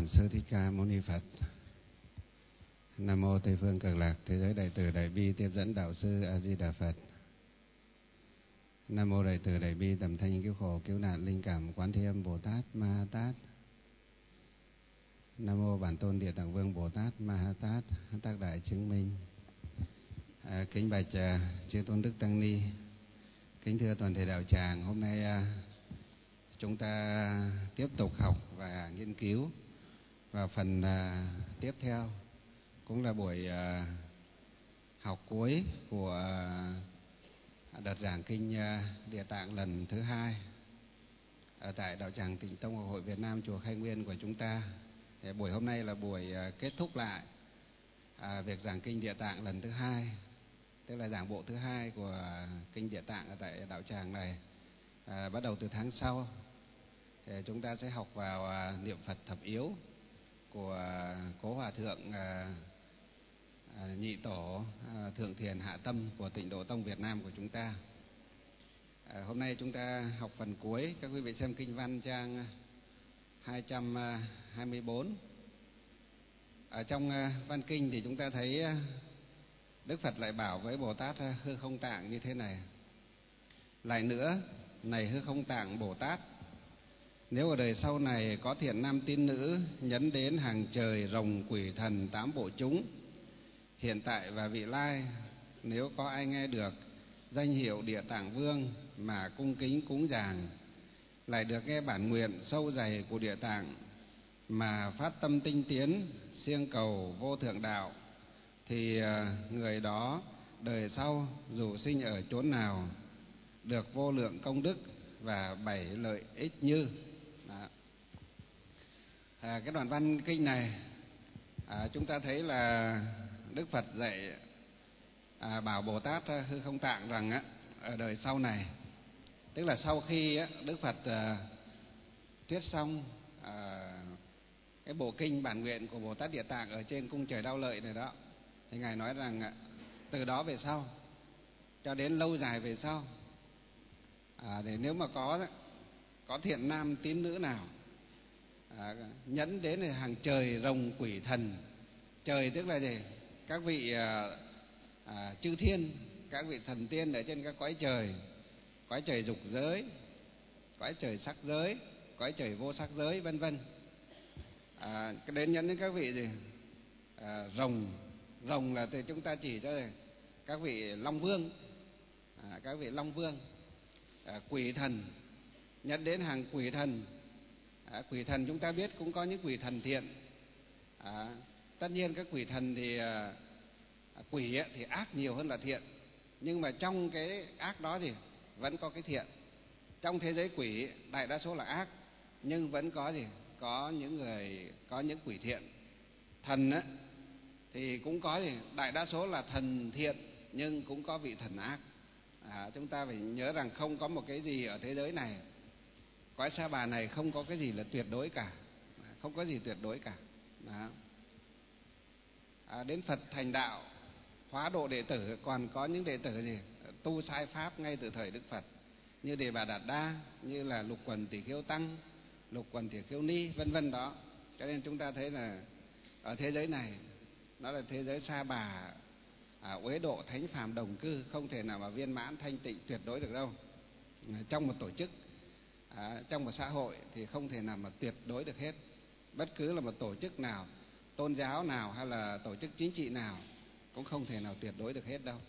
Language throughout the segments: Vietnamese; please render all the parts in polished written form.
Sư Thích Ca Mâu Ni Phật. Nam mô Tây phương Cực Lạc Thế giới Đại từ Đại bi Tiếp dẫn Đạo sư A Di Đà Phật. Nam mô Đại từ Đại bi Tầm thanh cứu khổ cứu nạn linh cảm Quán Thế Âm Bồ Tát Ma Ha Tát. Nam mô Bản Tôn Địa Tạng Vương Bồ Tát Ma Ha Tát Tác Đại Chứng Minh. Kính bạch chư tôn đức tăng ni, kính thưa toàn thể đạo tràng, hôm nay chúng ta tiếp tục học và nghiên cứu vào phần tiếp theo, cũng là buổi học cuối của đợt giảng kinh Địa Tạng lần thứ 2 ở tại đạo tràng Tịnh Tông Học hội Việt Nam chùa Khai Nguyên của chúng ta. Thì buổi hôm nay là buổi kết thúc lại việc giảng kinh Địa Tạng lần thứ 2, tức là giảng bộ thứ 2 của kinh Địa Tạng ở tại đạo tràng này. Bắt đầu từ tháng sau thì chúng ta sẽ học vào niệm Phật thập yếu của Cố Hòa Thượng Nhị Tổ Thượng Thiền Hạ Tâm của Tịnh Độ Tông Việt Nam của chúng ta. Hôm nay chúng ta học phần cuối. Các quý vị xem kinh văn trang 224. Ở trong văn kinh thì chúng ta thấy Đức Phật lại bảo với Bồ Tát Hư Không Tạng như thế này: lại nữa, này Hư Không Tạng Bồ Tát, nếu ở đời sau này có thiện nam tín nữ nhấn đến hàng trời rồng quỷ thần 8 bộ chúng, hiện tại và vị lai, nếu có ai nghe được danh hiệu Địa Tạng Vương mà cung kính cúng dường, lại được nghe bản nguyện sâu dày của Địa Tạng mà phát tâm tinh tiến siêng cầu vô thượng đạo, thì người đó đời sau dù sinh ở chốn nào được vô lượng công đức và 7 lợi ích như. Cái đoạn văn kinh này chúng ta thấy là Đức Phật dạy bảo Bồ Tát Hư Không Tạng rằng ở đời sau này, tức là sau khi Đức Phật thuyết xong cái bộ kinh bản nguyện của Bồ Tát Địa Tạng ở trên cung trời Đao Lợi này đó, thì Ngài nói rằng từ đó về sau cho đến lâu dài về sau, để nếu mà có thiện nam tín nữ nào nhẫn đến hàng trời rồng quỷ thần, trời tức là gì? Các vị chư thiên, các vị thần tiên ở trên các cõi trời dục giới, cõi trời sắc giới, cõi trời vô sắc giới, vân vân. Đến nhẫn đến các vị gì? Rồng là từ chúng ta chỉ cho các vị long vương, các vị long vương. Quỷ thần, nhẫn đến hàng quỷ thần. Quỷ thần chúng ta biết cũng có những quỷ thần thiện. Tất nhiên các quỷ thần thì quỷ thì ác nhiều hơn là thiện, nhưng mà trong cái ác đó thì vẫn có cái thiện. Trong thế giới quỷ đại đa số là ác, nhưng vẫn có gì? Có những quỷ thiện. Thần thì cũng có gì? Đại đa số là thần thiện, nhưng cũng có vị thần ác. Chúng ta phải nhớ rằng không có một cái gì ở thế giới này, cõi Sa Bà này không có cái gì là tuyệt đối cả, không có gì tuyệt đối cả. Đến Phật thành đạo hóa độ đệ tử, còn có những đệ tử gì tu sai pháp ngay từ thời Đức Phật, như Đề Bà Đạt Đa, như là Lục Quần Tỷ Khiêu Tăng, Lục Quần Tỷ Khiêu Ni, vân vân đó. Cho nên chúng ta thấy là ở thế giới này nó là thế giới Sa Bà, uế độ thánh phàm đồng cư, không thể nào mà viên mãn thanh tịnh tuyệt đối được đâu. Trong một tổ chức, trong một xã hội thì không thể nào mà tuyệt đối được hết. Bất cứ là một tổ chức nào, tôn giáo nào hay là tổ chức chính trị nào cũng không thể nào tuyệt đối được hết đâu.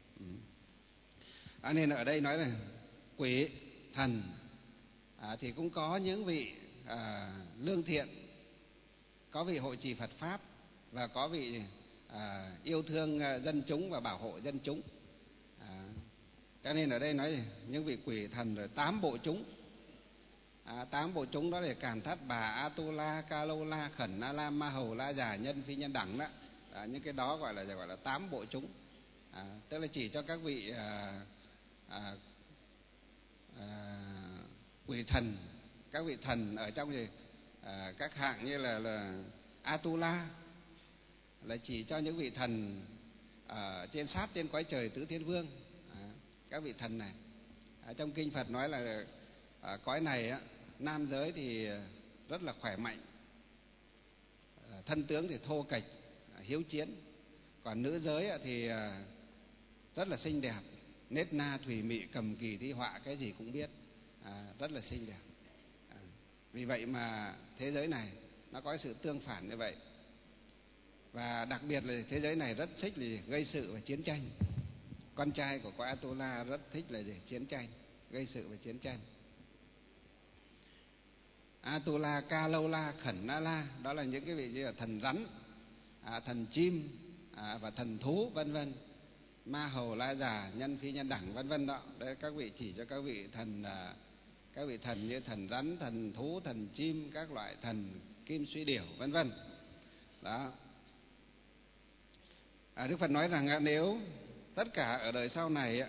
Nên ở đây nói là quỷ thần thì cũng có những vị lương thiện, có vị hộ trì Phật pháp, và có vị yêu thương dân chúng và bảo hộ dân chúng. Cho nên ở đây nói những vị quỷ thần rồi 8 bộ chúng. 8 bộ chúng đó là Càn Thắt Bà, Atula, Ca Lô La, Khẩn Na La, Ma Hầu La, Già Nhân, Phi Nhân Đẳng đó. Những cái đó gọi là 8 bộ chúng. Tức là chỉ cho các vị quỷ thần, các vị thần ở trong gì các hạng như là Atula là chỉ cho những vị thần trên sát trên cõi trời tứ thiên vương. Các vị thần này trong kinh Phật nói là cõi này nam giới thì rất là khỏe mạnh, thân tướng thì thô kệch, hiếu chiến. Còn nữ giới thì rất là xinh đẹp, nết na thùy mị, cầm kỳ thi họa, cái gì cũng biết, rất là xinh đẹp. Vì vậy mà thế giới này nó có sự tương phản như vậy. Và đặc biệt là thế giới này rất thích là gây sự và chiến tranh. Con trai của cõi Atula rất thích là gì? Chiến tranh, gây sự và chiến tranh. Atula, Kalola, Khẩn Na La, đó là những cái vị như là thần rắn, thần chim và thần thú vân vân. Ma hầu la già, nhân phi nhân đẳng vân vân đó. Đấy, các vị chỉ cho các vị thần như thần rắn, thần thú, thần chim, các loại thần kim suy điểu vân vân. Đó. Đức Phật nói rằng nếu tất cả ở đời sau này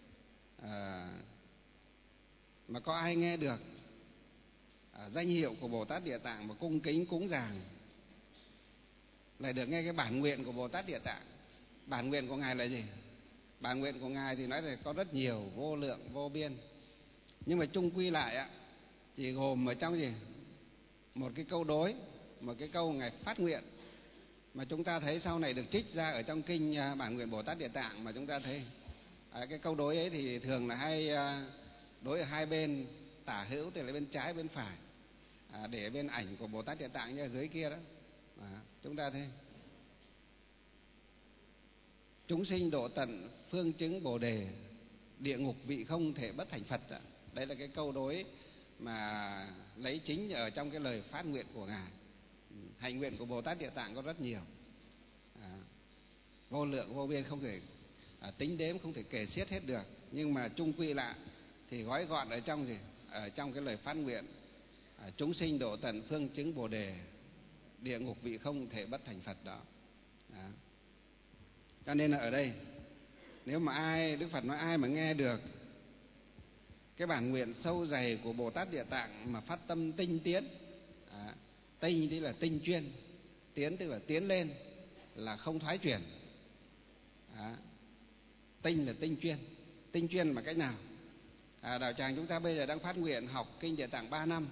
mà có ai nghe được danh hiệu của Bồ Tát Địa Tạng mà cung kính cúng dường, lại được nghe cái bản nguyện của Bồ Tát Địa Tạng. Bản nguyện của Ngài là gì? Bản nguyện của Ngài thì nói là có rất nhiều, vô lượng, vô biên. Nhưng mà chung quy lại chỉ gồm ở trong gì? Một cái câu đối, một cái câu Ngài phát nguyện, mà chúng ta thấy sau này được trích ra ở trong kinh bản nguyện Bồ Tát Địa Tạng. Mà chúng ta thấy cái câu đối ấy thì thường là hay đối ở hai bên, tả hữu thì là bên trái bên phải, để bên ảnh của Bồ Tát Địa Tạng như ở dưới kia đó. Chúng ta thấy chúng sinh độ tận phương chứng Bồ Đề, địa ngục vị không thể bất thành Phật. Đây là cái câu đối mà lấy chính ở trong cái lời phát nguyện của Ngài. Hạnh nguyện của Bồ Tát Địa Tạng có rất nhiều, vô lượng vô biên, không thể tính đếm, không thể kể xiết hết được. Nhưng mà chung quy lại thì gói gọn ở trong gì? Ở trong cái lời phát nguyện chúng sinh độ tận phương chứng Bồ Đề, địa ngục vị không thể bất thành Phật đó. Cho nên là ở đây nếu mà ai, Đức Phật nói ai mà nghe được cái bản nguyện sâu dày của Bồ Tát Địa Tạng mà phát tâm tinh tiến, tinh thì là tinh chuyên, tiến tức là tiến lên, là không thoái chuyển. Tinh là tinh chuyên. Tinh chuyên bằng cách nào? Đạo tràng chúng ta bây giờ đang phát nguyện học kinh Địa Tạng 3 năm,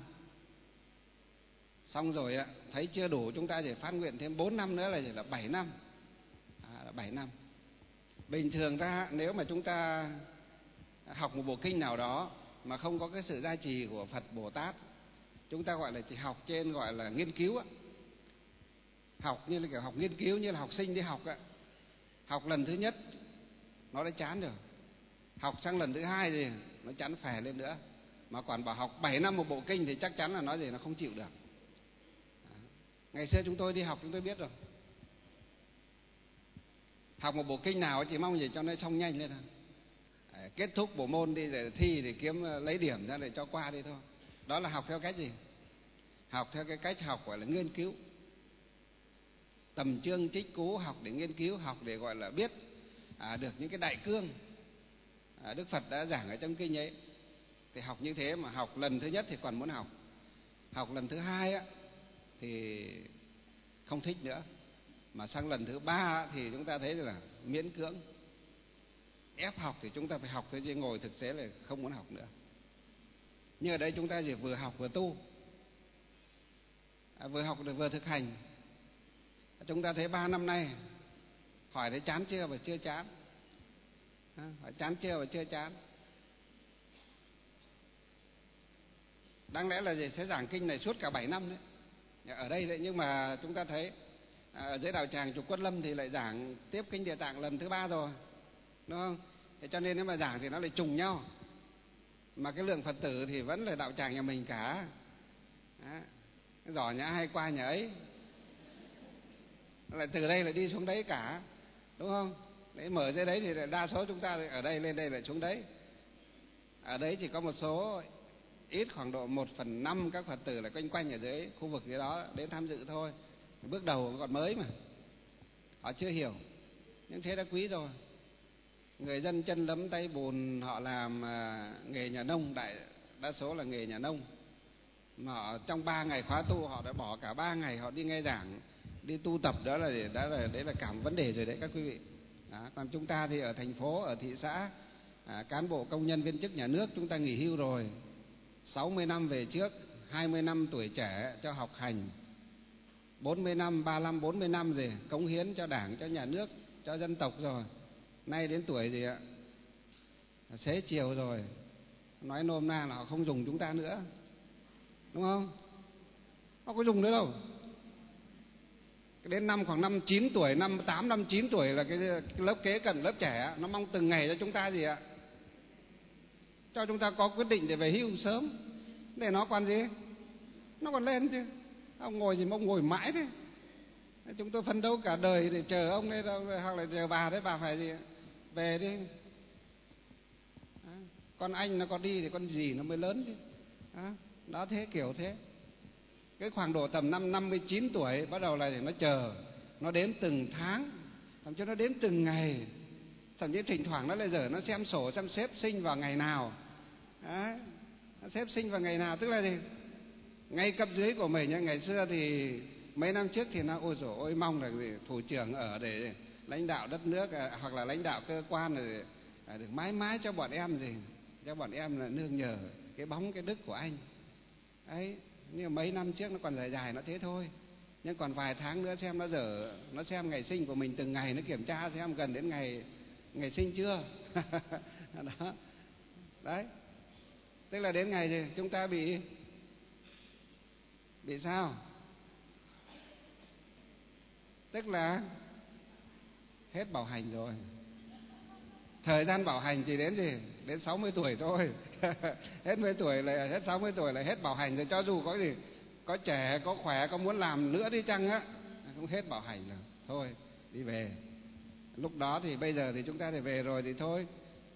xong rồi thấy chưa đủ, chúng ta chỉ phát nguyện thêm 4 năm nữa là 7 năm. 7 năm. Bình thường ra nếu mà chúng ta học một bộ kinh nào đó mà không có cái sự gia trì của Phật Bồ Tát, chúng ta gọi là chỉ học trên, gọi là nghiên cứu. Học như là kiểu học nghiên cứu, như là học sinh đi học. Học lần thứ nhất nó đã chán rồi, học sang lần thứ hai thì nó chán phè lên nữa. Mà còn bảo học 7 năm một bộ kinh thì chắc chắn là nói gì nó không chịu được. Ngày xưa chúng tôi đi học chúng tôi biết rồi, học một bộ kinh nào chỉ mong gì cho nó xong nhanh lên thôi. Kết thúc bộ môn đi để thi thì kiếm lấy điểm ra để cho qua đi thôi. Đó là học theo cách gì? Học theo cái cách học gọi là nghiên cứu, tầm chương trích cú, học để nghiên cứu, học để gọi là biết được những cái đại cương Đức Phật đã giảng ở trong kinh ấy. Thì học như thế, mà học lần thứ nhất thì còn muốn học, học lần thứ hai thì không thích nữa, mà sang lần thứ ba thì chúng ta thấy là miễn cưỡng ép học thì chúng ta phải học thôi, chứ ngồi thực tế là không muốn học nữa. Nhưng ở đây chúng ta chỉ vừa học vừa tu, vừa học vừa thực hành. Chúng ta thấy 3 năm nay hỏi thấy chán chưa và chưa chán, hỏi chán chưa và chưa chán. Đáng lẽ là gì? Sẽ giảng kinh này suốt cả 7 năm đấy ở đây đấy. Nhưng mà chúng ta thấy ở dưới đạo tràng Trục Quất Lâm thì lại giảng tiếp kinh Địa Tạng lần thứ 3 rồi, đúng không? Thế cho nên nếu mà giảng thì nó lại trùng nhau, mà cái lượng Phật tử thì vẫn là đạo tràng nhà mình cả. Giỏ nhà hay qua nhà ấy, lại từ đây lại đi xuống đấy cả, đúng không? Đấy, mở dưới đấy thì đa số chúng ta ở đây lên đây lại xuống đấy. Ở đấy chỉ có một số ít, khoảng độ 1/5 các Phật tử là quanh quanh ở dưới khu vực dưới đó đến tham dự thôi. Bước đầu còn mới mà họ chưa hiểu, nhưng thế đã quý rồi. Người dân chân lấm tay bùn, họ làm nghề nhà nông, đa số là nghề nhà nông, mà họ trong 3 ngày khóa tu họ đã bỏ cả 3 ngày họ đi nghe giảng, đi tu tập. Đấy là cả một vấn đề rồi đấy các quý vị. Còn chúng ta thì ở thành phố, ở thị xã, cán bộ công nhân viên chức nhà nước chúng ta nghỉ hưu rồi, 60 năm về trước, 20 năm tuổi trẻ cho học hành, 40 năm, 35, 40 năm gì, cống hiến cho Đảng, cho nhà nước, cho dân tộc rồi. Nay đến tuổi gì ạ? Xế chiều rồi. Nói nôm na là họ không dùng chúng ta nữa. Đúng không? Họ có dùng nữa đâu. Đến khoảng năm 9 tuổi, năm 8, năm 9 tuổi là cái lớp kế cận, lớp trẻ, nó mong từng ngày cho chúng ta gì ạ? Cho chúng ta có quyết định để về hưu sớm. Để nó còn gì? Nó còn lên chứ. Ông ngồi gì mà ông ngồi mãi thế? Chúng tôi phấn đấu cả đời để chờ ông đây, hoặc là chờ bà đấy, bà phải gì? Về đi. Con anh nó có đi thì con gì nó mới lớn chứ. Đó thế, kiểu thế. Cái khoảng độ tầm năm 59 tuổi bắt đầu là nó chờ, nó đếm từng tháng, thậm chí nó đếm từng ngày, thậm chí thỉnh thoảng nó lại giờ nó xem sổ, xem xếp sinh vào ngày nào. Đấy, nó xếp sinh vào ngày nào, tức là gì? Ngay cấp dưới của mình nhá, ngày xưa thì mấy năm trước thì nó ôi dồi ôi mong là gì? Thủ trưởng ở để lãnh đạo đất nước hoặc là lãnh đạo cơ quan để được mãi mãi cho bọn em gì, cho bọn em là nương nhờ cái bóng cái đức của anh ấy. Nhưng mấy năm trước nó còn dài dài nó thế thôi, nhưng còn vài tháng nữa xem nó dở, nó xem ngày sinh của mình từng ngày, nó kiểm tra xem gần đến ngày sinh chưa. Đó. Đấy, tức là đến ngày thì chúng ta bị sao? Tức là hết bảo hành rồi. Thời gian bảo hành chỉ đến gì? Đến 60 tuổi thôi. Hết 10 tuổi là hết 60 tuổi là hết bảo hành rồi, cho dù có gì, có trẻ, có khỏe, có muốn làm nữa đi chăng á, cũng hết bảo hành rồi. Thôi, đi về. Lúc đó thì bây giờ thì chúng ta phải về rồi thì thôi.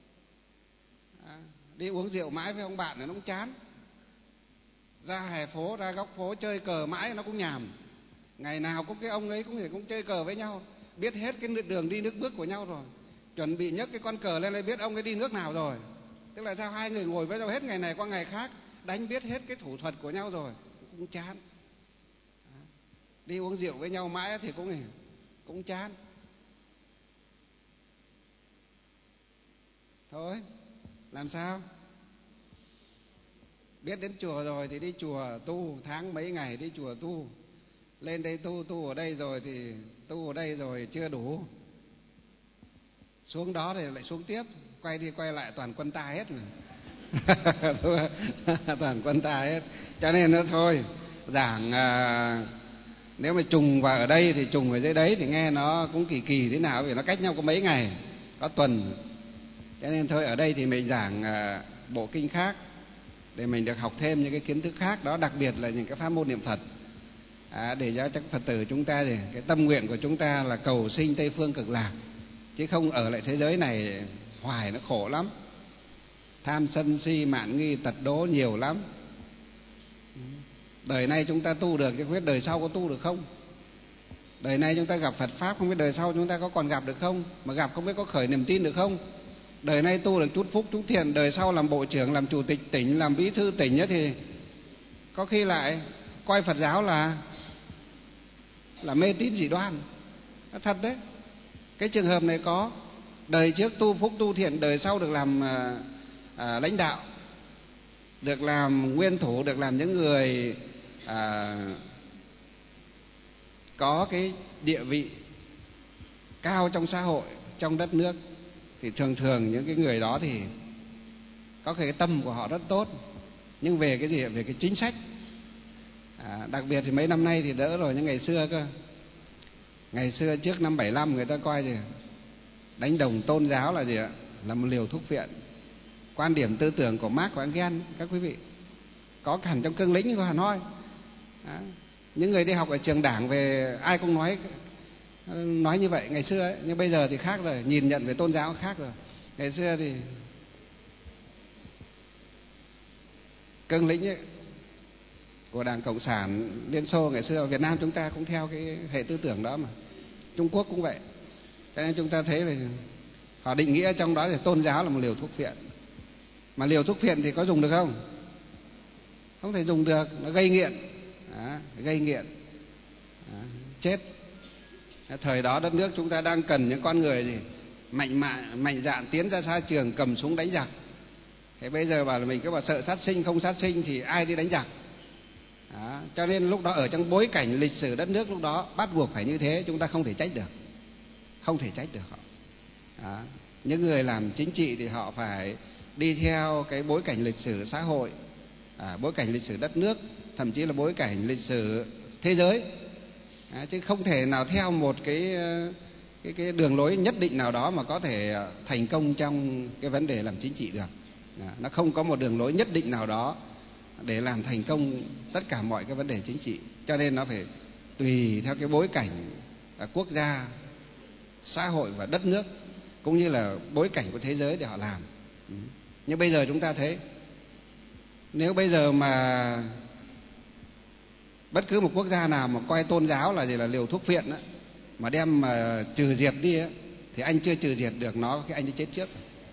Đi uống rượu mãi với ông bạn này nó cũng chán. Ra hè phố, ra góc phố chơi cờ mãi nó cũng nhàm. Ngày nào có cái ông ấy cũng chơi cờ với nhau, biết hết cái đường đi nước bước của nhau rồi. Chuẩn bị nhấc cái con cờ lên là biết ông ấy đi nước nào rồi. Tức là sao hai người ngồi với nhau hết ngày này qua ngày khác, đánh biết hết cái thủ thuật của nhau rồi, cũng chán. Đi uống rượu với nhau mãi thì cũng chán. Thôi, làm sao? Biết đến chùa rồi thì đi chùa tu, tháng mấy ngày đi chùa tu. Lên đây tu ở đây rồi thì tu ở đây rồi chưa đủ. Xuống đó thì lại xuống tiếp, quay đi quay lại toàn quân ta hết rồi. Toàn quân ta hết. Cho nên nó thôi, giảng nếu mà trùng vào ở đây thì trùng ở dưới đấy thì nghe nó cũng kỳ kỳ thế nào, vì nó cách nhau có mấy ngày, có tuần. Cho nên thôi ở đây thì mình giảng bộ kinh khác để mình được học thêm những cái kiến thức khác đó, đặc biệt là những cái pháp môn niệm Phật. Để cho các Phật tử chúng ta thì cái tâm nguyện của chúng ta là cầu sinh Tây phương cực lạc, chứ không ở lại thế giới này hoài, nó khổ lắm. Tham sân si mạn nghi tật đố nhiều lắm. Đời này chúng ta tu được chứ không biết đời sau có tu được không. Đời này chúng ta gặp Phật Pháp không biết đời sau chúng ta có còn gặp được không. Mà gặp không biết có khởi niềm tin được không. Đời này tu được chút phúc chút thiện, đời sau làm bộ trưởng, làm chủ tịch tỉnh, làm bí thư tỉnh ấy thì có khi lại coi Phật giáo là mê tín dị đoan. Thật đấy. Cái trường hợp này có. Đời trước tu phúc tu thiện, đời sau được làm lãnh đạo, được làm nguyên thủ, được làm những người có cái địa vị cao trong xã hội, trong đất nước. Thì thường thường những cái người đó thì có cái tâm của họ rất tốt, nhưng về cái gì? Về cái chính sách. Đặc biệt thì mấy năm nay thì đỡ rồi, nhưng ngày xưa cơ. Ngày xưa trước năm 75 người ta coi gì? Đánh đồng tôn giáo là gì ạ? Là một liều thuốc phiện. Quan điểm tư tưởng của Marx và Engels các quý vị có hẳn trong cương lĩnh của Hà Nội. Những người đi học ở trường Đảng về ai cũng nói như vậy ngày xưa ấy, nhưng bây giờ thì khác rồi, nhìn nhận về tôn giáo khác rồi. Ngày xưa thì cương lĩnh ấy, của Đảng Cộng sản Liên Xô ngày xưa, ở Việt Nam chúng ta cũng theo cái hệ tư tưởng đó mà. Trung Quốc cũng vậy. Cho nên chúng ta thấy là họ định nghĩa trong đó là tôn giáo là một liều thuốc phiện. Mà liều thuốc phiện thì có dùng được không? Không thể dùng được, nó gây nghiện. Gây nghiện. Chết. Thời đó đất nước chúng ta đang cần những con người gì? Mạnh dạn tiến ra xa trường cầm súng đánh giặc. Thế bây giờ bảo là mình cứ bảo sợ sát sinh không sát sinh thì ai đi đánh giặc? Đó, cho nên lúc đó ở trong bối cảnh lịch sử đất nước lúc đó bắt buộc phải như thế, chúng ta không thể trách được, không thể trách được họ. Đó, những người làm chính trị thì họ phải đi theo cái bối cảnh lịch sử xã hội, bối cảnh lịch sử đất nước, thậm chí là bối cảnh lịch sử thế giới, chứ không thể nào theo một cái đường lối nhất định nào đó mà có thể thành công trong cái vấn đề làm chính trị được. Nó không có một đường lối nhất định nào đó để làm thành công tất cả mọi cái vấn đề chính trị, cho nên nó phải tùy theo cái bối cảnh quốc gia, xã hội và đất nước, cũng như là bối cảnh của thế giới để họ làm. Nhưng bây giờ chúng ta thấy, nếu bây giờ mà bất cứ một quốc gia nào mà coi tôn giáo là gì, là liều thuốc phiện á, mà đem mà trừ diệt đi á, thì anh chưa trừ diệt được nó khi anh đi chết trước.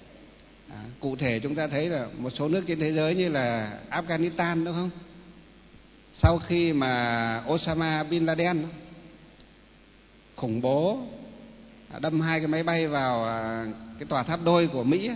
Cụ thể chúng ta thấy là một số nước trên thế giới như là Afghanistan, đúng không? Sau khi mà Osama Bin Laden khủng bố đâm 2 cái máy bay vào cái tòa tháp đôi của Mỹ,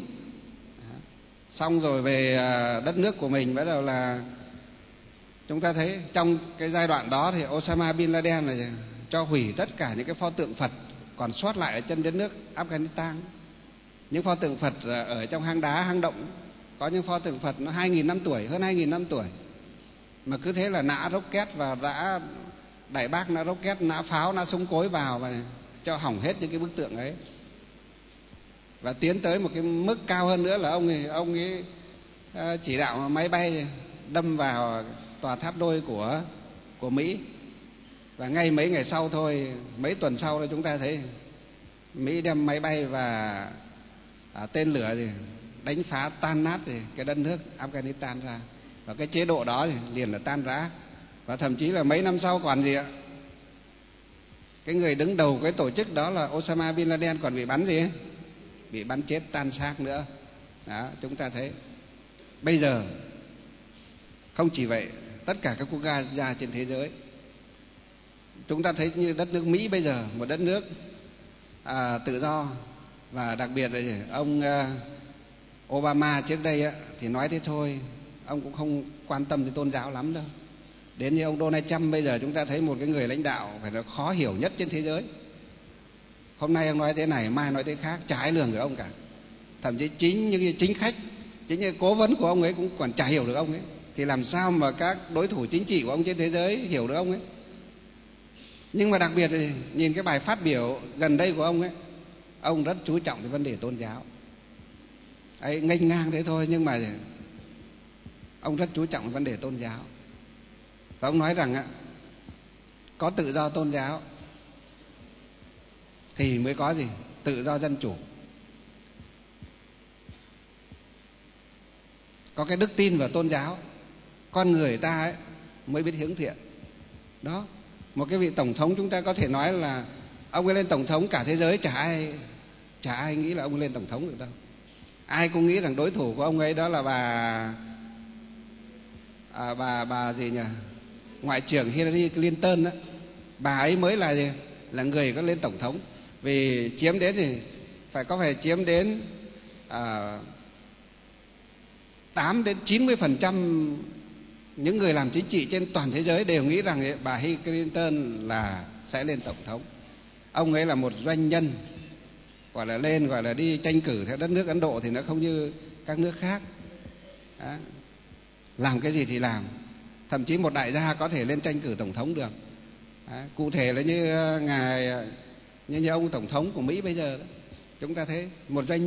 xong rồi về đất nước của mình, bắt đầu là chúng ta thấy trong cái giai đoạn đó thì Osama Bin Laden là cho hủy tất cả những cái pho tượng Phật còn sót lại ở trên đất nước Afghanistan. Những pho tượng Phật ở trong hang đá, hang động, có những pho tượng Phật nó 2.000 năm tuổi, hơn 2.000 năm tuổi, mà cứ thế là nã rocket và đã Đại Bác nã rocket, nã pháo, nã súng cối vào và cho hỏng hết những cái bức tượng ấy. Và tiến tới một cái mức cao hơn nữa là ông ấy chỉ đạo máy bay đâm vào tòa tháp đôi của Mỹ. Và ngay mấy ngày sau thôi, mấy tuần sau là chúng ta thấy Mỹ đem máy bay và tên lửa thì đánh phá tan nát thì cái đất nước Afghanistan ra, và cái chế độ đó thì liền là tan rã. Và thậm chí là mấy năm sau còn gì ạ, cái người đứng đầu cái tổ chức đó là Osama Bin Laden còn bị bắn gì ấy, bị bắn chết tan xác nữa. Đó, chúng ta thấy bây giờ không chỉ vậy, tất cả các quốc gia trên thế giới, chúng ta thấy như đất nước Mỹ bây giờ, một đất nước tự do, và đặc biệt là ông Obama trước đây thì nói thế thôi, ông cũng không quan tâm đến tôn giáo lắm đâu. Đến như ông Donald Trump bây giờ, chúng ta thấy một cái người lãnh đạo phải là khó hiểu nhất trên thế giới. Hôm nay ông nói thế này, mai nói thế khác, chả ai lường được ông cả. Thậm chí chính những chính khách, chính những cố vấn của ông ấy cũng còn chả hiểu được ông ấy, thì làm sao mà các đối thủ chính trị của ông trên thế giới hiểu được ông ấy. Nhưng mà đặc biệt thì nhìn cái bài phát biểu gần đây của ông ấy, ông rất chú trọng cái vấn đề tôn giáo ấy, nghênh ngang thế thôi, nhưng mà ông rất chú trọng cái vấn đề tôn giáo. Và ông nói rằng có tự do tôn giáo thì mới có gì? Tự do dân chủ. Có cái đức tin vào tôn giáo, con người ta ấy mới biết hướng thiện. Đó, một cái vị tổng thống chúng ta có thể nói là ông ấy lên tổng thống, cả thế giới chả ai nghĩ là ông lên tổng thống được đâu. Ai cũng nghĩ rằng đối thủ của ông ấy đó là bà gì nhỉ, ngoại trưởng Hillary Clinton đó. Bà ấy mới là gì? Là người có lên tổng thống, vì chiếm đến thì phải chiếm đến 8 đến 90% những người làm chính trị trên toàn thế giới đều nghĩ rằng bà Hillary Clinton là sẽ lên tổng thống. Ông ấy là một doanh nhân, gọi là đi tranh cử theo đất nước Ấn Độ thì nó không như các nước khác. Đó, làm cái gì thì làm, thậm chí một đại gia có thể lên tranh cử tổng thống được. Đó, cụ thể là như ông tổng thống của Mỹ bây giờ đó, chúng ta thấy một doanh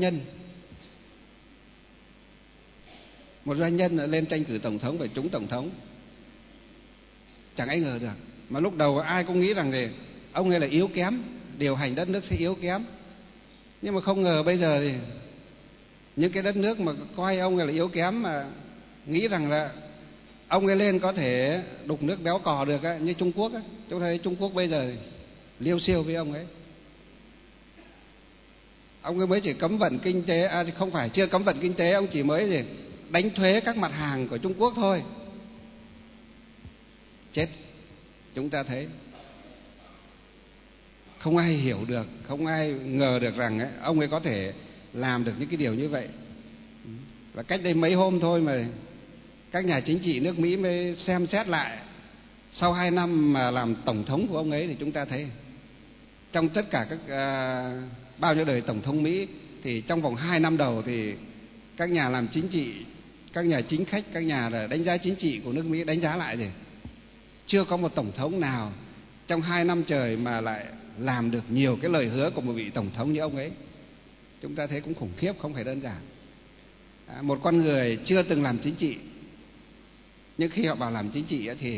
nhân lên tranh cử tổng thống và trúng tổng thống, chẳng ai ngờ được. Mà lúc đầu ai cũng nghĩ rằng thì ông ấy là yếu kém, điều hành đất nước sẽ yếu kém. Nhưng mà không ngờ bây giờ thì những cái đất nước mà coi ông ấy là yếu kém, mà nghĩ rằng là ông ấy lên có thể đục nước béo cò được như Trung Quốc ấy. Chúng ta thấy Trung Quốc bây giờ liêu xiêu với ông ấy. Ông ấy mới chỉ cấm vận kinh tế, không phải chưa cấm vận kinh tế, ông chỉ mới đánh thuế các mặt hàng của Trung Quốc thôi. Chết. Chúng ta thấy không ai hiểu được, không ai ngờ được rằng ông ấy có thể làm được những cái điều như vậy. Và cách đây mấy hôm thôi mà các nhà chính trị nước Mỹ mới xem xét lại Sau 2 năm mà làm tổng thống của ông ấy thì chúng ta thấy trong tất cả các bao nhiêu đời tổng thống Mỹ thì trong vòng 2 năm đầu thì các nhà làm chính trị, các nhà chính khách, các nhà đánh giá chính trị của nước Mỹ đánh giá lại thì chưa có một tổng thống nào trong 2 năm trời mà lại làm được nhiều cái lời hứa của một vị tổng thống như ông ấy. Chúng ta thấy cũng khủng khiếp, không phải đơn giản. Một con người chưa từng làm chính trị, nhưng khi họ bảo làm chính trị thì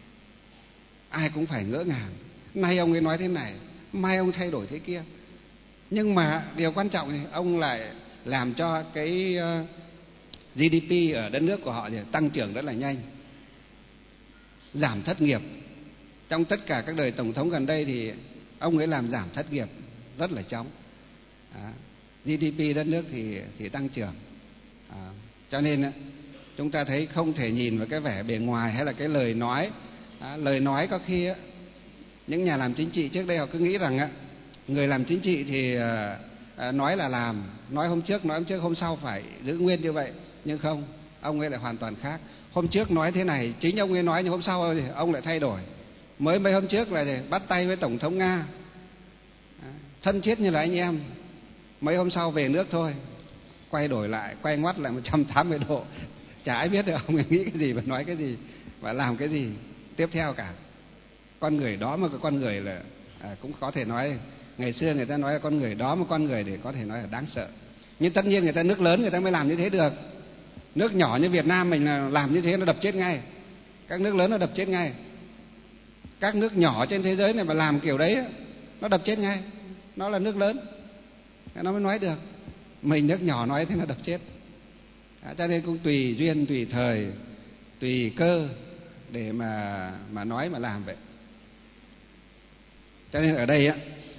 ai cũng phải ngỡ ngàng. Nay ông ấy nói thế này, mai ông thay đổi thế kia. Nhưng mà điều quan trọng thì ông lại làm cho cái GDP ở đất nước của họ thì tăng trưởng rất là nhanh, giảm thất nghiệp. Trong tất cả các đời tổng thống gần đây thì ông ấy làm giảm thất nghiệp rất là chóng. GDP đất nước thì tăng trưởng. Cho nên chúng ta thấy không thể nhìn vào cái vẻ bề ngoài hay là cái lời nói. Lời nói có khi những nhà làm chính trị trước đây họ cứ nghĩ rằng người làm chính trị thì nói là làm, nói hôm trước hôm sau phải giữ nguyên như vậy. Nhưng không, ông ấy lại hoàn toàn khác. Hôm trước nói thế này, chính ông ấy nói, nhưng hôm sau thì ông lại thay đổi. Mới mấy hôm trước là bắt tay với tổng thống Nga, thân thiết như là anh em. Mấy hôm sau về nước thôi, quay đổi lại, quay ngoắt lại 180 độ. Chả ai biết được ông ấy nghĩ cái gì và nói cái gì và làm cái gì tiếp theo cả. Con người đó mà cái con người là cũng có thể nói, ngày xưa người ta nói là con người đó mà con người thì có thể nói là đáng sợ. Nhưng tất nhiên người ta nước lớn người ta mới làm như thế được. Nước nhỏ như Việt Nam mình là làm như thế nó đập chết ngay. Các nước lớn nó đập chết ngay. Các nước nhỏ trên thế giới này mà làm kiểu đấy nó đập chết ngay. Nó là nước lớn, nó mới nói được. Mình nước nhỏ nói thế nó đập chết. Cho nên cũng tùy duyên, tùy thời, tùy cơ để mà nói mà làm vậy. Cho nên ở đây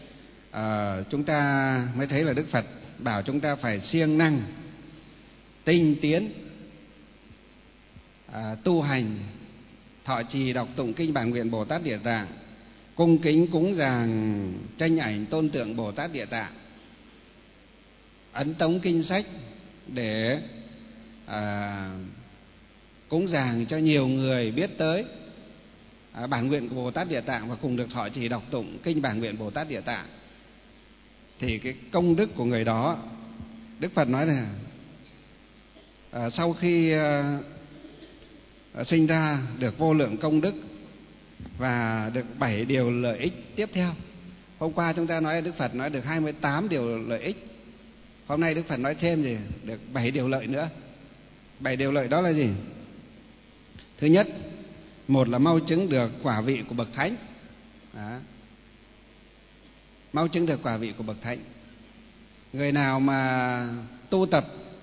chúng ta mới thấy là Đức Phật bảo chúng ta phải siêng năng, tinh tiến, tu hành, thọ trì đọc tụng kinh Bản Nguyện Bồ Tát Địa Tạng, cung kính cúng dường tranh ảnh tôn tượng Bồ Tát Địa Tạng, ấn tống kinh sách để cúng dường cho nhiều người biết tới bản nguyện của Bồ Tát Địa Tạng và cùng được thọ trì đọc tụng kinh Bản Nguyện Bồ Tát Địa Tạng. Thì cái công đức của người đó, Đức Phật nói là sau khi sinh ra được vô lượng công đức và được 7 điều lợi ích tiếp theo. Hôm qua chúng ta nói Đức Phật nói được 28 điều lợi ích. Hôm nay Đức Phật nói thêm gì? Được 7 điều lợi nữa. 7 điều lợi đó là gì? Thứ nhất, một là mau chứng được quả vị của bậc thánh. Mau chứng được quả vị của bậc thánh. Người nào mà tu tập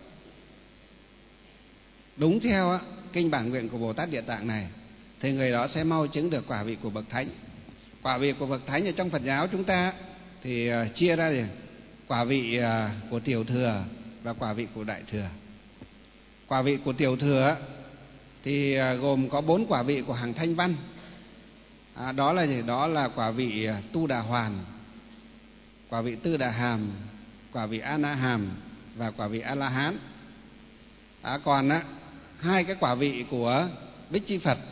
đúng theo kinh Bản Nguyện của Bồ Tát Địa Tạng này thì người đó sẽ mau chứng được quả vị của bậc thánh. Quả vị của bậc thánh ở trong Phật giáo chúng ta thì chia ra gì? Quả vị của tiểu thừa và quả vị của đại thừa. Quả vị của tiểu thừa thì gồm có 4 quả vị của hàng thanh văn. Đó là gì? Đó là quả vị Tu Đà Hoàn, quả vị Tư Đà Hàm, quả vị A Na Hàm và quả vị A La Hán. Còn 2 cái quả vị của Bích Chi Phật,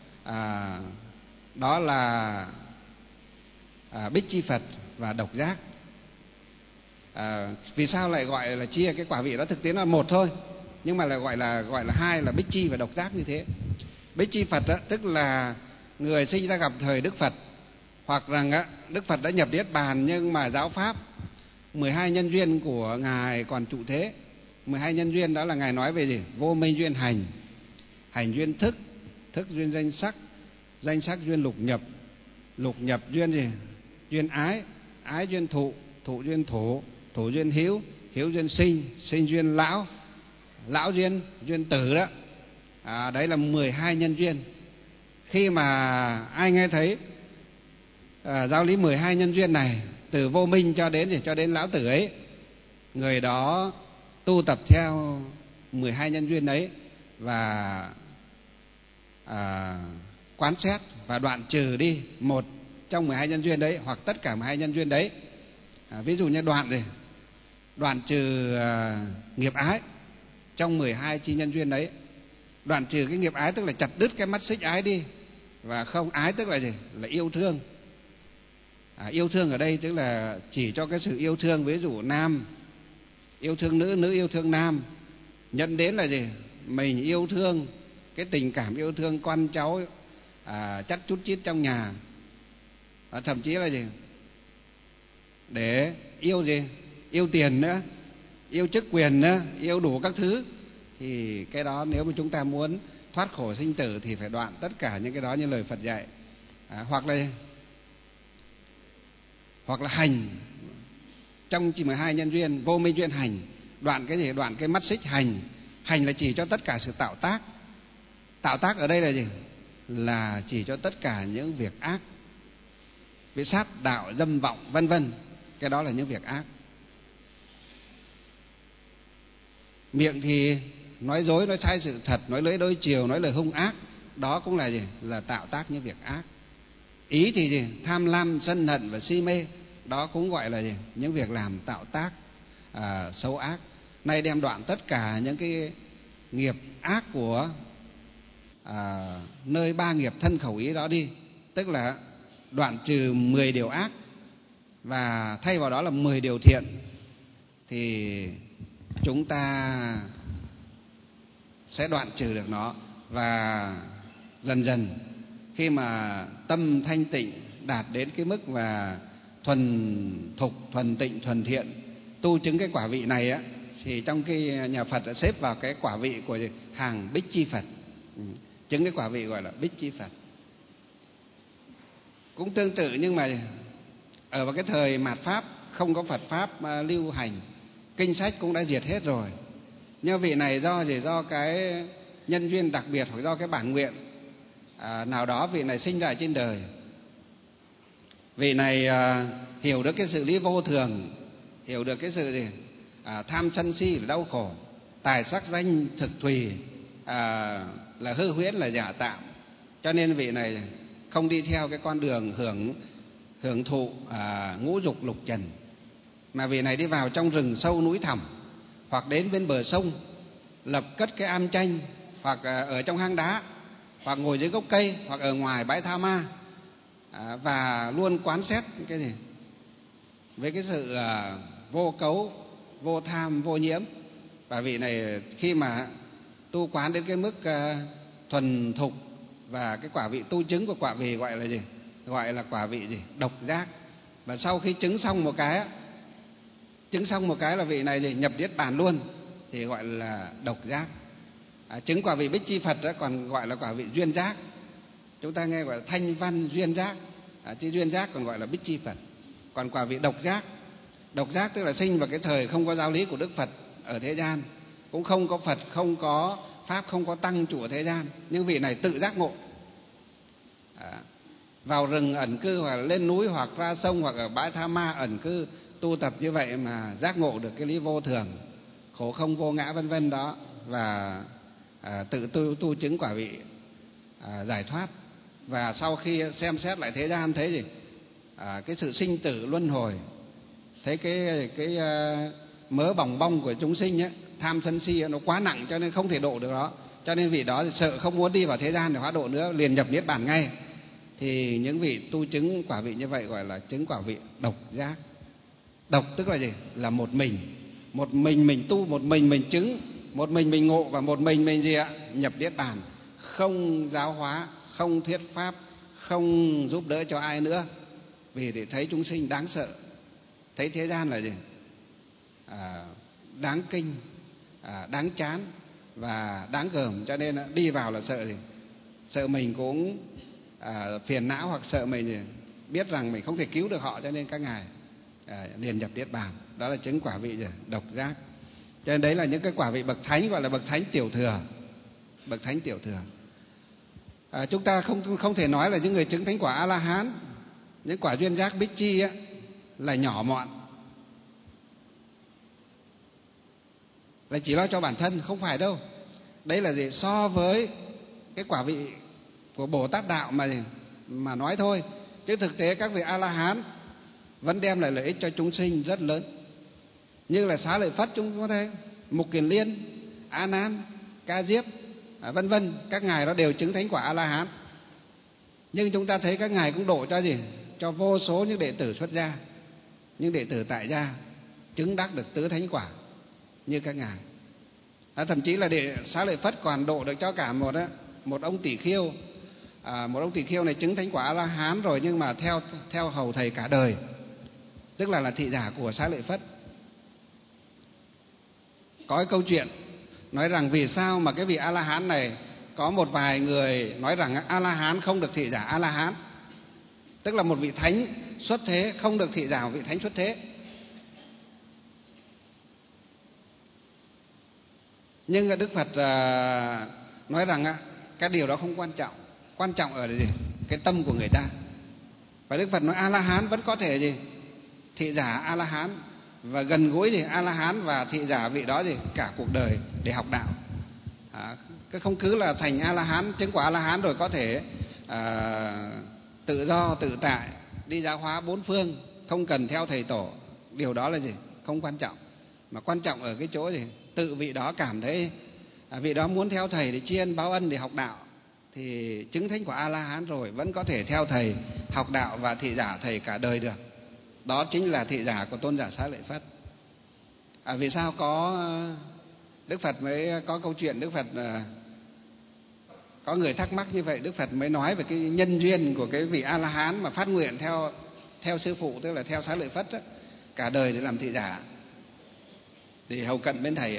đó là Bích Chi Phật và Độc Giác. Vì sao lại gọi là chia cái quả vị đó? Thực tế là một thôi, nhưng mà lại gọi là 2 là Bích Chi và Độc Giác như thế. Bích Chi Phật tức là người sinh ra gặp thời Đức Phật, hoặc rằng Đức Phật đã nhập Niết Bàn nhưng mà giáo pháp 12 nhân duyên của ngài còn trụ thế. 12 nhân duyên đó là ngài nói về gì? Vô minh duyên hành, hành duyên thức, thức duyên danh sắc, danh sắc duyên lục nhập, lục nhập duyên gì? Duyên ái, ái duyên thụ, thụ duyên thổ, thổ duyên hiếu, hiếu duyên sinh, sinh duyên lão, lão duyên tử đó. Đấy là 12 nhân duyên. Khi mà ai nghe thấy giáo lý 12 nhân duyên này, từ vô minh cho đến lão tử ấy, người đó tu tập theo 12 nhân duyên ấy và quán xét và đoạn trừ đi một trong 12 nhân duyên đấy hoặc tất cả 12 nhân duyên đấy. Ví dụ như đoạn trừ nghiệp ái trong 12 chi nhân duyên đấy. Đoạn trừ cái nghiệp ái tức là chặt đứt cái mắt xích ái đi, Và không ái tức là gì? Là yêu thương. Yêu thương ở đây tức là chỉ cho cái sự yêu thương, ví dụ nam yêu thương nữ, nữ yêu thương nam, nhận đến là gì? Mình yêu thương, cái tình cảm yêu thương con cháu chắc chút chít trong nhà, thậm chí là gì? Để yêu gì? Yêu tiền nữa, yêu chức quyền nữa, yêu đủ các thứ. Thì cái đó nếu mà chúng ta muốn thoát khổ sinh tử thì phải đoạn tất cả những cái đó như lời Phật dạy. Hoặc là hành trong 12 nhân duyên, vô minh duyên hành, đoạn cái gì? Đoạn cái mắt xích hành. Hành là chỉ cho tất cả sự tạo tác. Tạo tác ở đây là gì? Là chỉ cho tất cả những việc ác, việc sát đạo dâm vọng vân vân. Cái đó là những việc ác. Miệng thì nói dối, nói sai sự thật, nói lưỡi đôi chiều, nói lời hung ác, đó cũng là gì? Là tạo tác những việc ác. Ý thì gì? Tham lam, sân hận và si mê, đó cũng gọi là gì? Những việc làm tạo tác xấu ác. Nay đem đoạn tất cả những cái nghiệp ác của nơi 3 nghiệp thân khẩu ý đó đi, tức là đoạn trừ 10 điều ác và thay vào đó là 10 điều thiện, thì chúng ta sẽ đoạn trừ được nó. Và dần dần khi mà tâm thanh tịnh đạt đến cái mức và thuần thục, thuần tịnh, thuần thiện, tu chứng cái quả vị này á, thì trong cái nhà Phật đã xếp vào cái quả vị của hàng Bích Chi Phật. Chứng cái quả vị gọi là Bích Chi Phật. Cũng tương tự, nhưng mà ở vào cái thời mạt Pháp không có Phật Pháp lưu hành, kinh sách cũng đã diệt hết rồi. Nhưng vị này do cái nhân duyên đặc biệt hoặc do cái bản nguyện nào đó, vị này sinh ra trên đời. Vị này hiểu được cái sự lý vô thường, hiểu được cái sự gì? Tham sân si là đau khổ, tài sắc danh thực thùy là hư huyễn, là giả tạm. Cho nên vị này không đi theo cái con đường hưởng thụ ngũ dục lục trần, mà vị này đi vào trong rừng sâu núi thẳm, hoặc đến bên bờ sông lập cất cái am tranh, hoặc ở trong hang đá, hoặc ngồi dưới gốc cây, hoặc ở ngoài bãi tha ma, và luôn quán xét cái gì? Với cái sự vô cấu, vô tham, vô nhiễm. Và vị này khi mà tu quán đến cái mức thuần thục, và cái quả vị tu chứng của quả vị gọi là gì? Gọi là quả vị gì? Độc giác. Và sau khi chứng xong một cái là vị này gì? Nhập niết bàn luôn, thì gọi là độc giác. Chứng quả vị Bích Chi Phật đó còn gọi là quả vị duyên giác. Chúng ta nghe gọi là thanh văn duyên giác, chứ duyên giác còn gọi là Bích Chi Phật. Còn quả vị độc giác tức là sinh vào cái thời không có giáo lý của Đức Phật ở thế gian, cũng không có Phật, không có Pháp, không có tăng chủ ở thế gian, nhưng vị này tự giác ngộ, vào rừng ẩn cư, hoặc là lên núi, hoặc ra sông, hoặc ở bãi tha ma ẩn cư tu tập như vậy mà giác ngộ được cái lý vô thường, khổ không vô ngã vân vân đó, và tự tu chứng quả vị giải thoát. Và sau khi xem xét lại thế gian, thấy gì? Cái sự sinh tử luân hồi, thấy cái mớ bòng bong của chúng sinh ấy, tham sân si nó quá nặng, cho nên không thể độ được đó. Cho nên vị đó sợ không muốn đi vào thế gian để hóa độ nữa, liền nhập niết bàn ngay. Thì những vị tu chứng quả vị như vậy gọi là chứng quả vị độc giác. Độc tức là gì? Là một mình tu, một mình chứng, một mình ngộ, và một mình gì ạ? Nhập niết bàn, không giáo hóa, không thuyết pháp, không giúp đỡ cho ai nữa, vì để thấy chúng sinh đáng sợ, thấy thế gian là gì? Đáng kinh, đáng chán và đáng gờm. Cho nên đi vào là sợ gì? Sợ mình cũng phiền não, hoặc sợ mình gì? Biết rằng mình không thể cứu được họ, cho nên các ngài liền nhập niết bàn. Đó là chứng quả vị gì? Độc giác. Cho nên đấy là những cái quả vị bậc thánh, gọi là bậc thánh tiểu thừa. Bậc thánh tiểu thừa. Chúng ta không thể nói là những người chứng thánh quả A La Hán, những quả duyên giác Bích Chi á, là nhỏ mọn, là chỉ lo cho bản thân, không phải đâu. Đấy là gì? So với cái quả vị của Bồ Tát đạo mà nói thôi, chứ thực tế các vị A La Hán vẫn đem lại lợi ích cho chúng sinh rất lớn. Như là Xá Lợi Phất chúng có thấy, Mục Kiền Liên, A Nan, Ca Diếp vân vân, các ngài đó đều chứng thánh quả A La Hán. Nhưng chúng ta thấy các ngài cũng độ cho gì? Cho vô số những đệ tử xuất gia, những đệ tử tại gia chứng đắc được tứ thánh quả như các ngài. Thậm chí là Xá Lợi Phất còn độ được cho cả một ông tỳ khưu. Một ông tỳ khưu này chứng thánh quả A La Hán rồi, nhưng mà theo hầu thầy cả đời, tức là thị giả của Xá Lợi Phất. Có cái câu chuyện nói rằng vì sao mà cái vị A La Hán này, có một vài người nói rằng A La Hán không được thị giả A La Hán, tức là một vị thánh xuất thế không được thị giả vị thánh xuất thế. Nhưng Đức Phật nói rằng cái điều đó không quan trọng. Quan trọng ở gì? Cái tâm của người ta. Và Đức Phật nói A La Hán vẫn có thể gì? Thị giả A La Hán, và gần gũi gì? A La Hán và thị giả vị đó gì? Cả cuộc đời để học đạo. Cái không cứ là thành A La Hán, chứng quả A La Hán rồi có thể tự do tự tại đi giáo hóa bốn phương, không cần theo thầy tổ. Điều đó là gì? Không quan trọng. Mà quan trọng ở cái chỗ gì? Tự vị đó cảm thấy vị đó muốn theo thầy để tri ân báo ân, để học đạo, thì chứng thánh quả A La Hán rồi vẫn có thể theo thầy học đạo và thị giả thầy cả đời được. Đó chính là thị giả của tôn giả Xá Lợi Phất. Vì sao có Đức Phật mới có câu chuyện? Đức Phật có người thắc mắc như vậy, Đức Phật mới nói về cái nhân duyên của cái vị A La Hán mà phát nguyện theo sư phụ, tức là theo Xá Lợi Phất đó, cả đời để làm thị giả, thì hầu cận bên thầy.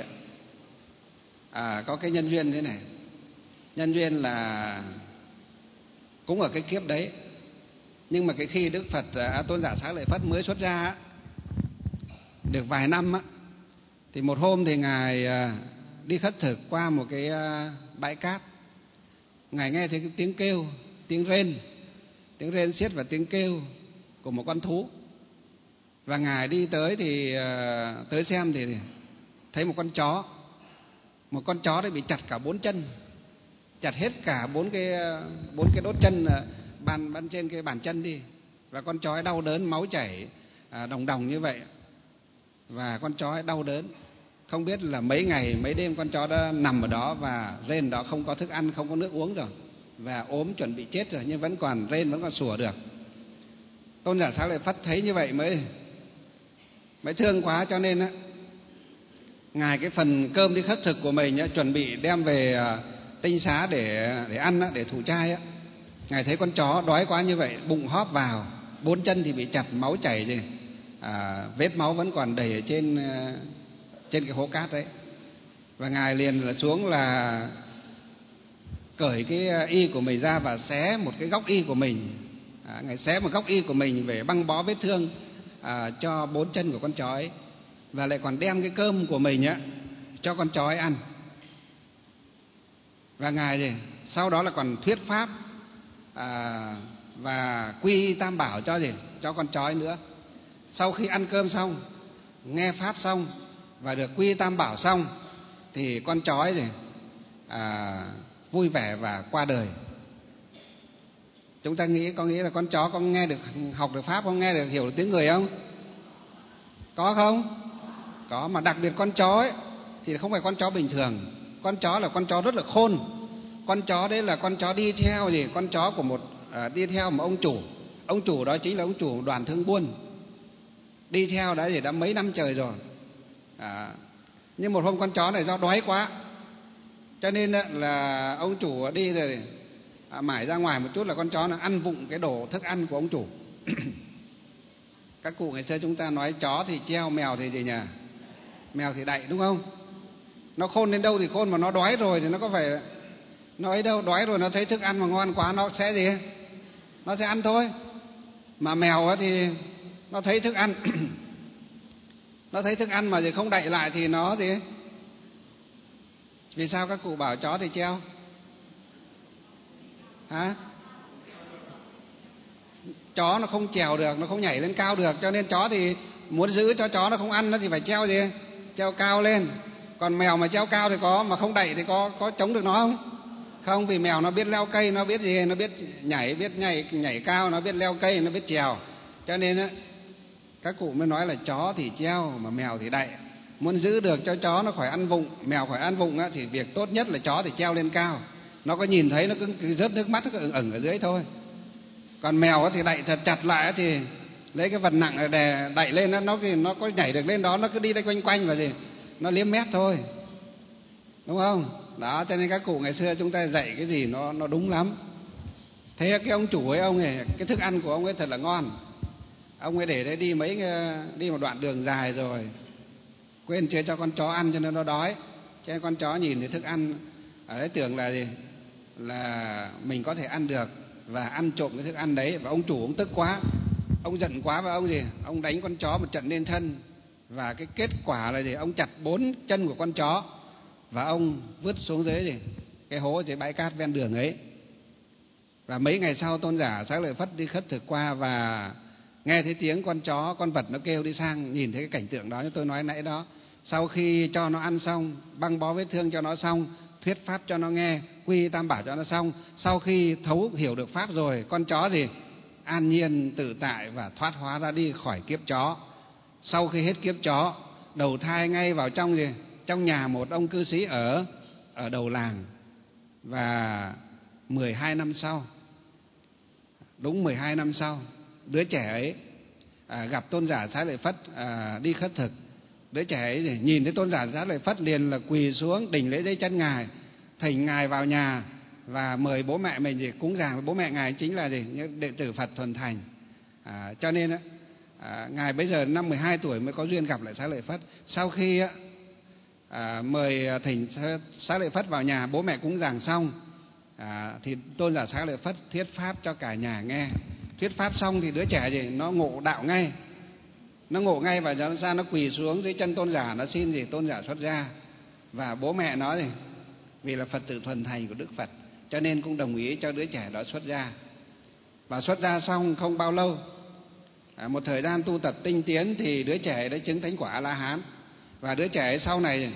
Có cái nhân duyên thế này. Nhân duyên là cũng ở cái kiếp đấy, nhưng mà cái khi Đức Phật tôn giả Xá Lợi Phất mới xuất gia được vài năm thì một hôm thì ngài đi khất thực qua một cái bãi cát. Ngài nghe thấy cái tiếng kêu, tiếng rên xiết và tiếng kêu của một con thú. Và ngài đi tới thì tới xem thì thấy một con chó. Một con chó đấy bị chặt cả 4 chân, chặt hết cả 4 cái đốt chân ban trên cái bàn chân đi. Và con chó ấy đau đớn, máu chảy đồng đồng như vậy. Và con chó ấy đau đớn, không biết là mấy ngày mấy đêm con chó đã nằm ở đó và rên đó, không có thức ăn, không có nước uống rồi, và ốm chuẩn bị chết rồi, nhưng vẫn còn rên, vẫn còn sủa được. Tôn giả Xá Lợi Phất thấy như vậy mới thương quá, cho nên ngài cái phần cơm đi khất thực của mình chuẩn bị đem về tinh xá để ăn, để thụ trai. Ngài thấy con chó đói quá như vậy, bụng hóp vào, 4 chân thì bị chặt, máu chảy gì, vết máu vẫn còn đầy ở trên cái hố cát đấy. Và ngài liền xuống là cởi cái y của mình ra và xé một cái góc y của mình. Ngài xé một góc y của mình về băng bó vết thương cho 4 chân của con chó ấy, và lại còn đem cái cơm của mình cho con chó ấy ăn. Và ngài sau đó là còn thuyết pháp và quy tam bảo cho con chó ấy nữa. Sau khi ăn cơm xong, nghe pháp xong và được quy tam bảo xong, thì con chó ấy vui vẻ và qua đời. Chúng ta có nghĩ là con chó có nghe được, học được pháp không, nghe được, hiểu được tiếng người không? Có không? Có. Mà đặc biệt con chó ấy thì không phải con chó bình thường. Con chó là con chó rất là khôn. Con chó đấy là con chó đi theo con chó của đi theo một ông chủ. Ông chủ đó chính là ông chủ đoàn thương buôn, đi theo đã mấy năm trời rồi. Nhưng một hôm con chó này do đói quá, cho nên là ông chủ đi rồi mải ra ngoài một chút là con chó nó ăn vụng cái đồ thức ăn của ông chủ. Các cụ ngày xưa chúng ta nói chó thì treo, mèo thì gì nhỉ? Mèo thì đậy, đúng không? Nó khôn đến đâu thì khôn, mà nó đói rồi thì nó có phải nó ấy đâu. Đói rồi nó thấy thức ăn mà ngon quá nó sẽ gì? Nó sẽ ăn thôi. Mà mèo thì nó thấy thức ăn nó thấy thức ăn mà gì không đậy lại thì nó gì? Vì sao các cụ bảo chó thì treo? Chó nó không trèo được, nó không nhảy lên cao được, cho nên chó thì muốn giữ cho chó nó không ăn nó thì phải treo gì? Treo cao lên. Còn mèo mà treo cao thì mà không đậy thì có chống được nó không? Không, vì mèo nó biết leo cây, nó biết gì? Nó biết nhảy cao, nó biết leo cây, nó biết trèo. Cho nên các cụ mới nói là chó thì treo mà mèo thì đậy. Muốn giữ được cho chó nó khỏi ăn vụng, mèo khỏi ăn vụng thì việc tốt nhất là chó thì treo lên cao. Nó có nhìn thấy nó cứ rớt nước mắt, nó cứ ửng ở dưới thôi. Còn mèo thì đậy thật chặt lại thì lấy cái vật nặng để đậy lên, nó có nhảy được lên đó, nó cứ đi đây quanh quanh và gì nó liếm mét thôi, đúng không? Đó, cho nên các cụ ngày xưa chúng ta dạy cái gì nó đúng lắm. Thế cái ông chủ ấy, ông ấy cái thức ăn của ông ấy thật là ngon. Ông ấy để đấy đi một đoạn đường dài rồi quên chưa cho con chó ăn cho nên nó đói. Cho nên con chó nhìn thấy thức ăn ở đấy tưởng là gì, là mình có thể ăn được và ăn trộm cái thức ăn đấy. Và ông chủ ông tức quá, ông giận quá và ông gì, ông đánh con chó một trận lên thân. Và cái kết quả là gì, ông chặt 4 chân của con chó và ông vứt xuống dưới gì, cái hố dưới bãi cát ven đường ấy. Và mấy ngày sau Tôn giả Xá Lợi Phất đi khất thực qua và nghe thấy tiếng con chó, con vật nó kêu đi sang, nhìn thấy cái cảnh tượng đó như tôi nói nãy đó. Sau khi cho nó ăn xong, băng bó vết thương cho nó xong, thuyết pháp cho nó nghe, quy tam bảo cho nó xong, sau khi thấu hiểu được pháp rồi, con chó gì an nhiên tự tại và thoát hóa ra đi khỏi kiếp chó. Sau khi hết kiếp chó, đầu thai ngay vào trong gì, trong nhà một ông cư sĩ ở đầu làng. Và 12 năm sau, đúng 12 năm sau, đứa trẻ ấy gặp Tôn giả Xá Lợi Phất đi khất thực. Đứa trẻ ấy nhìn thấy Tôn giả Xá Lợi Phất liền là quỳ xuống đỉnh lễ dưới chân ngài, thỉnh ngài vào nhà và mời bố mẹ mình gì cúng dường. Bố mẹ ngài chính là gì, những đệ tử Phật thuần thành. Cho nên ngài bây giờ năm 12 tuổi mới có duyên gặp lại Xá Lợi Phất. Sau khi mời thỉnh Xá Lợi Phất vào nhà, bố mẹ cúng dường xong, thì Tôn giả Xá Lợi Phất thuyết pháp cho cả nhà nghe. Thuyết pháp xong thì đứa trẻ gì nó ngộ đạo ngay, nó ngộ ngay và nó quỳ xuống dưới chân Tôn giả, nó xin gì Tôn giả xuất gia. Và bố mẹ nó gì, vì là Phật tử thuần thành của Đức Phật cho nên cũng đồng ý cho đứa trẻ đó xuất gia. Và xuất gia xong không bao lâu, một thời gian tu tập tinh tiến thì đứa trẻ đã chứng thánh quả A La Hán. Và đứa trẻ sau này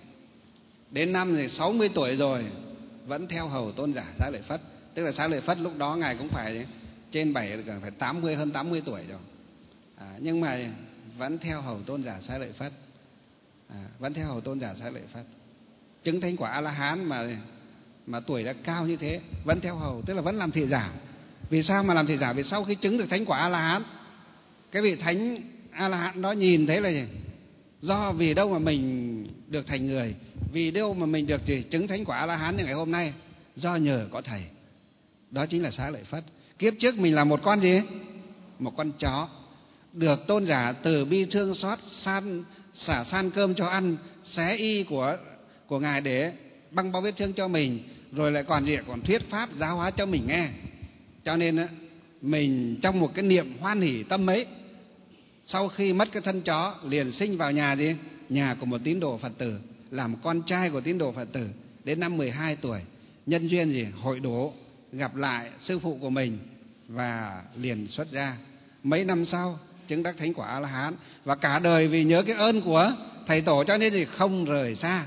đến năm thì 60 tuổi rồi vẫn theo hầu Tôn giả Xá Lợi Phất. Tức là Xá Lợi Phất lúc đó ngài cũng phải trên phải 80, hơn 80 tuổi rồi. Nhưng mà vẫn theo hầu Tôn giả Xá Lợi Phất, vẫn theo hầu Tôn giả Xá Lợi Phất, chứng thánh quả A La Hán mà tuổi đã cao như thế vẫn theo hầu, tức là vẫn làm thị giả. Vì sao mà làm thị giả? Vì sau khi chứng được thánh quả A La Hán, cái vị thánh A La Hán đó nhìn thấy là gì, do vì đâu mà mình được thành người, vì đâu mà mình được gì chứng thánh quả A La Hán như ngày hôm nay, do nhờ có thầy, đó chính là Xá Lợi Phất. Kiếp trước mình là một con gì, một con chó, được Tôn giả từ bi thương xót, xả san cơm cho ăn, xé y của ngài để băng bó vết thương cho mình, rồi lại còn gì, còn thuyết pháp giáo hóa cho mình nghe. Cho nên mình trong một cái niệm hoan hỷ tâm ấy, sau khi mất cái thân chó liền sinh vào nhà gì, nhà của một tín đồ Phật tử, làm con trai của tín đồ Phật tử. Đến năm 12 tuổi nhân duyên gì hội đổ gặp lại sư phụ của mình và liền xuất gia. Mấy năm sau chứng đắc thánh quả A La Hán, và cả đời vì nhớ cái ơn của thầy tổ cho nên thì không rời xa.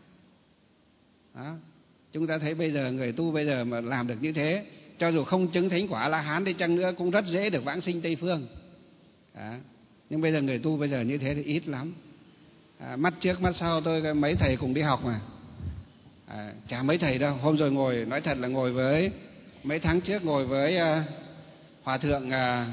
Đó. Chúng ta thấy bây giờ người tu bây giờ mà làm được như thế, cho dù không chứng thánh quả A La Hán đi chăng nữa cũng rất dễ được vãng sinh Tây Phương. Đó. Nhưng bây giờ người tu bây giờ như thế thì ít lắm. Mắt trước mắt sau tôi mấy thầy cùng đi học mà, chả mấy thầy đâu. Hôm rồi ngồi, nói thật là ngồi với, mấy tháng trước ngồi với Hòa thượng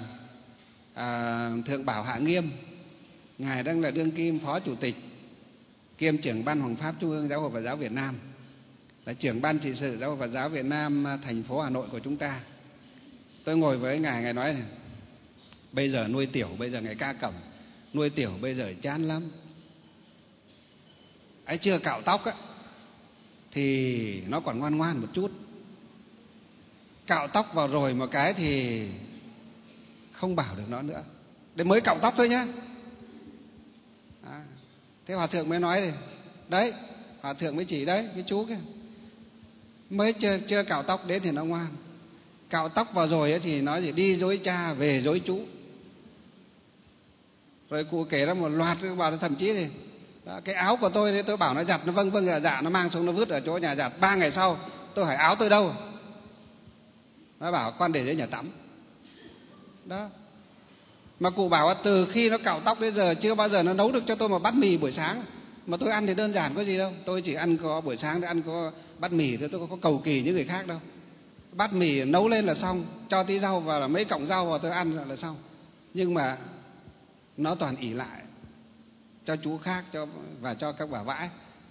Thượng Bảo Hạ Nghiêm. Ngài đang là đương kim phó chủ tịch kiêm trưởng ban Hoằng Pháp Trung ương Giáo hội Phật giáo Việt Nam, là trưởng ban trị sự Giáo hội Phật giáo Việt Nam thành phố Hà Nội của chúng ta. Tôi ngồi với ngài, ngài nói này, bây giờ nuôi tiểu, bây giờ ngài ca cẩm, nuôi tiểu bây giờ chán lắm. Ấy chưa cạo tóc á thì nó còn ngoan ngoan một chút, cạo tóc vào rồi một cái thì không bảo được nó nữa. Đấy mới cạo tóc thôi nhá. Thế Hòa thượng mới nói này, đấy, Hòa thượng mới chỉ đấy, cái chú kia mới chưa cạo tóc đến thì nó ngoan, cạo tóc vào rồi ấy thì nói gì đi dối cha về dối chú. Rồi cụ kể ra một loạt, bảo thậm chí thì đó, cái áo của tôi thì tôi bảo nó giặt, nó vâng vâng dạ, nó mang xuống nó vứt ở chỗ nhà giặt. 3 ngày sau tôi hỏi áo tôi đâu, nó bảo con để dưới nhà tắm. Đó. Mà cụ bảo từ khi nó cạo tóc đến giờ chưa bao giờ nó nấu được cho tôi một bát mì buổi sáng. Mà tôi ăn thì đơn giản có gì đâu, tôi chỉ ăn có buổi sáng để ăn có bát mì thôi, tôi có cầu kỳ như người khác đâu. bát mì nấu lên là xong, cho tí rau vào là mấy cọng rau vào tôi ăn là xong. Nhưng mà nó toàn ỷ lại cho chú khác, và cho các bà vãi.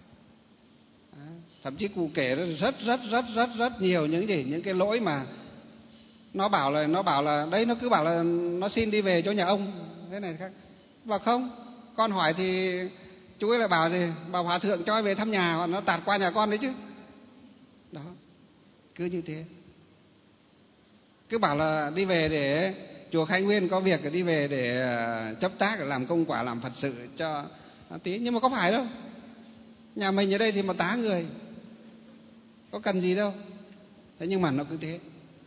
Thậm chí cụ kể rất nhiều những cái lỗi mà nó bảo là đấy, nó cứ bảo là nó xin đi về cho nhà ông thế này khác. Và không, con hỏi thì chú ấy lại bảo gì, bảo hòa thượng cho về thăm nhà, hoặc nó tạt qua nhà con đấy chứ. Đó, cứ như thế. Cứ bảo là đi về để chùa Khai Nguyên có việc, đi về để chấp tác, làm công quả, làm Phật sự cho tí. Nhưng mà có phải đâu, nhà mình ở đây thì mà tá người, có cần gì đâu. Thế nhưng mà nó cứ thế.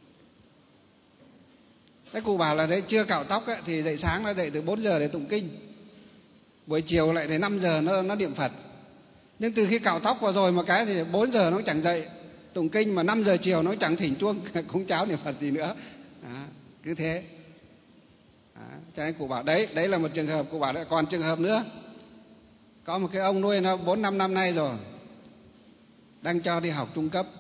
Thế cụ bảo là đấy, chưa cạo tóc ấy, thì dậy sáng nó dậy từ 4 giờ để tụng kinh, buổi chiều lại đến 5 giờ nó niệm Phật. Nhưng từ khi cạo tóc vào rồi một cái thì 4 giờ nó chẳng dậy tụng kinh, mà 5 giờ chiều nó chẳng thỉnh chuông cúng cháo niệm Phật gì nữa. Cứ thế. Cho nên cụ bảo đấy là một trường hợp. Cụ bảo đấy, còn trường hợp nữa, có một cái ông nuôi nó 4-5 năm nay rồi, đang cho đi học trung cấp,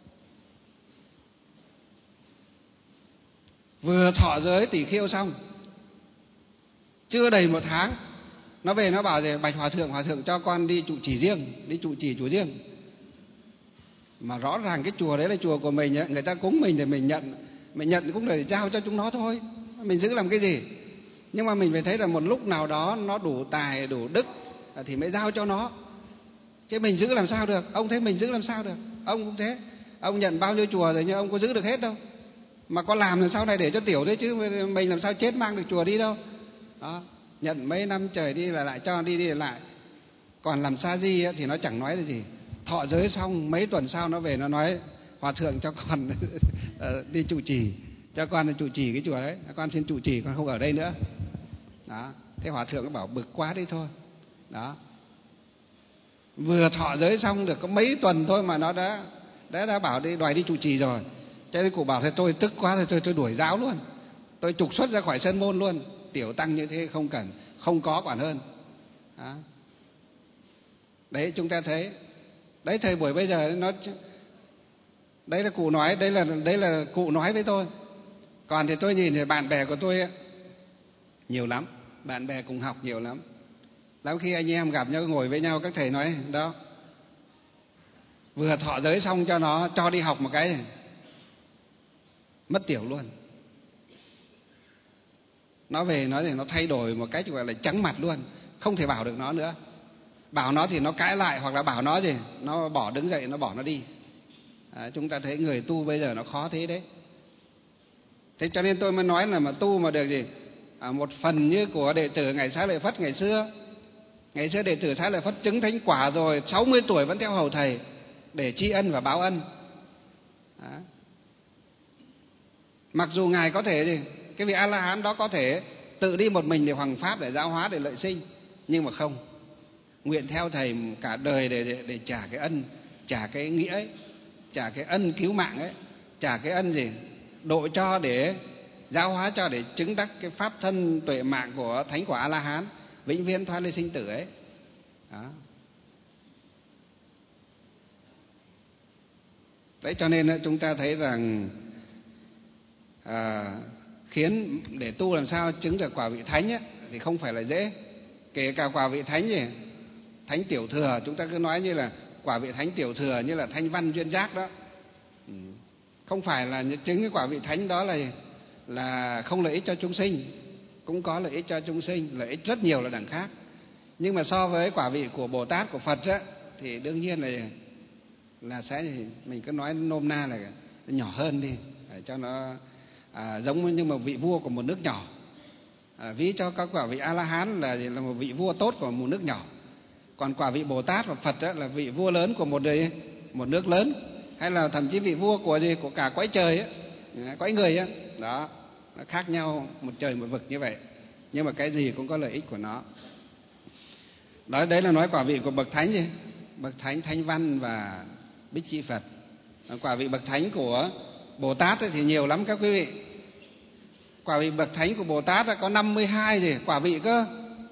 vừa thọ giới tỷ khiêu xong, chưa đầy 1 tháng, nó về nó bảo gì, bạch hòa thượng cho con đi trụ trì riêng, đi trụ trì chùa riêng. Mà rõ ràng cái chùa đấy là chùa của mình ấy, người ta cúng mình thì mình nhận cũng để giao cho chúng nó thôi, mình giữ làm cái gì. Nhưng mà mình phải thấy là một lúc nào đó nó đủ tài đủ đức thì mới giao cho nó, chứ mình giữ làm sao được. Ông thấy mình giữ làm sao được, ông cũng thế. Ông nhận bao nhiêu chùa rồi nhưng ông có giữ được hết đâu, mà có làm là sau này để cho tiểu đấy chứ mình làm sao chết mang được chùa đi đâu. Đó, nhận mấy năm trời đi là lại cho đi lại. Còn làm sa di thì nó chẳng nói là gì. Thọ giới xong mấy tuần sau nó về nó nói, hòa thượng cho con đi trụ trì, cho con đi trụ trì cái chùa đấy, con xin trụ trì, con không ở đây nữa. Đó, thế hòa thượng nó bảo bực quá đi thôi. Đó, vừa thọ giới xong được có mấy tuần thôi mà nó đã bảo đi đòi đi trụ trì rồi. Cho nên cụ bảo thế, tôi tức quá thì tôi đuổi giáo luôn, tôi trục xuất ra khỏi sân môn luôn. Tiểu tăng như thế không cần, không có quản hơn. Đó. Đấy, chúng ta thấy đấy, thời buổi bây giờ nó đấy là cụ nói, đấy là cụ nói với tôi. Còn thì tôi nhìn thì bạn bè của tôi nhiều lắm, bạn bè cùng học nhiều lắm. Lắm khi anh em gặp nhau ngồi với nhau, các thầy nói đó, vừa thọ giới xong cho nó cho đi học một cái mất tiểu luôn. Nó về nói thì nó thay đổi một cách gọi là trắng mặt luôn, không thể bảo được nó nữa. Bảo nó thì nó cãi lại, hoặc là bảo nó gì nó bỏ, đứng dậy nó bỏ nó đi. Chúng ta thấy người tu bây giờ nó khó thế đấy. Thế cho nên tôi mới nói là mà tu mà được gì, một phần như của đệ tử Ngài Xá Lợi Phất ngày xưa. Ngày xưa đệ tử Xá Lợi Phất chứng thánh quả rồi, 60 tuổi vẫn theo hầu thầy để tri ân và báo ân. Đó. Mặc dù Ngài có thể gì, cái vị A-la-hán đó có thể tự đi một mình để hoằng pháp, để giáo hóa, để lợi sinh, nhưng mà không, nguyện theo thầy cả đời để trả cái ân, trả cái nghĩa ấy, trả cái ân cứu mạng ấy, trả cái ân gì, độ cho để giáo hóa cho, để chứng đắc cái pháp thân tuệ mạng của thánh quả A-la-hán, vĩnh viễn thoát ly sinh tử ấy. Đó. Đấy, cho nên chúng ta thấy rằng khiến để tu làm sao chứng được quả vị thánh ấy, thì không phải là dễ. Kể cả quả vị thánh gì, thánh tiểu thừa, chúng ta cứ nói như là quả vị thánh tiểu thừa, như là Thanh Văn Duyên Giác đó, không phải là chứng cái quả vị thánh đó là không lợi ích cho chúng sinh, cũng có lợi ích cho chúng sinh, lợi ích rất nhiều là đẳng khác. Nhưng mà so với quả vị của Bồ Tát, của Phật á, thì đương nhiên là sẽ, mình cứ nói nôm na là nhỏ hơn đi, để cho nó giống như một vị vua của một nước nhỏ. Ví cho các quả vị A-la-hán là một vị vua tốt của một nước nhỏ. Còn quả vị Bồ Tát và Phật là vị vua lớn của một nước lớn, hay là thậm chí vị vua của cả cõi trời ấy, cõi người ấy. Đó, nó khác nhau một trời một vực như vậy, nhưng mà cái gì cũng có lợi ích của nó. Đó, đấy là nói quả vị của bậc thánh gì, bậc thánh Thanh Văn và Bích Chi Phật. Quả vị bậc thánh của Bồ Tát ấy thì nhiều lắm các quý vị. Quả vị bậc thánh của Bồ Tát có 52 gì quả vị cơ.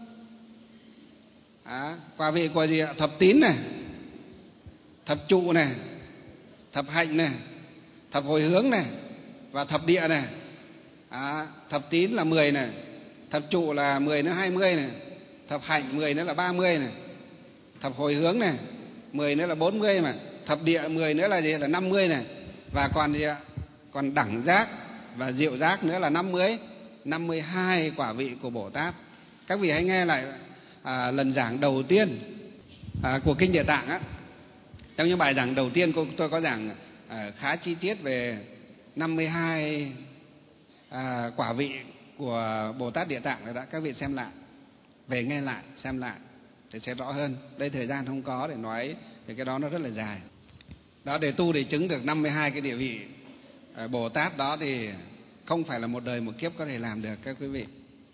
Quả vị của gì Thập Tín này, Thập Trụ này, Thập Hạnh này, thập hồi hướng này, và thập địa này. Thập tín là 10 này, thập trụ là 10 nữa 20 này, thập hạnh 10 nữa là 30 này, thập hồi hướng này 10 nữa là 40 mà, thập địa 10 nữa là gì? Là 50 này. Và còn gì ạ? Còn đẳng giác và diệu giác nữa là 52 quả vị của Bồ Tát. Các vị hãy nghe lại lần giảng đầu tiên của Kinh Địa Tạng á. Trong những bài giảng đầu tiên tôi có giảng khá chi tiết về 52 quả vị của Bồ Tát Địa Tạng rồi đó. Các vị xem lại, về nghe lại, xem lại thì sẽ rõ hơn. Đây thời gian không có để nói thì cái đó nó rất là dài. Đó, để tu để chứng được 52 cái địa vị Bồ Tát đó thì không phải là một đời một kiếp có thể làm được các quý vị.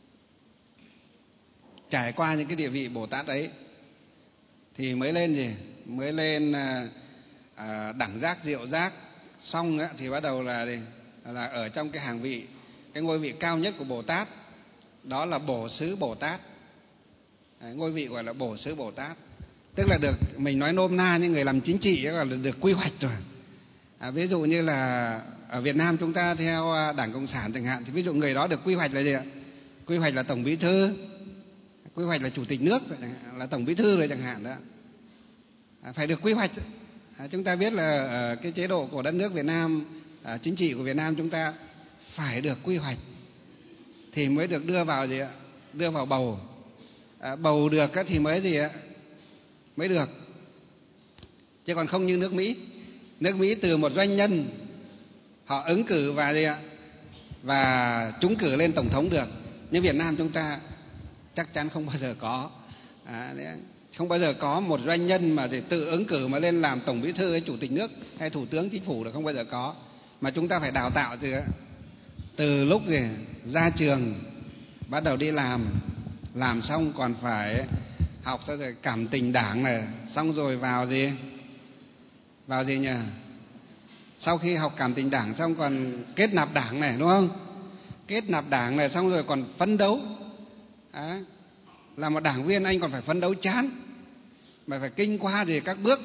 Trải qua những cái địa vị Bồ Tát ấy thì mới lên gì? Mới lên đẳng giác, diệu giác. Xong thì bắt đầu là ở trong cái hàng vị, cái ngôi vị cao nhất của Bồ Tát, đó là Bổ Xứ Bồ Tát. Ngôi vị gọi là Bổ Xứ Bồ Tát, tức là được, mình nói nôm na như người làm chính trị gọi là được quy hoạch rồi. Ví dụ như là ở Việt Nam chúng ta theo Đảng Cộng sản chẳng hạn, thì ví dụ người đó được quy hoạch là gì ạ? Quy hoạch là Tổng Bí Thư, quy hoạch là Chủ tịch nước, là Tổng Bí Thư rồi chẳng hạn đó. Phải được quy hoạch. Chúng ta biết là cái chế độ của đất nước Việt Nam, chính trị của Việt Nam chúng ta phải được quy hoạch thì mới được đưa vào gì ạ? Đưa vào bầu. Bầu được thì mới gì ạ? Mới được. Chứ còn không như nước Mỹ. Nước Mỹ từ một doanh nhân họ ứng cử và gì ạ? Và trúng cử lên tổng thống được. Nhưng Việt Nam chúng ta chắc chắn không bao giờ có. Không bao giờ có một doanh nhân mà thì tự ứng cử mà lên làm Tổng Bí Thư hay Chủ tịch nước hay Thủ tướng Chính phủ là không bao giờ có. Mà chúng ta phải đào tạo từ lúc gì ra trường bắt đầu đi làm xong còn phải học rồi cảm tình đảng này, xong rồi vào gì nhỉ? Sau khi học cảm tình đảng xong còn kết nạp đảng này, đúng không? Kết nạp đảng này xong rồi còn phấn đấu. Là một đảng viên anh còn phải phấn đấu chán, mà phải kinh qua các bước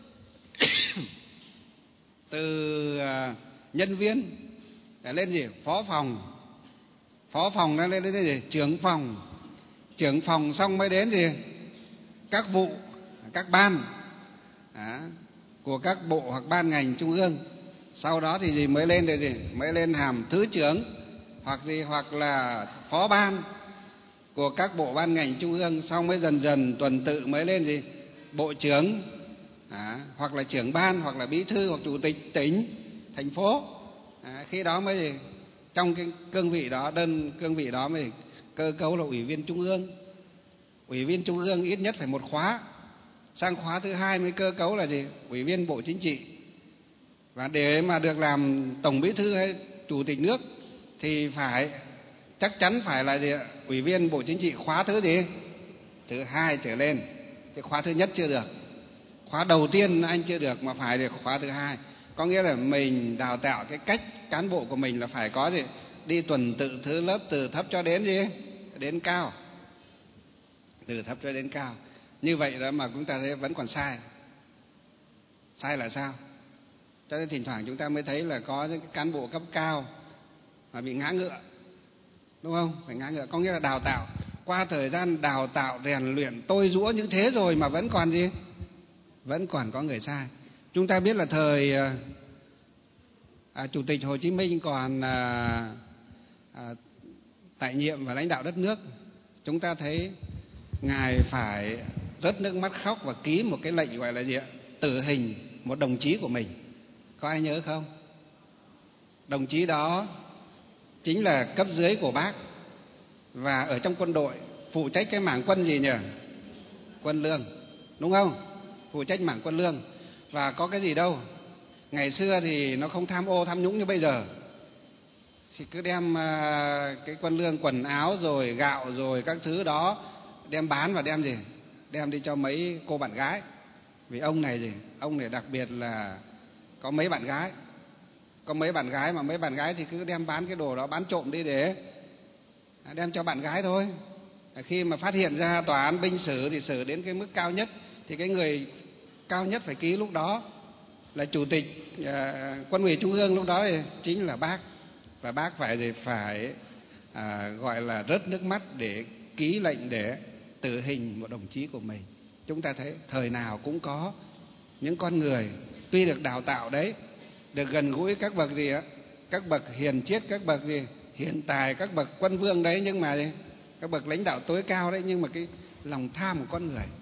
từ nhân viên để lên phó phòng nó lên trưởng phòng xong mới đến các vụ, các ban của các bộ hoặc ban ngành trung ương. Sau đó thì mới lên mới lên hàm thứ trưởng hoặc là phó ban của các bộ ban ngành trung ương. Xong mới dần dần tuần tự mới lên bộ trưởng, hoặc là trưởng ban, hoặc là bí thư, hoặc chủ tịch tỉnh, thành phố. Khi đó mới trong cái cương vị đó mới cơ cấu là ủy viên trung ương. Ủy viên trung ương ít nhất phải một khóa, sang khóa thứ 2 mới cơ cấu là ủy viên Bộ Chính trị. Và để mà được làm Tổng Bí thư hay Chủ tịch nước thì chắc chắn phải là ủy viên Bộ Chính trị khóa thứ 2 trở lên. Thì khóa thứ nhất chưa được, khóa đầu tiên anh chưa được, mà phải được khóa thứ 2. Có nghĩa là mình đào tạo cái cách cán bộ của mình là phải có đi tuần tự thứ lớp từ thấp cho đến đến cao, từ thấp cho đến cao. Như vậy đó mà chúng ta thấy vẫn còn sai là sao? Cho nên thỉnh thoảng chúng ta mới thấy là có những cán bộ cấp cao mà bị ngã ngựa, đúng không? Phải ngã ngựa, có nghĩa là đào tạo qua thời gian đào tạo rèn luyện tôi giũa những thế rồi mà vẫn còn vẫn còn có người sai. Chúng ta biết là thời Chủ tịch Hồ Chí Minh còn tại nhiệm và lãnh đạo đất nước, chúng ta thấy ngài phải rớt nước mắt khóc và ký một cái lệnh gọi là tử hình một đồng chí của mình. Có ai nhớ không? Đồng chí đó chính là cấp dưới của bác, và ở trong quân đội phụ trách cái mảng quân gì nhỉ? Quân lương, đúng không? Phụ trách mảng quân lương. Và có cái gì đâu, ngày xưa thì nó không tham ô tham nhũng như bây giờ, thì cứ đem cái quân lương, quần áo rồi gạo rồi các thứ đó đem bán và đem đi cho mấy cô bạn gái. Vì ông này đặc biệt là có mấy bạn gái, mà mấy bạn gái thì cứ đem bán cái đồ đó, bán trộm đi để đem cho bạn gái thôi. Khi mà phát hiện ra tòa án binh xử thì xử đến cái mức cao nhất, thì cái người cao nhất phải ký lúc đó là chủ tịch Quân ủy Trung ương lúc đó thì chính là bác, và bác phải gọi là rớt nước mắt để ký lệnh để tử hình một đồng chí của mình. Chúng ta thấy thời nào cũng có những con người tuy được đào tạo đấy, được gần gũi các bậc gì á, các bậc hiền triết, các bậc gì hiện tài, các bậc quân vương đấy, nhưng mà các bậc lãnh đạo tối cao đấy, nhưng mà cái lòng tham của con người,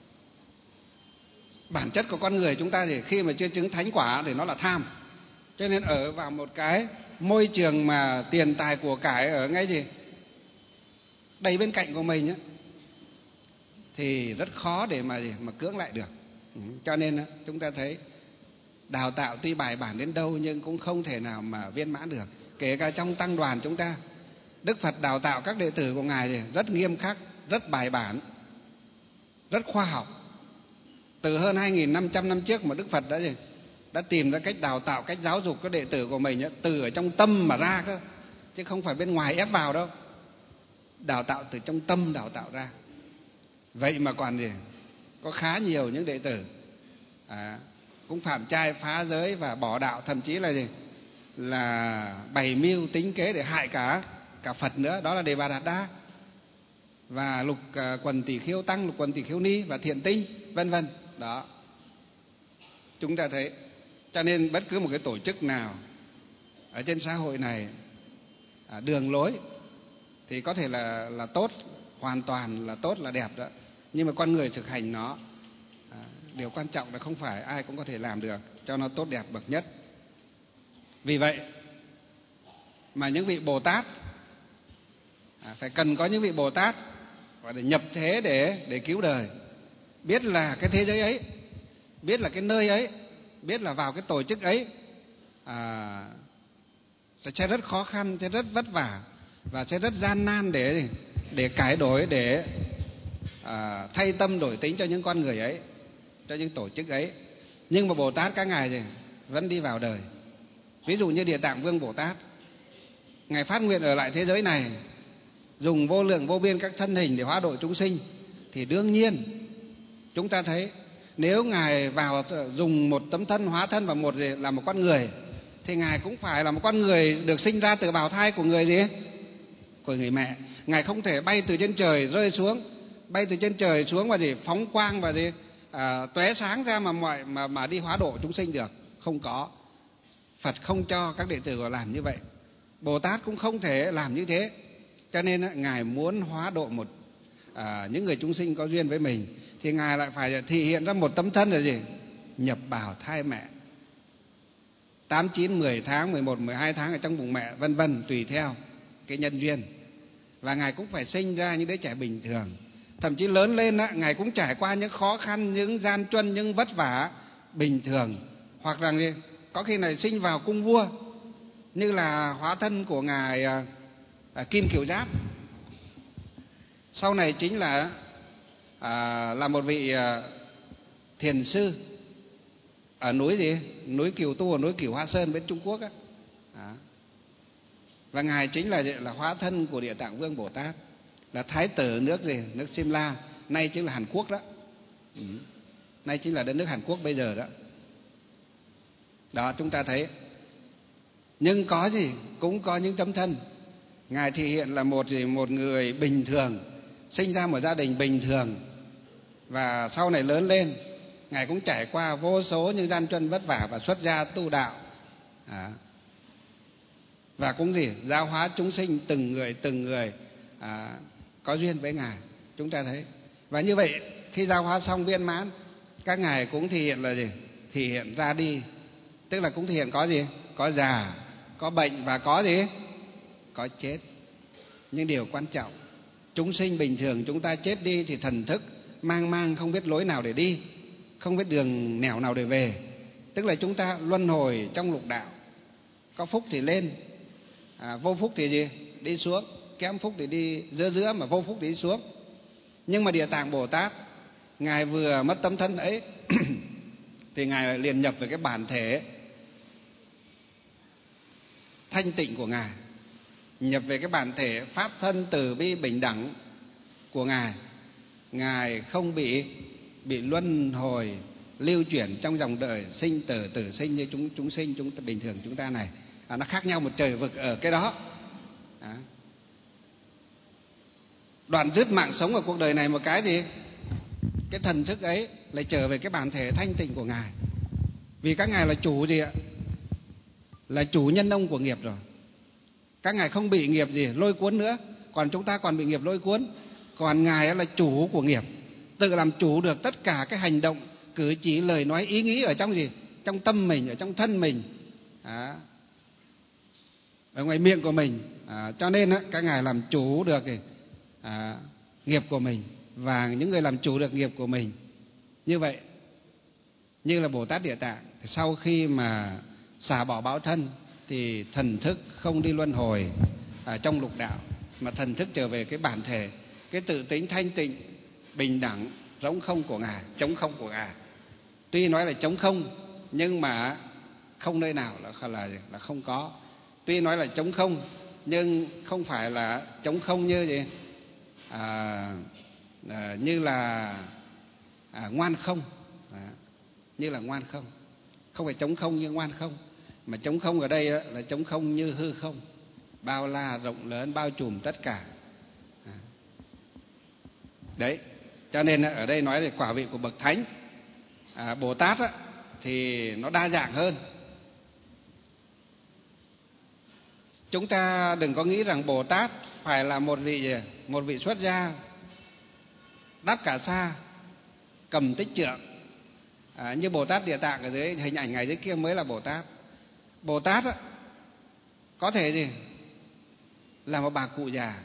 bản chất của con người chúng ta thì khi mà chưa chứng thánh quả thì nó là tham. Cho nên ở vào một cái môi trường mà tiền tài của cải ở ngay gì đầy bên cạnh của mình ấy, thì rất khó để mà cưỡng lại được. Cho nên chúng ta thấy đào tạo tuy bài bản đến đâu nhưng cũng không thể nào mà viên mãn được. Kể cả trong tăng đoàn chúng ta, Đức Phật đào tạo các đệ tử của Ngài thì rất nghiêm khắc, rất bài bản, rất khoa học. Từ hơn 2.500 năm trước mà Đức Phật đã tìm ra cách đào tạo, cách giáo dục các đệ tử của mình ấy, từ ở trong tâm mà ra cơ, chứ không phải bên ngoài ép vào đâu. Đào tạo từ trong tâm đào tạo ra. Vậy mà còn có khá nhiều những đệ tử cũng phạm trai, phá giới và bỏ đạo, thậm chí là bày mưu tính kế để hại cả Phật nữa. Đó là Đề Bà Đạt Đa và Lục Quần Tỷ Khiêu Tăng, Lục Quần Tỷ Khiêu Ni và Thiện Tinh, vân vân. Đó, chúng ta thấy. Cho nên bất cứ một cái tổ chức nào ở trên xã hội này, đường lối thì có thể là tốt, hoàn toàn là tốt, là đẹp đó, nhưng mà con người thực hành nó, điều quan trọng là không phải ai cũng có thể làm được cho nó tốt đẹp bậc nhất. Vì vậy mà những vị Bồ Tát phải cần có những vị Bồ Tát gọi là nhập thế để cứu đời, biết là cái thế giới ấy, biết là cái nơi ấy, biết là vào cái tổ chức ấy sẽ rất khó khăn, sẽ rất vất vả và sẽ rất gian nan để cải đổi, để thay tâm đổi tính cho những con người ấy, cho những tổ chức ấy. Nhưng mà Bồ Tát các ngài vẫn đi vào đời. Ví dụ như Địa Tạng Vương Bồ Tát, ngài phát nguyện ở lại thế giới này, dùng vô lượng vô biên các thân hình để hóa độ chúng sinh. Thì đương nhiên chúng ta thấy nếu ngài vào dùng một tấm thân hóa thân vào là một con người, thì ngài cũng phải là một con người được sinh ra từ bào thai của của người mẹ. Ngài không thể bay từ trên trời rơi xuống, bay từ trên trời xuống và phóng quang và tóe sáng ra mà đi hóa độ chúng sinh được. Không có. Phật không cho các đệ tử của làm như vậy. Bồ Tát cũng không thể làm như thế. Cho nên ngài muốn hóa độ những người chúng sinh có duyên với mình, thì ngài lại phải thể hiện ra một tấm thân là nhập bào thai mẹ, 8, 9, 10 tháng, 11, 12 tháng ở trong bụng mẹ, vân vân, tùy theo cái nhân duyên. Và ngài cũng phải sinh ra những đứa trẻ bình thường. Thậm chí lớn lên ngài cũng trải qua những khó khăn, những gian truân, những vất vả bình thường. Hoặc là có khi này sinh vào cung vua, như là hóa thân của ngài Kim Kiều Giáp. Sau này chính là một vị thiền sư ở núi Kiều Tu, ở núi Kiều Hoa Sơn bên Trung Quốc á. Và ngài chính là hóa thân của Địa Tạng Vương Bồ Tát, là thái tử nước Simla, nay chính là Hàn Quốc đó. Nay chính là đất nước Hàn Quốc bây giờ đó. Đó, chúng ta thấy. Nhưng cũng có những tấm thân ngài thể hiện là một người bình thường, sinh ra một gia đình bình thường, và sau này lớn lên ngài cũng trải qua vô số những gian truân vất vả và xuất gia tu đạo, và cũng giáo hóa chúng sinh từng người có duyên với ngài. Chúng ta thấy. Và như vậy khi giáo hóa xong viên mãn, các ngài cũng thể hiện là thể hiện ra đi, tức là cũng thể hiện có già, có bệnh và có chết. Nhưng điều quan trọng, chúng sinh bình thường chúng ta chết đi thì thần thức mang không biết lối nào để đi, không biết đường nẻo nào để về. Tức là chúng ta luân hồi trong lục đạo, có phúc thì lên, vô phúc thì đi xuống, kém phúc thì đi giữa mà vô phúc thì đi xuống. Nhưng mà Địa Tạng Bồ Tát, ngài vừa mất tấm thân ấy thì ngài liền nhập về cái bản thể thanh tịnh của ngài, nhập về cái bản thể pháp thân từ bi bình đẳng của ngài. Ngài không bị luân hồi lưu chuyển trong dòng đời sinh tử, tử sinh như chúng sinh chúng ta bình thường chúng ta này. Nó khác nhau một trời vực ở cái đó. Đoạn dứt mạng sống ở cuộc đời này một cái gì? Cái thần thức ấy lại trở về cái bản thể thanh tịnh của Ngài. Vì các Ngài là chủ gì ạ? Là chủ nhân ông của nghiệp rồi. Các Ngài không bị nghiệp gì lôi cuốn nữa. Còn chúng ta còn bị nghiệp lôi cuốn. Còn Ngài là chủ của nghiệp, tự làm chủ được tất cả cái hành động, cử chỉ, lời nói, ý nghĩ ở trong gì? Trong tâm mình, ở trong thân mình, ở ngoài miệng của mình. Cho nên các Ngài làm chủ được nghiệp của mình. Và những người làm chủ được nghiệp của mình như vậy, như là Bồ Tát Địa Tạng, sau khi mà xả bỏ báo thân thì thần thức không đi luân hồi trong lục đạo, mà thần thức trở về cái bản thể, cái tự tính thanh tịnh, bình đẳng, trống không của Ngài, trống không của Ngài. Tuy nói là trống không, nhưng mà không nơi nào là không có. Tuy nói là trống không, nhưng không phải là trống không như gì? Như là ngoan không. Như là ngoan không. Không phải trống không như ngoan không, mà trống không ở đây là trống không như hư không, bao la rộng lớn, bao trùm tất cả. Đấy, cho nên ở đây nói về quả vị của bậc thánh. Bồ Tát thì nó đa dạng hơn. Chúng ta đừng có nghĩ rằng Bồ Tát phải là một vị xuất gia đắp cả sa, cầm tích trượng, như Bồ Tát Địa Tạng ở dưới hình ảnh ngày dưới kia mới là Bồ Tát. Bồ Tát có thể gì? Là một bà cụ già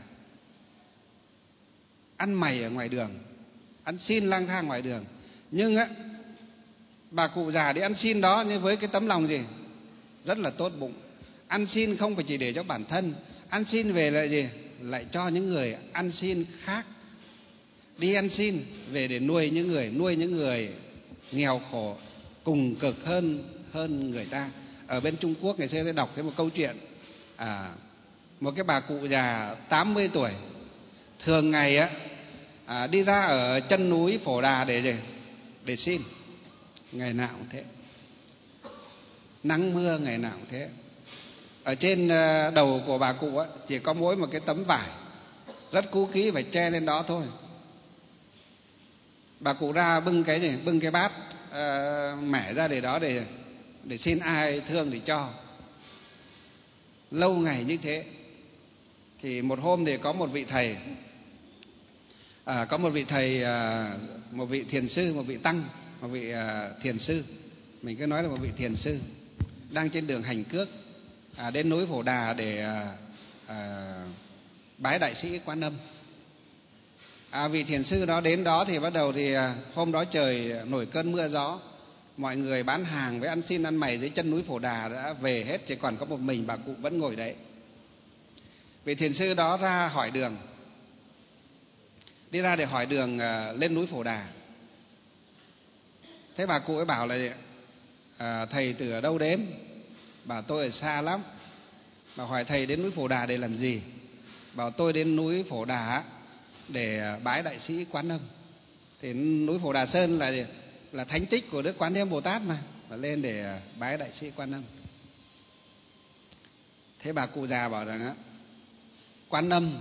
ăn mày ở ngoài đường, ăn xin lang thang ngoài đường. Nhưng bà cụ già đi ăn xin đó, nhưng với cái tấm lòng gì? Rất là tốt bụng. Ăn xin không phải chỉ để cho bản thân, ăn xin về lại gì? Lại cho những người ăn xin khác. Đi ăn xin về để nuôi những người nghèo khổ, cùng cực hơn người ta. Ở bên Trung Quốc ngày xưa tôi đọc thấy một câu chuyện, một cái bà cụ già 80 tuổi thường ngày đi ra ở chân núi Phổ Đà để xin. Ngày nào cũng thế, nắng mưa ngày nào cũng thế. Ở trên đầu của bà cụ chỉ có mỗi một cái tấm vải rất cũ kỹ, phải che lên đó thôi. Bà cụ ra bưng cái bát mẻ ra để đó để xin ai thương thì cho. Lâu ngày như thế thì một hôm thì có một vị thầy, một vị thiền sư, một vị tăng, một vị thiền sư, mình cứ nói là một vị thiền sư, đang trên đường hành cước đến núi Phổ Đà để bái đại sĩ Quán Âm. Vị thiền sư đó đến đó thì bắt đầu thì hôm đó trời nổi cơn mưa gió, mọi người bán hàng với ăn xin ăn mày dưới chân núi Phổ Đà đã về hết, chỉ còn có một mình bà cụ vẫn ngồi đấy. Vị thiền sư đó ra hỏi đường, đi ra để hỏi đường lên núi Phổ Đà. Thế bà cụ ấy bảo là thầy từ ở đâu đến? Bảo tôi ở xa lắm. Bảo hỏi thầy đến núi Phổ Đà để làm gì? Bảo tôi đến núi Phổ Đà để bái đại sĩ Quán Âm. Thì núi Phổ Đà Sơn là thánh tích của Đức Quán Thế Âm Bồ Tát mà, và lên để bái đại sĩ Quán Âm. Thế bà cụ già bảo rằng Quán Âm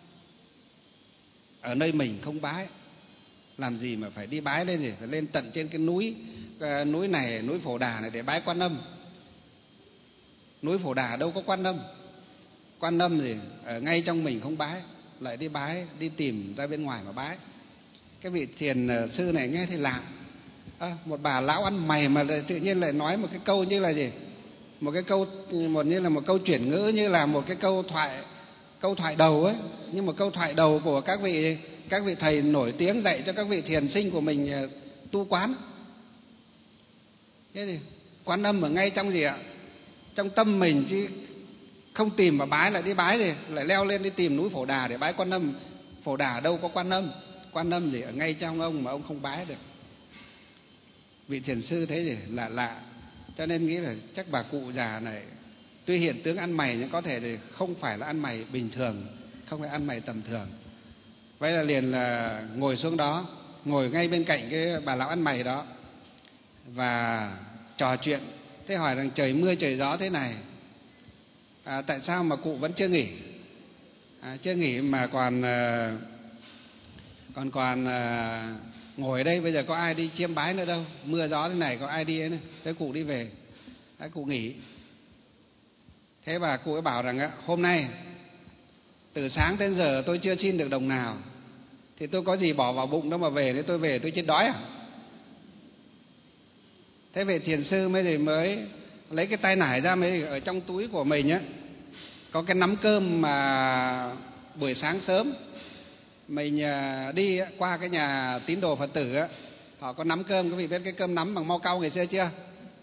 ở nơi mình không bái, làm gì mà phải đi bái lên, gì phải lên tận trên cái núi này, núi Phổ Đà này để bái Quán Âm. Núi Phổ Đà đâu có Quán Âm. Quán Âm gì ở ngay trong mình không bái, lại đi bái, đi tìm ra bên ngoài mà bái. Cái vị thiền sư này nghe thì lạ, một bà lão ăn mày mà tự nhiên lại nói một cái câu như là gì? Một cái câu như là một câu chuyển ngữ, như là một cái câu thoại đầu ấy, như một câu thoại đầu của các vị thầy nổi tiếng dạy cho các vị thiền sinh của mình tu quán. Cái gì? Quán Âm ở ngay trong gì ạ? Trong tâm mình, chứ không tìm mà bái, lại đi bái gì, lại leo lên đi tìm núi Phổ Đà để bái Quán Âm. Phổ Đà đâu có Quán Âm. Quán Âm gì ở ngay trong ông mà ông không bái được. Vị thiền sư thế gì lạ, cho nên nghĩ là chắc bà cụ già này tuy hiện tướng ăn mày nhưng có thể thì không phải là ăn mày bình thường, không phải ăn mày tầm thường. Vậy là liền là ngồi xuống đó, ngồi ngay bên cạnh cái bà lão ăn mày đó. và trò chuyện. Thế hỏi rằng trời mưa trời gió thế này, tại sao mà cụ vẫn chưa nghỉ? Chưa nghỉ mà còn ngồi ở đây, bây giờ có ai đi chiêm bái nữa đâu, mưa gió thế này có ai đi ấy nữa. Thế cụ đi về, cụ nghỉ. Thế bà cụ ấy bảo rằng hôm nay từ sáng đến giờ tôi chưa xin được đồng nào, thì tôi có gì bỏ vào bụng đâu mà về, nếu tôi về tôi chết đói à? Thế về thiền sư mới lấy cái tay nải ra, mới ở trong túi của mình á có cái nắm cơm mà buổi sáng sớm mình đi qua cái nhà tín đồ Phật tử á, họ có nắm cơm. Quý vị biết cái cơm nắm bằng mo cau ngày xưa chưa?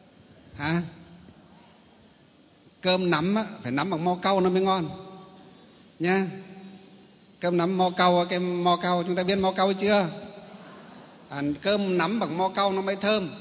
Cơm nắm á, phải nắm bằng mo cau nó mới ngon nha. Cơm nắm mo cau, cái mo cau chúng ta biết mo cau chưa? Cơm nắm bằng mo cau nó mới thơm,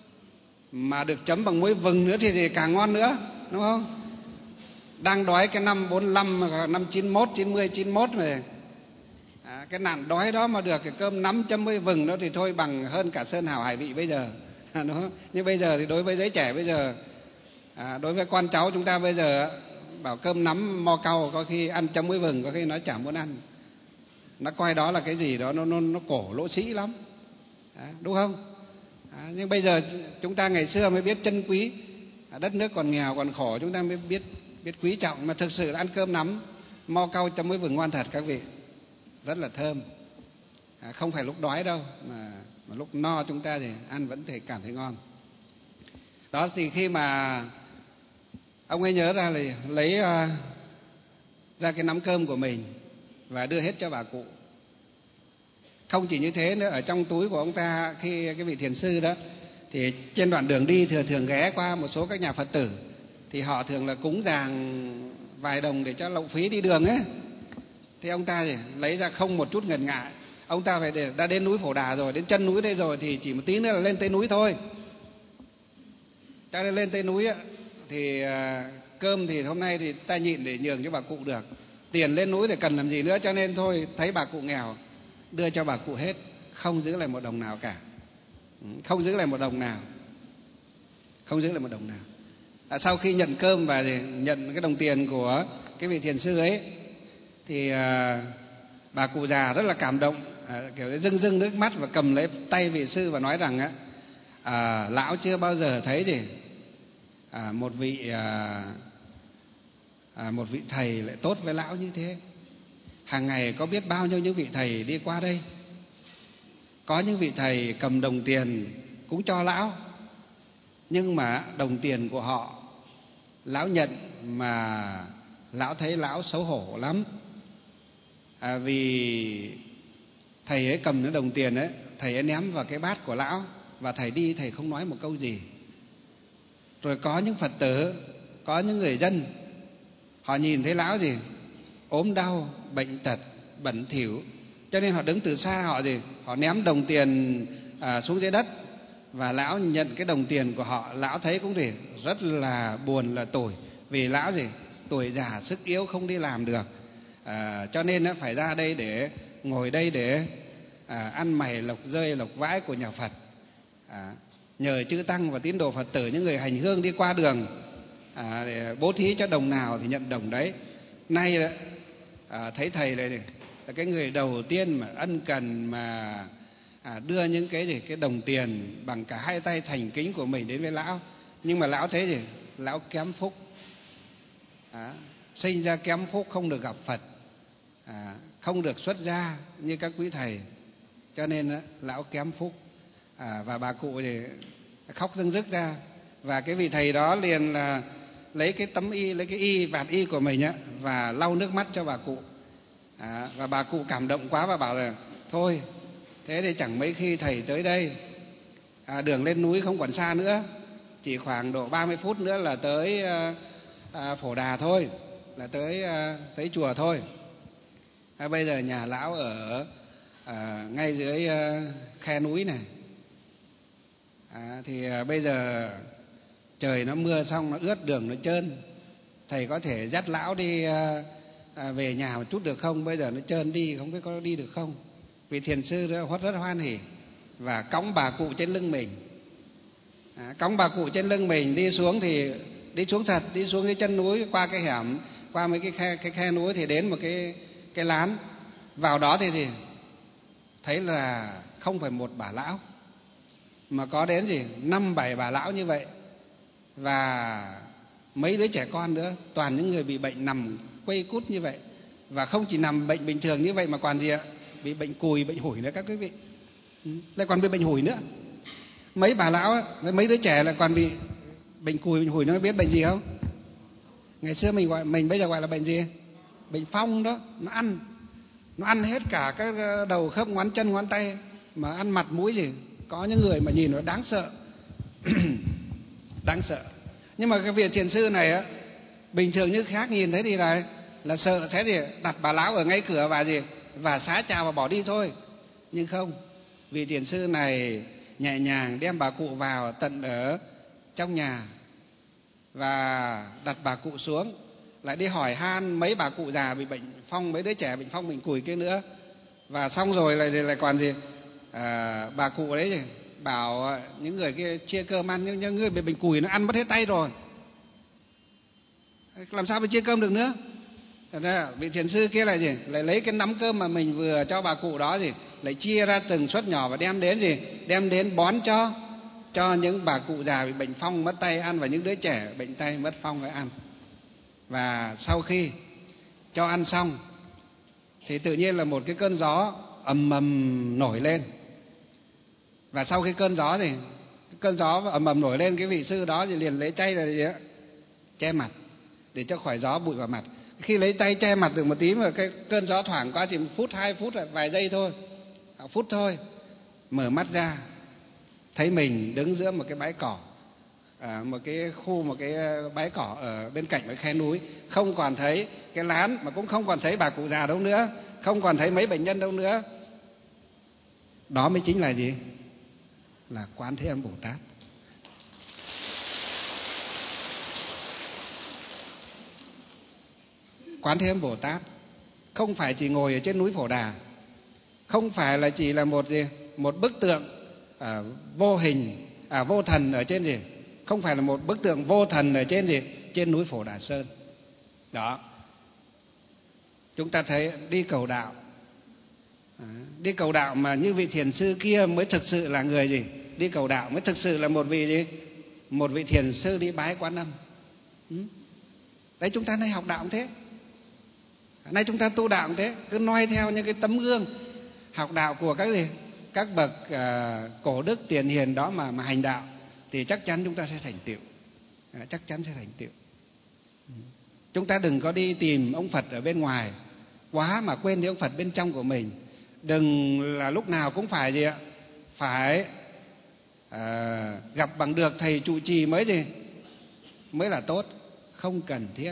mà được chấm bằng muối vừng nữa thì càng ngon nữa, đúng không? Đang đói cái năm 45, năm 91, 90, 91 này, cái nạn đói đó mà được cái cơm nắm chấm muối vừng đó thì thôi bằng hơn cả sơn hào hải vị bây giờ, đúng không? Nhưng bây giờ thì đối với giới trẻ bây giờ, đối với con cháu chúng ta bây giờ bảo cơm nắm mo cau có khi ăn chấm muối vừng có khi nó chả muốn ăn, nó coi đó là cái gì đó nó cổ lỗ sĩ lắm, đúng không? Nhưng bây giờ chúng ta ngày xưa mới biết trân quý, đất nước còn nghèo còn khổ chúng ta mới biết quý trọng, mà thực sự là ăn cơm nắm mo cau chấm muối vừng ngon thật các vị, rất là thơm. Không phải lúc đói đâu, mà lúc no chúng ta thì ăn vẫn thể cảm thấy ngon. Đó thì khi mà ông ấy nhớ ra là lấy ra cái nắm cơm của mình và đưa hết cho bà cụ. Không chỉ như thế nữa, ở trong túi của ông ta, khi cái vị thiền sư đó thì trên đoạn đường đi thường ghé qua một số các nhà Phật tử, thì họ thường là cúng dường vài đồng để cho lậu phí đi đường ấy. Thì ông ta thì lấy ra không một chút ngần ngại. Ông ta phải đã đến núi Phổ Đà rồi, đến chân núi đây rồi, thì chỉ một tí nữa là lên tới núi thôi. Cho nên lên tới núi thì cơm thì hôm nay thì ta nhịn để nhường cho bà cụ được, tiền lên núi thì cần làm gì nữa, cho nên thôi thấy bà cụ nghèo đưa cho bà cụ hết, không giữ lại một đồng nào cả, không giữ lại một đồng nào, không giữ lại một đồng nào. Sau khi nhận cơm và nhận cái đồng tiền của cái vị thiền sư ấy, thì bà cụ già rất là cảm động, kiểu rưng rưng nước mắt, và cầm lấy tay vị sư và nói rằng lão chưa bao giờ thấy gì một vị thầy lại tốt với lão như thế. Hàng ngày có biết bao nhiêu những vị thầy đi qua đây, có những vị thầy cầm đồng tiền cũng cho lão, nhưng mà đồng tiền của họ lão nhận mà lão thấy lão xấu hổ lắm. Vì thầy ấy cầm cái đồng tiền ấy, thầy ấy ném vào cái bát của lão, và thầy đi thầy không nói một câu gì. Rồi có những Phật tử, có những người dân, họ nhìn thấy lão gì ốm đau, bệnh tật, bẩn thỉu, cho nên họ đứng từ xa, họ ném đồng tiền xuống dưới đất, và lão nhận cái đồng tiền của họ. Lão thấy cũng rất là buồn, là tủi, vì lão tuổi già sức yếu không đi làm được, cho nên phải ra đây để ngồi đây để ăn mày lộc rơi lộc vãi của nhà Phật, nhờ chư tăng và tín đồ Phật tử, những người hành hương đi qua đường, để bố thí cho đồng nào thì nhận đồng đấy. Nay thấy thầy này là cái người đầu tiên mà ân cần mà đưa những cái đồng tiền bằng cả hai tay thành kính của mình đến với lão. Nhưng mà lão thấy lão kém phúc, sinh ra kém phúc, không được gặp Phật, không được xuất gia như các quý thầy, cho nên lão kém phúc. Và bà cụ thì khóc rưng rức ra, và cái vị thầy đó liền là lấy cái tấm y, lấy cái vạt y của mình và lau nước mắt cho bà cụ. Và bà cụ cảm động quá và bảo là thôi thế thì chẳng mấy khi thầy tới đây, đường lên núi không còn xa nữa, chỉ khoảng độ 30 phút nữa là tới Phổ Đà thôi, là tới chùa thôi. Bây giờ nhà lão ở ngay dưới khe núi này, thì bây giờ trời nó mưa xong nó ướt, đường nó trơn, thầy có thể dắt lão đi về nhà một chút được không? Bây giờ nó trơn đi, không biết có đi được không? Vị thiền sư đó rất hoan hỉ và cõng bà cụ trên lưng mình, Cõng bà cụ trên lưng mình đi xuống thì đi xuống thật, đi xuống cái chân núi, qua cái hẻm, qua mấy cái khe núi thì đến một cái lán. Vào đó thì thấy là không phải một bà lão mà có đến 5-7 bà lão như vậy, và mấy đứa trẻ con nữa, toàn những người bị bệnh nằm quây cút như vậy. Và không chỉ nằm bệnh bình thường như vậy mà còn bị bệnh cùi, bệnh hủi nữa các quý vị. Lại còn bị bệnh hủi nữa. Mấy bà lão với mấy đứa trẻ lại còn bị bệnh cùi, bệnh hủi. Nó biết bệnh gì không? Ngày xưa mình bây giờ gọi là bệnh gì? Bệnh phong đó. Nó ăn hết cả các đầu khớp ngón chân ngón tay, mà ăn mặt mũi có những người mà nhìn nó đáng sợ. Đáng sợ. Nhưng mà cái vị thiền sư này á, bình thường như khác nhìn thấy thì là sợ sẽ đặt bà lão ở ngay cửa và xá chào và bỏ đi thôi. Nhưng không, vị thiền sư này nhẹ nhàng đem bà cụ vào tận ở trong nhà và đặt bà cụ xuống, lại đi hỏi han mấy bà cụ già bị bệnh phong, mấy đứa trẻ bệnh phong bệnh cùi kia nữa. Và xong rồi lại còn bà cụ đấy bảo những người kia chia cơm ăn, những người bị bệnh cùi nó ăn mất hết tay rồi, làm sao mà chia cơm được nữa. Thật ra vị thiền sư kia lại lấy cái nắm cơm mà mình vừa cho bà cụ đó lại chia ra từng suất nhỏ và đem đến bón cho những bà cụ già bị bệnh phong mất tay ăn, và những đứa trẻ bệnh tay mất phong phải ăn. Và sau khi cho ăn xong thì tự nhiên là một cái cơn gió ầm ầm nổi lên. Và sau cái cơn gió ầm ầm nổi lên, cái vị sư đó liền lấy tay là che mặt để cho khỏi gió bụi vào mặt. Khi lấy tay che mặt được một tí mà cái cơn gió thoảng qua chỉ 1 phút 2 phút, vài giây thôi, phút thôi, mở mắt ra thấy mình đứng giữa một cái bãi cỏ, một cái bãi cỏ ở bên cạnh cái khe núi. Không còn thấy cái lán, mà cũng không còn thấy bà cụ già đâu nữa, không còn thấy mấy bệnh nhân đâu nữa. Đó mới chính là gì? Là Quán Thế Âm Bồ Tát. Quán Thế Âm Bồ Tát không phải chỉ ngồi ở trên núi Phổ Đà, không phải là chỉ là một bức tượng vô hình, vô thần ở trên không phải là một bức tượng vô thần ở trên núi Phổ Đà Sơn. Đó. Chúng ta thấy đi cầu đạo mà như vị thiền sư kia mới thực sự là người đi cầu đạo, mới thực sự là một vị thiền sư đi bái Quán Âm. Đấy, chúng ta nay học đạo cũng thế, nay chúng ta tu đạo cũng thế, cứ noi theo những cái tấm gương học đạo của các bậc cổ đức tiền hiền đó mà hành đạo, thì chắc chắn chúng ta sẽ thành tựu, chắc chắn sẽ thành tựu. Chúng ta đừng có đi tìm ông Phật ở bên ngoài quá mà quên đi ông Phật bên trong của mình. Đừng là lúc nào cũng phải phải gặp bằng được thầy trụ trì mới là tốt, không cần thiết.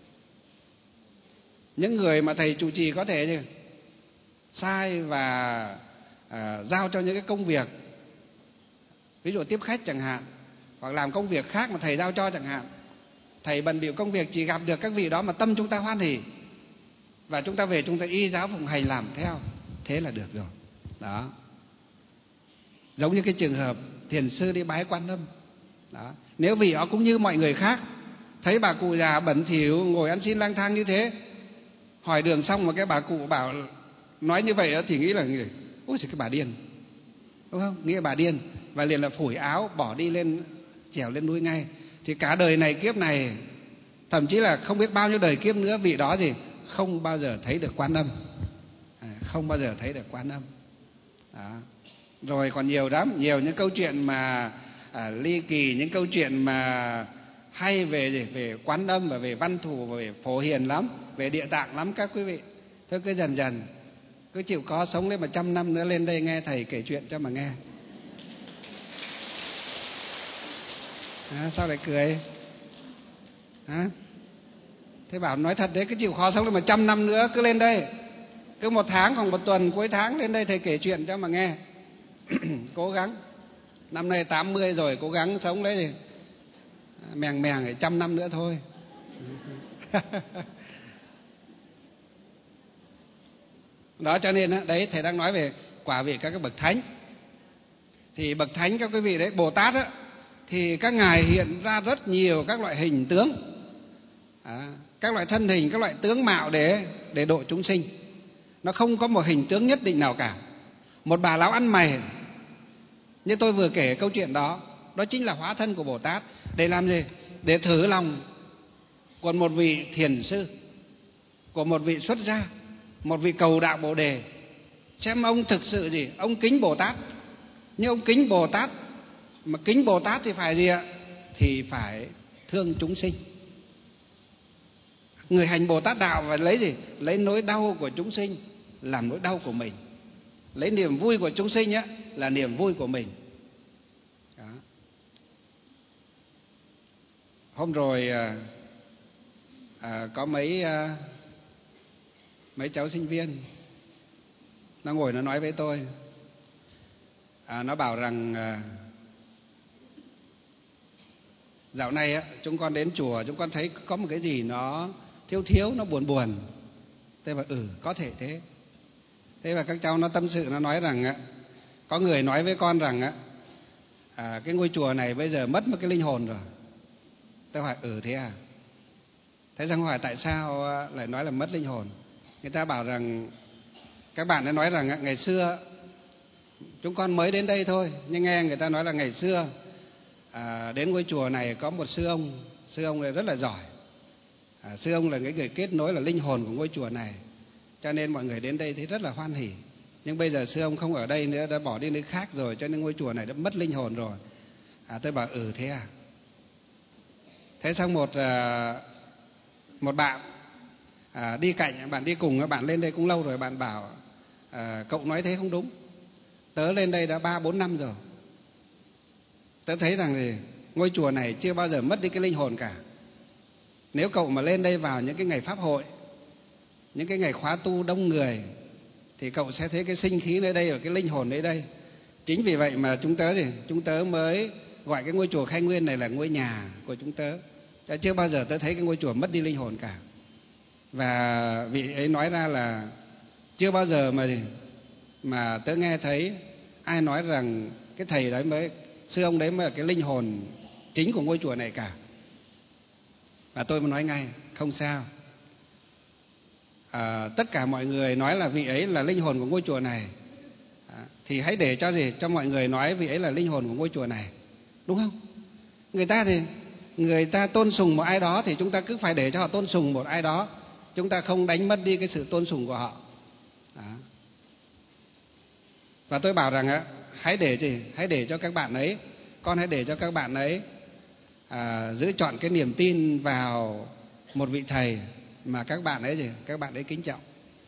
Những người mà thầy trụ trì có thể sai và giao cho những cái công việc, ví dụ tiếp khách chẳng hạn, hoặc làm công việc khác mà thầy giao cho chẳng hạn, thầy bận bịu công việc, chỉ gặp được các vị đó mà tâm chúng ta hoan hỉ, và chúng ta về chúng ta y giáo phụng hành làm theo, thế là được rồi. Đó. Giống như cái trường hợp thiền sư đi bái Quan Âm đó. Nếu vị đó cũng như mọi người khác, thấy bà cụ già bẩn thỉu ngồi ăn xin lang thang như thế, hỏi đường xong mà cái bà cụ bảo nói như vậy đó, thì nghĩ là ôi cái bà điên, đúng không? Nghĩ là bà điên, và liền là phủi áo bỏ đi trèo lên núi ngay. Thì cả đời này kiếp này, thậm chí là không biết bao nhiêu đời kiếp nữa, vị đó không bao giờ thấy được Quan Âm, không bao giờ thấy được Quan Âm. Đó. Rồi còn nhiều lắm, nhiều những câu chuyện mà ly kỳ, những câu chuyện mà hay về Quán Âm và về Văn Thù và về Phổ Hiền lắm, về Địa Tạng lắm các quý vị. Thôi cứ dần dần, cứ chịu khó sống lên 100 năm nữa lên đây nghe thầy kể chuyện cho mà nghe. Sao lại cười? Thế bảo nói thật đấy, cứ chịu khó sống lên 100 năm nữa, cứ lên đây, cứ 1 tháng hoặc 1 tuần cuối tháng lên đây thầy kể chuyện cho mà nghe. Cố gắng, năm nay 80 rồi, cố gắng sống đấy mèng 100 năm nữa thôi. Đó, cho nên đấy, thầy đang nói về quả vị các cái bậc thánh. Thì bậc thánh các quý vị đấy, Bồ Tát thì các ngài hiện ra rất nhiều các loại hình tướng, các loại thân hình, các loại tướng mạo để độ chúng sinh. Nó không có một hình tướng nhất định nào cả. Một bà lão ăn mày như tôi vừa kể câu chuyện đó, đó chính là hóa thân của Bồ Tát. Để làm gì? Để thử lòng của một vị thiền sư, của một vị xuất gia, một vị cầu đạo Bồ Đề, xem ông thực sự gì. Ông kính Bồ Tát, nhưng ông kính Bồ Tát, mà kính Bồ Tát thì phải gì ạ? Thì phải thương chúng sinh. Người hành Bồ Tát đạo phải lấy gì? Lấy nỗi đau của chúng sinh làm nỗi đau của mình, lấy niềm vui của chúng sinh á là niềm vui của mình. Đó. Hôm rồi có mấy cháu sinh viên nó ngồi nó nói với tôi, nó bảo rằng dạo này chúng con đến chùa, chúng con thấy có một cái gì nó thiếu, nó buồn. Thế mà có thể thế. Thế và các cháu nó tâm sự, nó nói rằng có người nói với con rằng cái ngôi chùa này bây giờ mất một cái linh hồn rồi. Tôi hỏi thế à? Thế xong hỏi tại sao lại nói là mất linh hồn? Người ta bảo rằng, các bạn đã nói rằng ngày xưa chúng con mới đến đây thôi, nhưng nghe người ta nói là ngày xưa đến ngôi chùa này có một sư ông này rất là giỏi. Sư ông là người kết nối là linh hồn của ngôi chùa này, cho nên mọi người đến đây thấy rất là hoan hỉ. Nhưng bây giờ sư ông không ở đây nữa, đã bỏ đi nơi khác rồi, cho nên ngôi chùa này đã mất linh hồn rồi. Tôi bảo thế à? Thế xong một bạn đi cạnh, bạn đi cùng, bạn lên đây cũng lâu rồi, bạn bảo cậu nói thế không đúng. Tớ lên đây đã 3-4 năm rồi, tớ thấy rằng thì ngôi chùa này chưa bao giờ mất đi cái linh hồn cả. Nếu cậu mà lên đây vào những cái ngày pháp hội, những cái ngày khóa tu đông người, thì cậu sẽ thấy cái sinh khí nơi đây và cái linh hồn nơi đây. Chính vì vậy mà chúng tớ mới gọi cái ngôi chùa Khai Nguyên này là ngôi nhà của chúng tớ. Chưa bao giờ tớ thấy cái ngôi chùa mất đi linh hồn cả. Và vị ấy nói ra là chưa bao giờ mà tớ nghe thấy ai nói rằng cái thầy đấy mới, sư ông đấy mới là cái linh hồn chính của ngôi chùa này cả. Và tôi mới nói ngay, không sao. Tất cả mọi người nói là vị ấy là linh hồn của ngôi chùa này, thì hãy để cho mọi người nói vị ấy là linh hồn của ngôi chùa này, đúng không? Người ta tôn sùng một ai đó thì chúng ta cứ phải để cho họ tôn sùng một ai đó, chúng ta không đánh mất đi cái sự tôn sùng của họ. Và tôi bảo rằng hãy để cho các bạn ấy, con hãy để cho các bạn ấy giữ chọn cái niềm tin vào một vị thầy mà các bạn ấy kính trọng.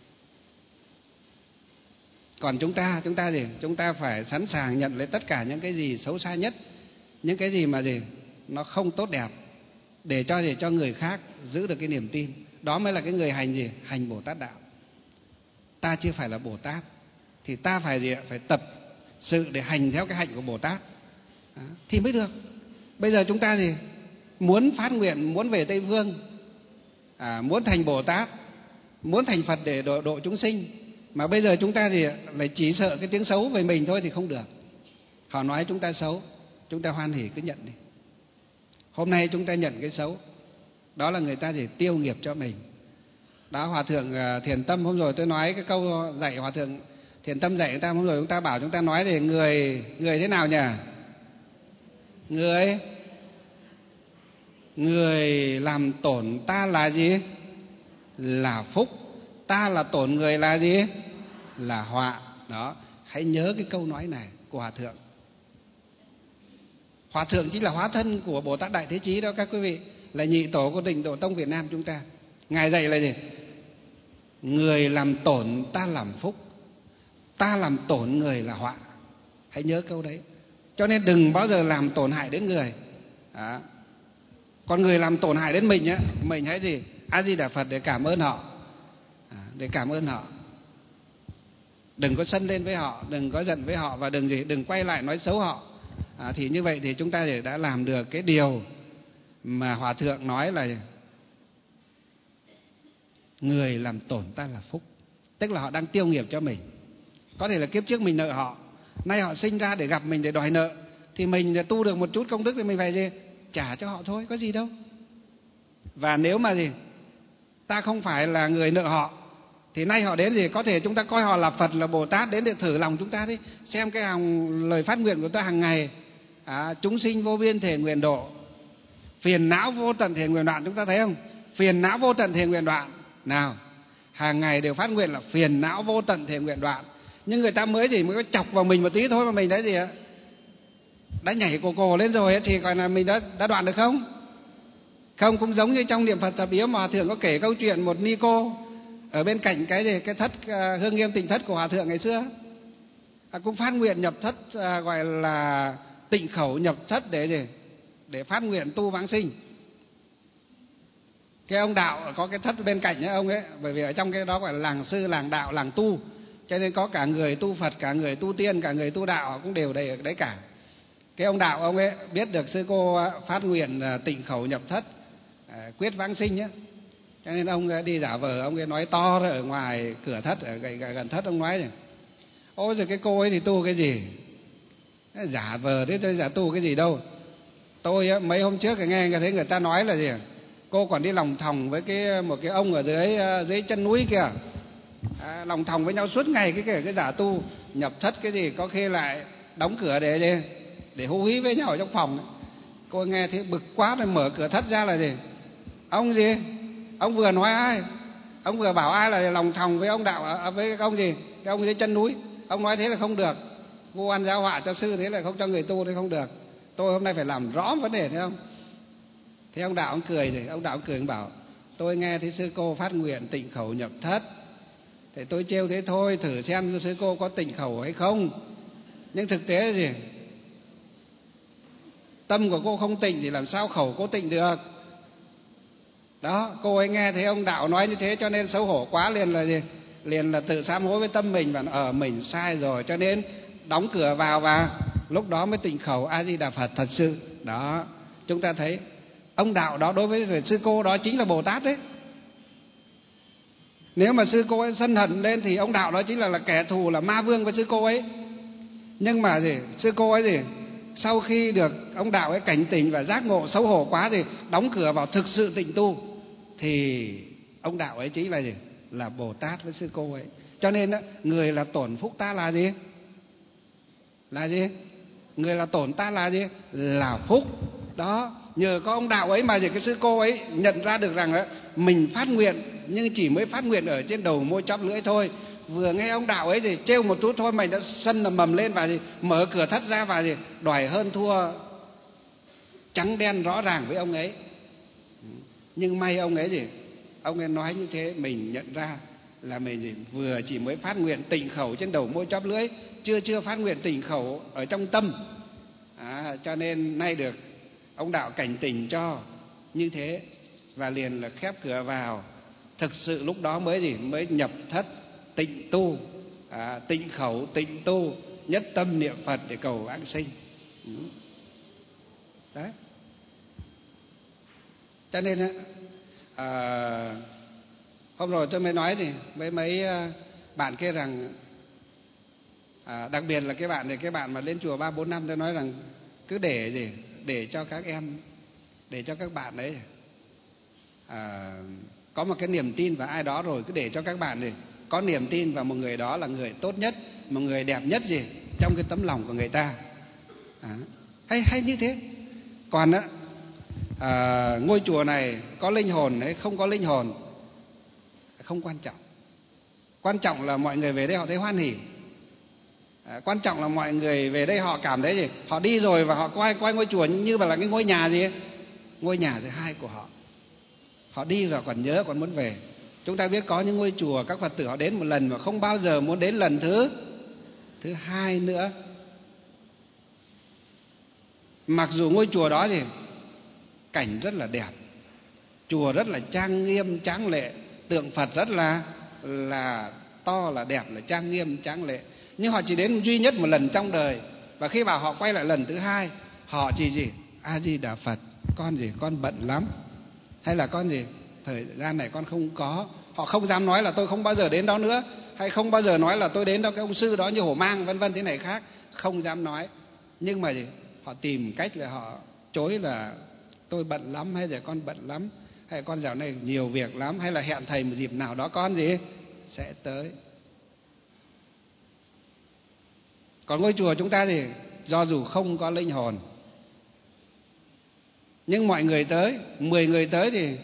Còn chúng ta phải sẵn sàng nhận lấy tất cả những cái gì xấu xa nhất, những cái gì mà nó không tốt đẹp, để cho người khác giữ được cái niềm tin. Đó mới là cái người hành Bồ Tát đạo. Ta chưa phải là Bồ Tát thì ta phải tập sự để hành theo cái hạnh của Bồ Tát thì mới được. Bây giờ chúng ta muốn phát nguyện, muốn về Tây Phương, muốn thành Bồ Tát, muốn thành Phật để độ chúng sinh, mà bây giờ chúng ta lại chỉ sợ cái tiếng xấu về mình thôi thì không được. Họ nói chúng ta xấu, chúng ta hoan hỉ cứ nhận đi. Hôm nay chúng ta nhận cái xấu, đó là người ta tiêu nghiệp cho mình. Đó, Hòa thượng Thiền Tâm hôm rồi tôi nói cái câu dạy Hòa thượng Thiền Tâm dạy chúng ta hôm rồi, chúng ta bảo chúng ta nói thì người thế nào nhỉ? Người làm tổn ta là gì? Là phúc. Ta là tổn người là gì? Là họa. Đó, hãy nhớ cái câu nói này của Hòa thượng. Hòa thượng chính là hóa thân của Bồ Tát Đại Thế Chí đó các quý vị, là nhị tổ của Tịnh Độ Tông Việt Nam chúng ta. Ngài dạy là gì? Người làm tổn ta làm phúc, ta làm tổn người là họa. Hãy nhớ câu đấy. Cho nên đừng bao giờ làm tổn hại đến người. Còn người làm tổn hại đến mình mình hãy A Di Đà Phật để cảm ơn họ, để cảm ơn họ. Đừng có sân lên với họ, đừng có giận với họ, và đừng quay lại nói xấu họ. Thì như vậy thì chúng ta đã làm được cái điều mà Hòa thượng nói là người làm tổn ta là phúc. Tức là họ đang tiêu nghiệp cho mình. Có thể là kiếp trước mình nợ họ, nay họ sinh ra để gặp mình để đòi nợ. thì mình tu được một chút công đức thì mình phải gì? Trả cho họ thôi, có gì đâu. Và nếu mà gì? Ta không phải là người nợ họ, thì nay họ đến gì? Có thể chúng ta coi họ là Phật, là Bồ Tát, đến để thử lòng chúng ta đi. Xem cái lời phát nguyện của ta hàng ngày. Chúng sinh vô biên thể nguyện độ, phiền não vô tận thể nguyện đoạn. Chúng ta thấy không? Phiền não vô tận thể nguyện đoạn. Nào, hàng ngày đều phát nguyện là phiền não vô tận thể nguyện đoạn. Nhưng người ta mới chỉ mới có chọc vào mình một tí thôi mà mình đã gì ạ? Đã nhảy cổ lên rồi ấy, thì gọi là mình đã đoạn được không? Không, cũng giống như trong niệm Phật Thập Yếu mà Hòa Thượng có kể câu chuyện một ni cô ở bên cạnh cái thất Hương Nghiêm Tịnh Thất của Hòa Thượng ngày xưa, cũng phát nguyện nhập thất, gọi là tịnh khẩu nhập thất để phát nguyện tu vãng sinh. Cái ông đạo có cái thất bên cạnh ấy, ông ấy, bởi vì ở trong cái đó gọi là làng sư, làng đạo, làng tu, cho nên có cả người tu Phật, cả người tu tiên, cả người tu đạo, họ cũng đều đầy ở đấy cả. Cái ông đạo ông ấy biết được sư cô phát nguyện tịnh khẩu nhập thất, quyết vãng sinh ấy, cho nên ông đi giả vờ, ông ấy nói to ra ở ngoài cửa thất, ở gần thất. Ông nói này: ôi rồi cái cô ấy thì tu cái gì? Giả vờ thế thôi, giả tu cái gì đâu. Tôi mấy hôm trước nghe thấy người ta nói là gì? Cô còn đi lòng thòng với một cái ông ở dưới chân núi kia, lòng thòng với nhau suốt ngày cái giả tu nhập thất cái gì, có khi lại đóng cửa để hú hí với nhau ở trong phòng. Cô nghe thấy bực quá rồi mở cửa thất ra là gì? Ông gì? Ông vừa nói ai? Ông vừa bảo ai là lòng thòng với ông đạo, với cái ông gì? Cái ông dưới chân núi. Ông nói thế là không được, vu oan giáo họa cho sư, thế là không cho người tu, thế không được. Tôi hôm nay phải làm rõ vấn đề, thấy không? Thế ông đạo ông cười rồi, ông đạo ông cười, ông bảo: tôi nghe thấy sư cô phát nguyện tịnh khẩu nhập thất, thì tôi trêu thế thôi, thử xem sư cô có tịnh khẩu hay không. Nhưng thực tế là gì? Tâm của cô không tịnh thì làm sao khẩu cô tịnh được. Đó, cô ấy nghe thấy ông đạo nói như thế cho nên xấu hổ quá, liền là gì? Liền là tự sám hối với tâm mình và mình sai rồi, cho nên đóng cửa vào và lúc đó mới tịnh khẩu A Di Đà Phật thật sự. Đó, chúng ta thấy ông đạo đó đối với sư cô đó chính là Bồ Tát đấy. Nếu mà sư cô ấy sân hận lên thì ông đạo đó chính là kẻ thù, là ma vương với sư cô ấy. Nhưng mà gì? Sư cô ấy gì? Sau khi được ông đạo ấy cảnh tỉnh và giác ngộ, xấu hổ quá thì đóng cửa vào thực sự tịnh tu, thì ông đạo ấy chính là gì? Là Bồ Tát với sư cô ấy. Cho nên đó, người là tổn phúc ta là gì? Là gì? Người là tổn ta là gì? Là phúc. Đó, nhờ có ông đạo ấy mà cái sư cô ấy nhận ra được rằng đó, mình phát nguyện nhưng chỉ mới phát nguyện ở trên đầu môi chóp lưỡi thôi. Vừa nghe ông đạo ấy thì trêu một chút thôi, mình đã sân là mầm lên và gì? Mở cửa thất ra và gì? Đòi hơn thua trắng đen rõ ràng với ông ấy. Nhưng may ông ấy gì? Ông ấy nói như thế, mình nhận ra là mình gì? Vừa chỉ mới phát nguyện tịnh khẩu trên đầu môi chóp lưỡi, chưa phát nguyện tịnh khẩu ở trong tâm. Cho nên nay được ông đạo cảnh tỉnh cho như thế, và liền là khép cửa vào. Thực sự lúc đó mới gì? Mới nhập thất tịnh tu, tịnh khẩu tịnh tu, nhất tâm niệm Phật để cầu vãng sinh. Đấy. Cho nên hôm rồi tôi mới nói thì với mấy bạn kia rằng, đặc biệt là cái bạn mà lên chùa 3-4 năm, tôi nói rằng cứ để cho các em, để cho các bạn đấy có một cái niềm tin vào ai đó, rồi cứ để cho các bạn này có niềm tin vào một người đó là người tốt nhất, một người đẹp nhất trong cái tấm lòng của người ta. Hay như thế. Còn ngôi chùa này có linh hồn hay không có linh hồn không quan trọng. Quan trọng là mọi người về đây họ thấy hoan hỉ. Quan trọng là mọi người về đây họ cảm thấy gì? Họ đi rồi và họ quay ngôi chùa như là cái ngôi nhà gì ấy? Ngôi nhà thứ hai của họ. Họ đi rồi còn nhớ, còn muốn về. Chúng ta biết có những ngôi chùa các Phật tử họ đến một lần mà không bao giờ muốn đến lần thứ hai nữa. Mặc dù ngôi chùa đó thì cảnh rất là đẹp, chùa rất là trang nghiêm tráng lệ, tượng Phật rất là to, là đẹp, là trang nghiêm tráng lệ, nhưng họ chỉ đến duy nhất một lần trong đời. Và khi bảo họ quay lại lần thứ hai, họ chỉ gì? A Di Đà Phật, con bận lắm, hay là con thời gian này con không có. Họ không dám nói là tôi không bao giờ đến đó nữa, hay không bao giờ nói là tôi đến đó cái ông sư đó như hổ mang vân vân thế này khác, không dám nói. Nhưng mà họ tìm cách là họ chối là tôi bận lắm, hay là con bận lắm, hay là con dạo này nhiều việc lắm, hay là hẹn thầy một dịp nào đó con gì sẽ tới. Còn ngôi chùa chúng ta thì do dù không có linh hồn, nhưng mọi người tới, 10 người tới thì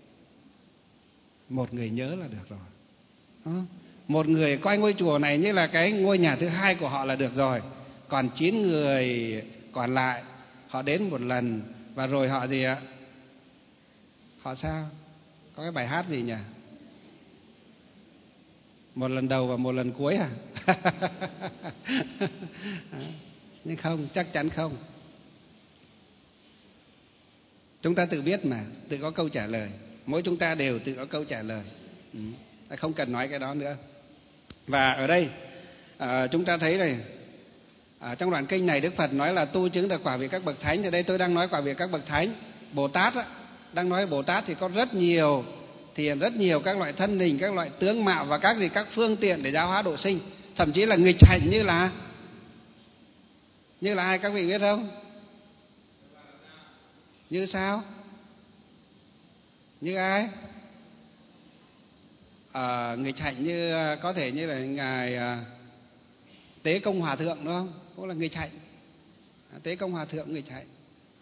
một người nhớ là được rồi. Một người coi ngôi chùa này như là cái ngôi nhà thứ hai của họ là được rồi. Còn 9 người còn lại họ đến một lần và rồi họ gì ạ? Họ sao? Có cái bài hát gì nhỉ? Một lần đầu và một lần cuối à? Nhưng không, chắc chắn không. Chúng ta tự biết mà, tự có câu trả lời. Mỗi chúng ta đều tự có câu trả lời. Không cần nói cái đó nữa. Và ở đây chúng ta thấy này, trong đoạn kinh này Đức Phật nói là tu chứng được quả vị các bậc thánh. Ở đây tôi đang nói quả vị các bậc thánh. Bồ Tát á, đang nói Bồ Tát thì có rất nhiều, thì rất nhiều các loại thân hình, các loại tướng mạo và các phương tiện để giáo hóa độ sinh. Thậm chí là nghịch hành như là ai các vị biết không? Như sao? Như ai? Nghịch hạnh như có thể như là ngài Tế Công Hòa Thượng, đúng không? Cũng là nghịch hạnh. Tế Công Hòa Thượng nghịch hạnh.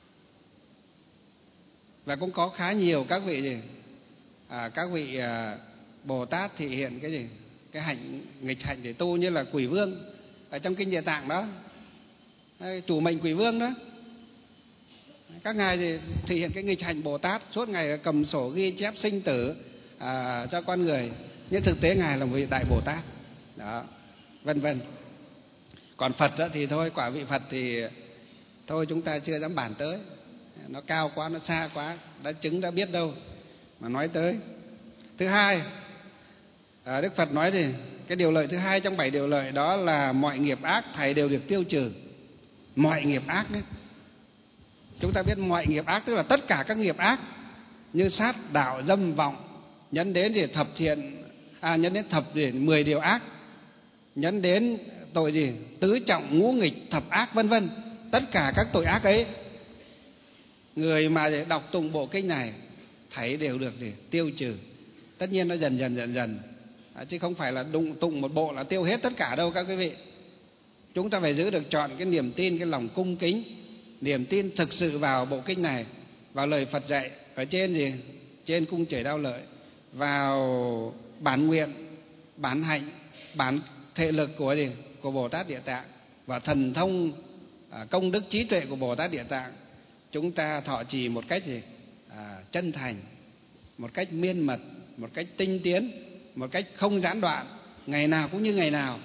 Và cũng có khá nhiều các vị gì? Các vị Bồ Tát thị hiện cái gì? Cái hạnh nghịch hạnh để tu, như là Quỷ Vương ở trong kinh Địa Tạng đó, chủ mệnh Quỷ Vương đó. Các ngài thì thể hiện cái nghịch hành Bồ Tát, suốt ngày cầm sổ ghi chép sinh tử cho con người, nhưng thực tế ngài là một vị đại Bồ Tát đó, vân vân. Còn Phật đó thì thôi, quả vị Phật thì thôi chúng ta chưa dám bàn tới, nó cao quá, nó xa quá, đã chứng đã biết đâu mà nói tới. Thứ hai, Đức Phật nói thì cái điều lợi thứ hai trong 7 điều lợi đó là mọi nghiệp ác thầy đều được tiêu trừ. Mọi nghiệp ác đấy, chúng ta biết mọi nghiệp ác tức là tất cả các nghiệp ác như sát, đạo, dâm, vọng, nhấn đến thì thập thiện, nhấn đến thập điển 10 điều ác, nhấn đến tội gì tứ trọng ngũ nghịch thập ác, vân vân. Tất cả các tội ác ấy, người mà đọc tụng bộ kinh này thảy đều được gì tiêu trừ. Tất nhiên nó dần dần chứ không phải là tụng một bộ là tiêu hết tất cả đâu các quý vị. Chúng ta phải giữ được trọn cái niềm tin, cái lòng cung kính, niềm tin thực sự vào bộ kinh này, vào lời Phật dạy ở trên gì? Trên cung trời Đao Lợi, vào bản nguyện, bản hạnh, bản thể lực của gì? Của Bồ Tát Địa Tạng và thần thông công đức trí tuệ của Bồ Tát Địa Tạng. Chúng ta thọ trì một cách gì? Chân thành, một cách miên mật, một cách tinh tiến, một cách không gián đoạn, ngày nào cũng như ngày nào.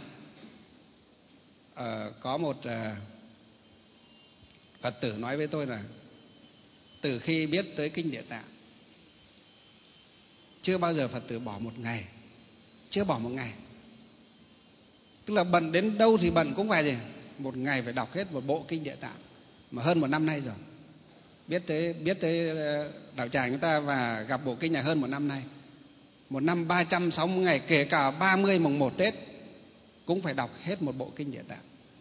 Có một Phật tử nói với tôi là từ khi biết tới kinh Địa Tạng, chưa bao giờ Phật tử bỏ một ngày, chưa bỏ một ngày. Tức là bận đến đâu thì bận cũng phải gì? Một ngày phải đọc hết một bộ kinh Địa Tạng, mà hơn 1 năm nay rồi. Biết tới đạo tràng chúng ta và gặp bộ kinh này hơn 1 năm nay. 1 năm 360 ngày, kể cả 30 mùng 1 Tết cũng phải đọc hết một bộ kinh Địa Tạng.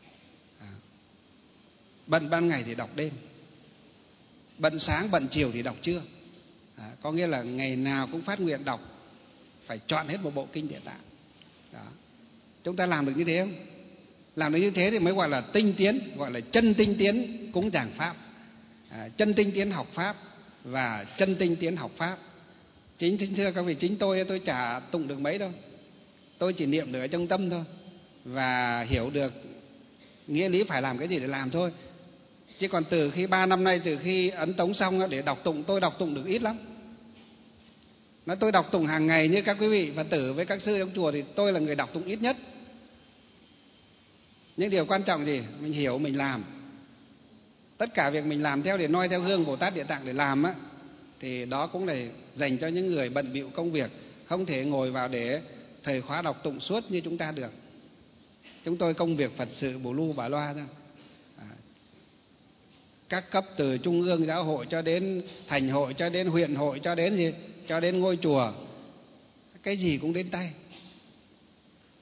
Bận ban ngày thì đọc đêm, bận sáng bận chiều thì đọc trưa. Có nghĩa là ngày nào cũng phát nguyện đọc, phải chọn hết một bộ kinh Địa Tạng đó. Chúng ta làm được như thế không? Làm được như thế thì mới gọi là tinh tiến, gọi là chân tinh tiến cúng dường pháp, chân tinh tiến học pháp và chân tinh tiến học pháp. Chính thưa các vị, chính tôi chả tụng được mấy đâu, tôi chỉ niệm được ở trong tâm thôi và hiểu được nghĩa lý phải làm cái gì để làm thôi. Chứ còn từ khi 3 năm nay, từ khi ấn tống xong để đọc tụng, tôi đọc tụng được ít lắm. Nói tôi đọc tụng hàng ngày như các quý vị Phật tử với các sư trong chùa thì tôi là người đọc tụng ít nhất. Những điều quan trọng gì? Mình hiểu, mình làm. Tất cả việc mình làm theo để noi theo gương Bồ Tát Địa Tạng để làm á, thì đó cũng là dành cho những người bận bịu công việc, không thể ngồi vào để thời khóa đọc tụng suốt như chúng ta được. Chúng tôi công việc Phật sự bù lu bà loa ra. Các cấp từ trung ương giáo hội cho đến thành hội, cho đến huyện hội, cho đến gì? Cho đến ngôi chùa, cái gì cũng đến tay.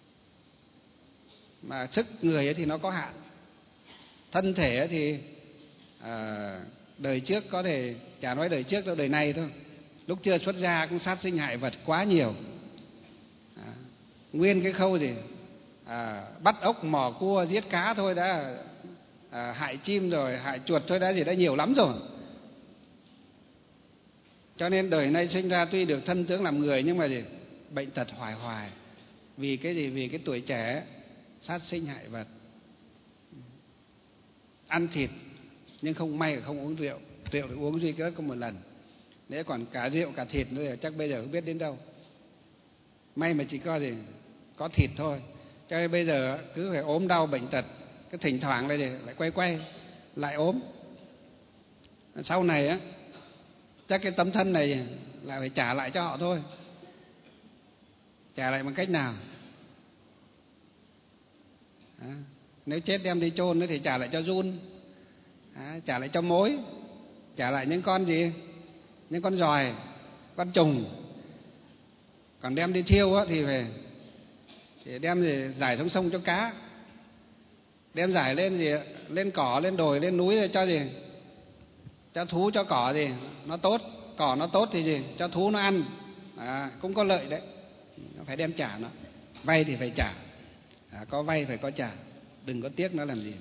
Mà sức người thì nó có hạn, thân thể thì Đời trước có thể, chả nói đời trước đâu, đời này thôi, lúc chưa xuất gia cũng sát sinh hại vật quá nhiều. Nguyên cái khâu gì bắt ốc mò cua giết cá thôi đã hại chim rồi, hại chuột thôi đã nhiều lắm rồi. Cho nên đời nay sinh ra tuy được thân tướng làm người nhưng mà bệnh tật hoài hoài. Vì cái gì? Vì cái tuổi trẻ sát sinh hại vật, ăn thịt nhưng không may là không uống rượu. Rượu thì uống duy có một lần, nếu còn cả rượu cả thịt nữa chắc bây giờ không biết đến đâu. May mà chỉ có thịt thôi. Cho nên bây giờ cứ phải ốm đau bệnh tật, cái thỉnh thoảng lại quay lại ốm. Sau này á, chắc cái tấm thân này lại phải trả lại cho họ thôi. Trả lại bằng cách nào? Nếu chết đem đi chôn thì trả lại cho giun, trả lại cho mối, trả lại những con gì? Những con giòi, con trùng. Còn đem đi thiêu á, thì đem giải xuống sông cho cá, đem giải lên cỏ, lên đồi, lên núi cho cho thú, cho cỏ nó tốt, cỏ nó tốt thì cho thú nó ăn, cũng có lợi đấy. Nó phải đem trả nó, vay thì phải trả, có vay phải có trả, đừng có tiếc nó làm gì.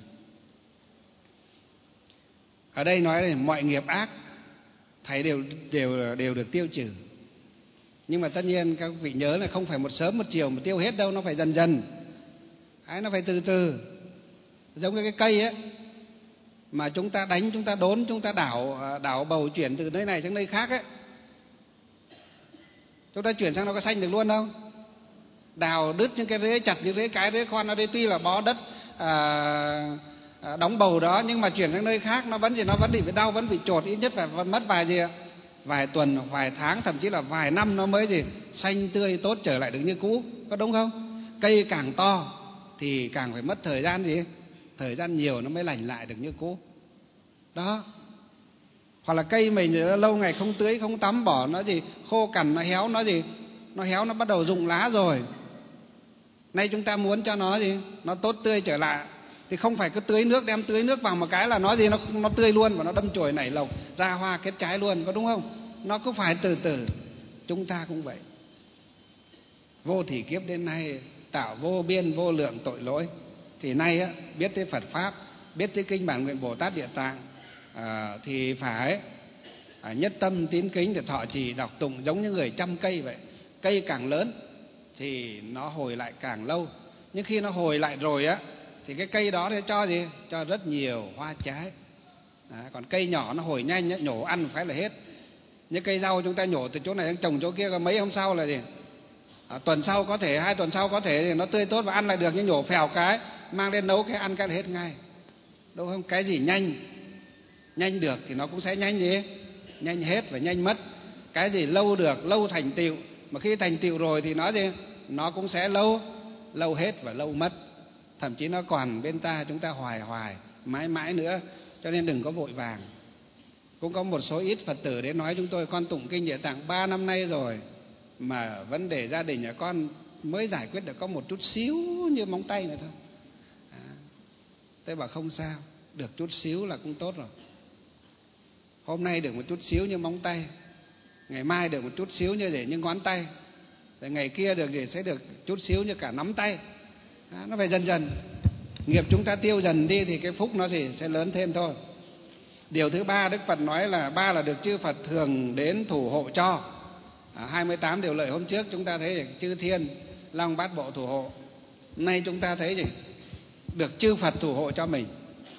Ở đây nói là mọi nghiệp ác thầy đều được tiêu trừ. Nhưng mà tất nhiên các vị nhớ là không phải một sớm một chiều mà tiêu hết đâu, nó phải dần dần. Nó phải từ từ. Giống như cái cây ấy, mà chúng ta đánh, chúng ta đốn, chúng ta đảo bầu chuyển từ nơi này sang nơi khác ấy, chúng ta chuyển sang nó có xanh được luôn đâu. Đào đứt những cái rễ, chặt những rễ khoan ở đây, tuy là bó đất đóng bầu đó, nhưng mà chuyển sang nơi khác nó vẫn bị đau, vẫn bị chột, ít nhất phải mất vài tuần, vài tháng, thậm chí là vài năm nó mới xanh tươi tốt trở lại được như cũ, có đúng không? Cây càng to thì càng phải mất thời gian nhiều nó mới lành lại được như cũ đó. Hoặc là cây mình lâu ngày không tưới không tắm, bỏ nó khô cằn, nó héo, nó héo, nó bắt đầu rụng lá rồi. Nay chúng ta muốn cho nó tốt tươi trở lại thì không phải cứ đem tưới nước vào một cái là nó tươi luôn và nó đâm chồi nảy lộc, ra hoa kết trái luôn, có đúng không? Nó cứ phải từ từ. Chúng ta cũng vậy. Vô thỉ kiếp đến nay tạo vô biên vô lượng tội lỗi, thì nay á, biết tới Phật pháp, biết tới kinh bản nguyện Bồ Tát Địa Tạng, thì phải nhất tâm tín kính để thọ trì đọc tụng, giống như người chăm cây vậy. Cây càng lớn thì nó hồi lại càng lâu, nhưng khi nó hồi lại rồi á thì cái cây đó thì cho rất nhiều hoa trái. Còn cây nhỏ nó hồi nhanh, nhổ ăn phải là hết. Như cây rau chúng ta nhổ từ chỗ này trồng chỗ kia, có mấy hôm sau là tuần sau có thể, 2 tuần sau có thể thì nó tươi tốt và ăn lại được, nhưng nhổ phèo cái mang lên nấu cái ăn cái là hết ngay, đúng không? Cái gì nhanh được thì nó cũng sẽ nhanh hết và nhanh mất. Cái gì lâu được, lâu thành tựu, mà khi thành tựu rồi thì nó cũng sẽ lâu hết và lâu mất. Thậm chí nó còn bên chúng ta hoài mãi mãi nữa. Cho nên đừng có vội vàng. Cũng có một số ít Phật tử đến nói chúng tôi: con tụng kinh Địa Tạng 3 năm nay rồi mà vấn đề gia đình nhà con mới giải quyết được có một chút xíu như móng tay này thôi. Tôi bảo không sao, được chút xíu là cũng tốt rồi. Hôm nay được một chút xíu như móng tay, ngày mai được một chút xíu như ngón tay, rồi ngày kia được sẽ được chút xíu như cả nắm tay. Nó phải dần dần. Nghiệp chúng ta tiêu dần đi thì cái phúc nó sẽ lớn thêm thôi. Điều thứ ba Đức Phật nói là là được chư Phật thường đến thủ hộ cho. 28 điều lợi hôm trước chúng ta thấy chư thiên long bát bộ thủ hộ. Nay chúng ta thấy được chư Phật thủ hộ cho mình.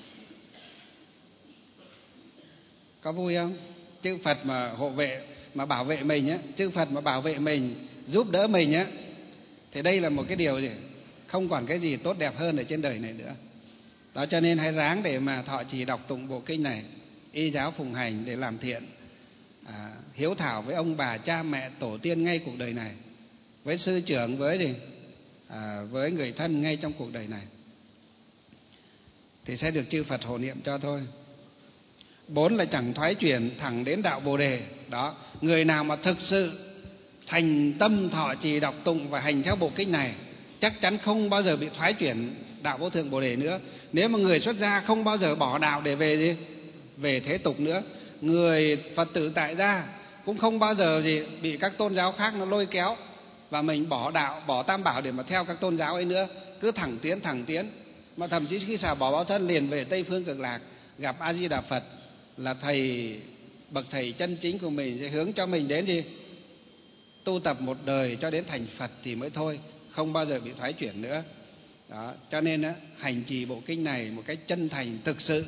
Có vui không? Chư Phật mà hộ vệ, mà bảo vệ mình á, chư Phật mà bảo vệ mình, giúp đỡ mình á, thì đây là một cái điều không còn cái gì tốt đẹp hơn ở trên đời này nữa. Đó, cho nên hãy ráng để mà thọ trì đọc tụng bộ kinh này, y giáo phụng hành để làm thiện, hiếu thảo với ông bà cha mẹ tổ tiên ngay cuộc đời này, với sư trưởng, với người thân ngay trong cuộc đời này, thì sẽ được chư Phật hộ niệm cho thôi. 4 là chẳng thoái chuyển, thẳng đến đạo Bồ Đề. Đó, người nào mà thực sự thành tâm thọ trì đọc tụng và hành theo bộ kinh này chắc chắn không bao giờ bị thoái chuyển đạo vô thượng Bồ Đề nữa. Nếu mà người xuất gia không bao giờ bỏ đạo để về thế tục nữa. Người Phật tử tại gia cũng không bao giờ bị các tôn giáo khác nó lôi kéo và mình bỏ đạo, bỏ Tam Bảo để mà theo các tôn giáo ấy nữa, cứ thẳng tiến. Mà thậm chí khi xả bỏ báo thân liền về Tây Phương Cực Lạc, gặp A Di Đà Phật là thầy, bậc thầy chân chính của mình, sẽ hướng cho mình đến tu tập một đời cho đến thành Phật thì mới thôi, không bao giờ bị thoái chuyển nữa. Đó, cho nên hành trì bộ kinh này một cách chân thành thực sự.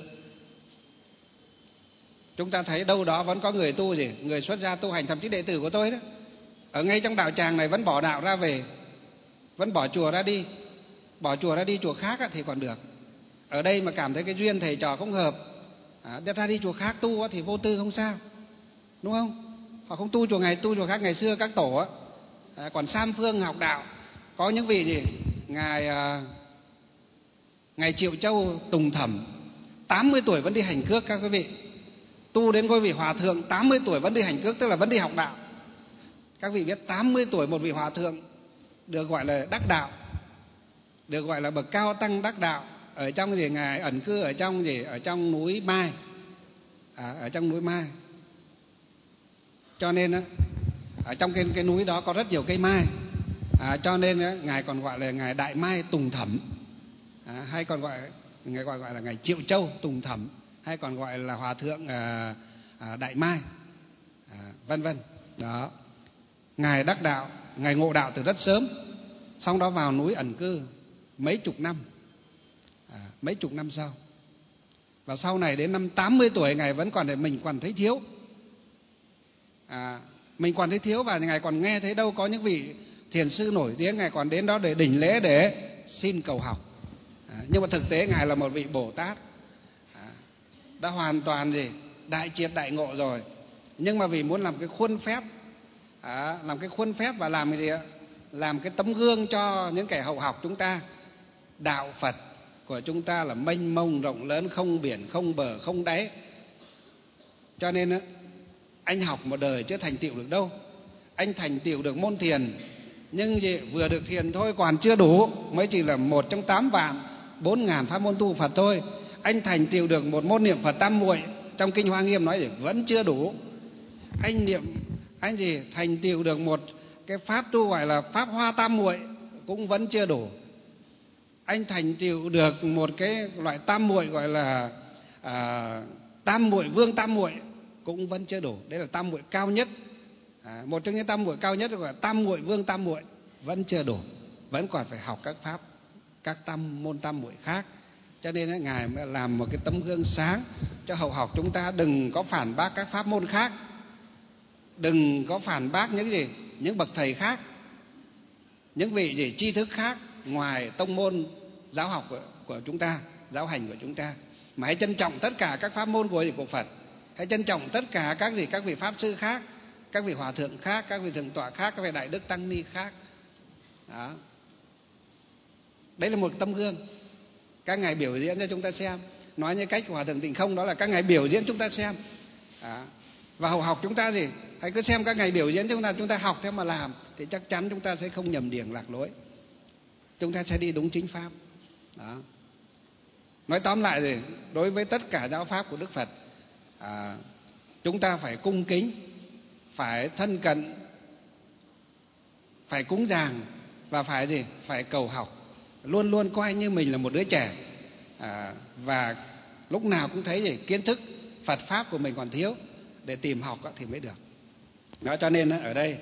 Chúng ta thấy đâu đó vẫn có người tu người xuất gia tu hành, thậm chí đệ tử của tôi đó, ở ngay trong đạo tràng này vẫn bỏ đạo ra về, vẫn bỏ chùa ra đi chùa khác thì còn được. Ở đây mà cảm thấy cái duyên thầy trò không hợp, ra đi chùa khác tu thì vô tư không sao, đúng không? Họ không tu chùa khác. Ngày xưa các tổ còn Sam Phương học đạo, có những vị ngài Triệu Châu Tùng Thẩm 80 tuổi vẫn đi hành cước, các quý vị. Tu đến ngôi vị hòa thượng 80 tuổi vẫn đi hành cước, tức là vẫn đi học đạo. Các vị biết 80 tuổi một vị hòa thượng được gọi là đắc đạo, được gọi là bậc cao tăng đắc đạo. Ở trong ngài ẩn cư ở trong núi Mai, ở trong núi Mai. Cho nên ở trong cái núi đó có rất nhiều cây mai, cho nên ngài còn gọi là ngài Đại Mai Tùng Thẩm, hay còn gọi là ngài Triệu Châu Tùng Thẩm, hay còn gọi là hòa thượng Đại Mai, vân vân. Đó, ngài đắc đạo, ngài ngộ đạo từ rất sớm, xong đó vào núi ẩn cư mấy chục năm sau. Và sau này đến năm 80 tuổi ngài vẫn còn mình còn thấy thiếu, và ngài còn nghe thấy đâu có những vị thiền sư nổi tiếng, ngài còn đến đó để đỉnh lễ để xin cầu học. Nhưng mà thực tế ngài là một vị Bồ Tát, đã hoàn toàn đại triệt đại ngộ rồi. Nhưng mà vì muốn làm cái khuôn phép, và làm cái gì ạ? Làm cái tấm gương cho những kẻ hậu học chúng ta. Đạo Phật của chúng ta là mênh mông rộng lớn, không biển, không bờ, không đáy. Cho nên anh học một đời chưa thành tựu được đâu. Anh thành tựu được môn thiền, nhưng vừa được thiền thôi, còn chưa đủ, mới chỉ là 1 trong 8 vạn 4.000 pháp môn tu Phật thôi. Anh thành tựu được một môn niệm Phật tam muội, trong kinh Hoa Nghiêm nói vẫn chưa đủ. Anh thành tựu được một cái pháp tu gọi là pháp hoa tam muội cũng vẫn chưa đủ. Anh thành tựu được một cái loại tam muội gọi là tam muội vương tam muội cũng vẫn chưa đủ. Đấy là tam muội cao nhất, một trong những tam muội cao nhất gọi là tam muội vương tam muội, vẫn chưa đủ, vẫn còn phải học các pháp, các môn tam muội khác. Cho nên ngài mới làm một cái tấm gương sáng cho hậu học chúng ta, đừng có phản bác các pháp môn khác, đừng có phản bác những bậc thầy khác, những vị tri thức khác ngoài tông môn giáo học của chúng ta, giáo hành của chúng ta, mà hãy trân trọng tất cả các pháp môn của Phật, hãy trân trọng tất cả các vị pháp sư khác, các vị hòa thượng khác, các vị thượng tọa khác, các vị đại đức tăng ni khác. Đó, đấy là một tấm gương các ngài biểu diễn cho chúng ta xem. Nói như cách của Hòa thượng Tịnh Không, đó là các ngài biểu diễn chúng ta xem. Và hậu học chúng ta hãy cứ xem các ngài biểu diễn chúng ta học theo mà làm, thì chắc chắn chúng ta sẽ không nhầm điển lạc lối, chúng ta sẽ đi đúng chính pháp. Đó. Nói tóm lại đối với tất cả giáo pháp của Đức Phật, chúng ta phải cung kính, phải thân cận, phải cúng dường, và phải cầu học, luôn luôn coi như mình là một đứa trẻ, và lúc nào cũng thấy kiến thức Phật pháp của mình còn thiếu, để tìm học thì mới được. Đó, cho nên ở đây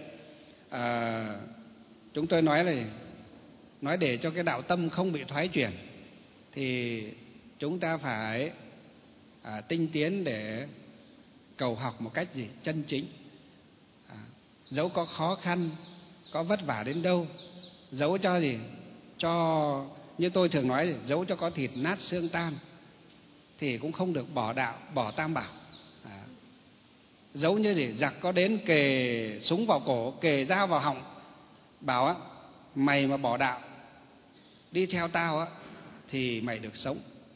chúng tôi nói để cho cái đạo tâm không bị thoái chuyển, thì chúng ta phải tinh tiến để cầu học một cách chân chính. Dẫu có khó khăn, có vất vả đến đâu, dẫu cho như tôi thường nói, dẫu cho có thịt nát xương tan, thì cũng không được bỏ đạo, bỏ Tam Bảo. Dẫu như giặc có đến kề súng vào cổ, kề dao vào họng, bảo mày mà bỏ đạo đi theo tao thì mày được sống.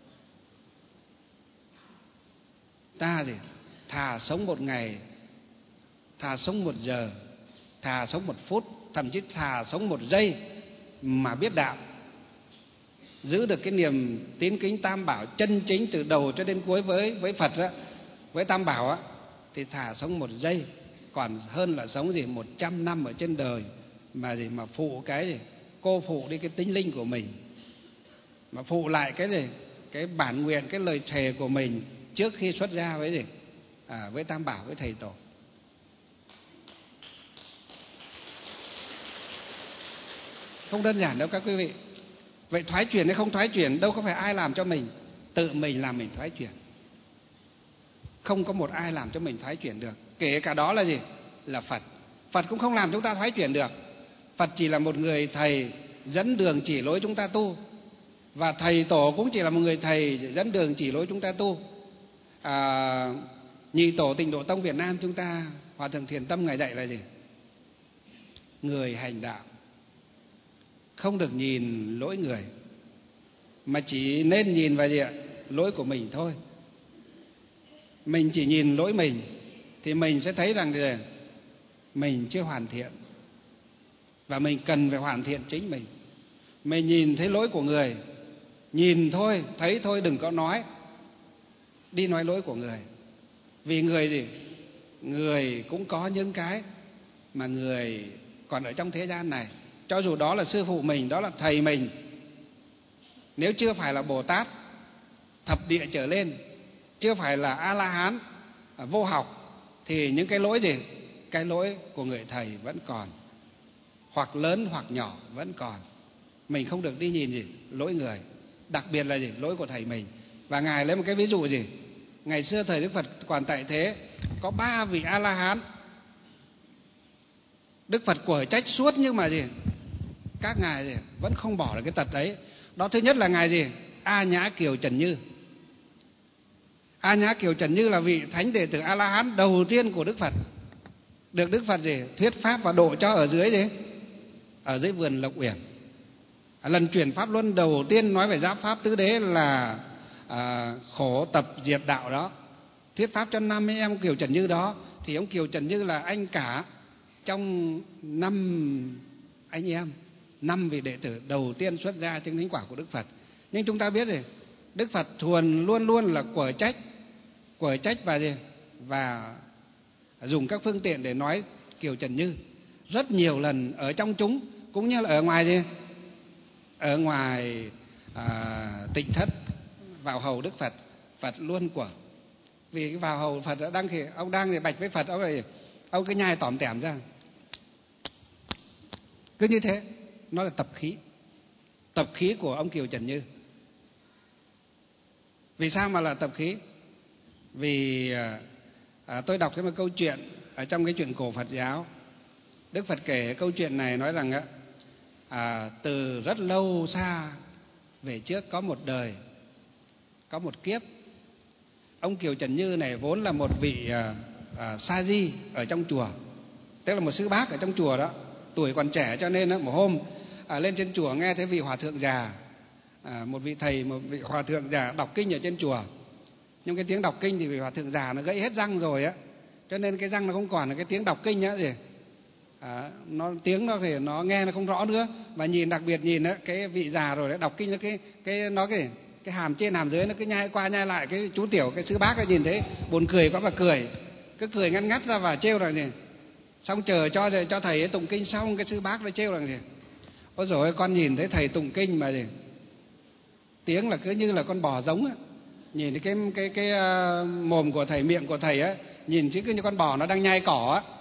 Ta thà sống một ngày, thà sống 1 giờ, thà sống 1 phút, thậm chí thà sống 1 giây mà biết đạo, giữ được cái niềm tín kính Tam Bảo chân chính từ đầu cho đến cuối với Phật với Tam Bảo á thì thà sống 1 giây còn hơn là sống 100 năm ở trên đời mà phụ cái cô phụ đi cái tính linh của mình, mà phụ lại cái bản nguyện, cái lời thề của mình trước khi xuất gia với Tam Bảo, với thầy tổ. Không đơn giản đâu các quý vị. Vậy thoái chuyển hay không thoái chuyển đâu có phải ai làm cho mình, tự mình làm mình thoái chuyển. Không có một ai làm cho mình thoái chuyển được. Kể cả đó là là Phật. Phật cũng không làm chúng ta thoái chuyển được. Phật chỉ là một người thầy dẫn đường chỉ lối chúng ta tu, và thầy tổ cũng chỉ là một người thầy dẫn đường chỉ lối chúng ta tu. Nhị tổ Tịnh Độ Tông Việt Nam chúng ta, Hòa Thượng Thiền Tâm ngài dạy là người hành đạo không được nhìn lỗi người, mà chỉ nên nhìn vào lỗi của mình thôi. Mình chỉ nhìn lỗi mình thì mình sẽ thấy rằng mình chưa hoàn thiện, và mình cần phải hoàn thiện chính mình. Mình nhìn thấy lỗi của người, nhìn thôi, thấy thôi, đừng có nói đi nói lỗi của người. Vì người người cũng có những cái mà người còn ở trong thế gian này, cho dù đó là sư phụ mình, đó là thầy mình, nếu chưa phải là Bồ Tát thập địa trở lên, chưa phải là A-la-hán vô học, thì những cái lỗi cái lỗi của người thầy vẫn còn, hoặc lớn hoặc nhỏ vẫn còn. Mình không được đi nhìn lỗi người, đặc biệt là lỗi của thầy mình. Và ngài lấy một cái ví dụ ngày xưa thời Đức Phật còn tại thế, có 3 vị A-la-hán. Đức Phật quở trách suốt, nhưng mà các ngài vẫn không bỏ được cái tật ấy. Đó, thứ nhất là ngài A Nhã Kiều Trần Như. A Nhã Kiều Trần Như là vị thánh đệ tử A-la-hán đầu tiên của Đức Phật, được Đức Phật thuyết pháp và độ cho ở dưới vườn Lộc Uyển. Lần truyền pháp luân đầu tiên nói về giáp pháp tứ đế là khổ tập diệt đạo đó, thuyết pháp cho 5 em Kiều Trần Như đó. Thì ông Kiều Trần Như là anh cả trong 5 anh em, 5 vị đệ tử đầu tiên xuất gia chứng thánh quả của Đức Phật. Nhưng chúng ta biết Đức Phật thường luôn luôn là quở trách và dùng các phương tiện để nói Kiều Trần Như rất nhiều lần ở trong chúng, cũng như là ở ngoài ở ngoài tịnh thất vào hầu Đức Phật. Phật luôn quở. Vì cái vào hầu Phật ông đang bạch với Phật, ông cứ nhai tỏm tẻm ra, cứ như thế. Nó là tập khí của ông Kiều Trần Như. Vì sao mà là tập khí? Vì tôi đọc thấy một câu chuyện ở trong cái truyện cổ Phật giáo. Đức Phật kể câu chuyện này, nói rằng từ rất lâu xa về trước có một đời, có một kiếp. Ông Kiều Trần Như này vốn là một vị sa di ở trong chùa, tức là một sư bác ở trong chùa đó. Tuổi còn trẻ cho nên một hôm lên trên chùa nghe thấy vị hòa thượng già, một vị thầy, một vị hòa thượng già đọc kinh ở trên chùa. Nhưng cái tiếng đọc kinh thì vị hòa thượng già nó gãy hết răng rồi á, cho nên cái răng nó không còn là cái tiếng đọc kinh nữa tiếng nó thì nó nghe nó không rõ nữa. Và đặc biệt nhìn cái vị già rồi đấy, đọc kinh cái hàm trên hàm dưới nó cứ nhai qua nhai lại. Cái chú tiểu, cái sư bác ấy nhìn thấy buồn cười quá mà cứ cười ngắt ngắt ra và trêu rằng xong chờ cho thầy ấy tụng kinh xong, cái sư bác nó trêu rằng ôi dồi ôi, con nhìn thấy thầy tụng kinh mà tiếng là cứ như là con bò giống á. Nhìn cái mồm của thầy, miệng của thầy á, nhìn chứ cứ như con bò nó đang nhai cỏ á.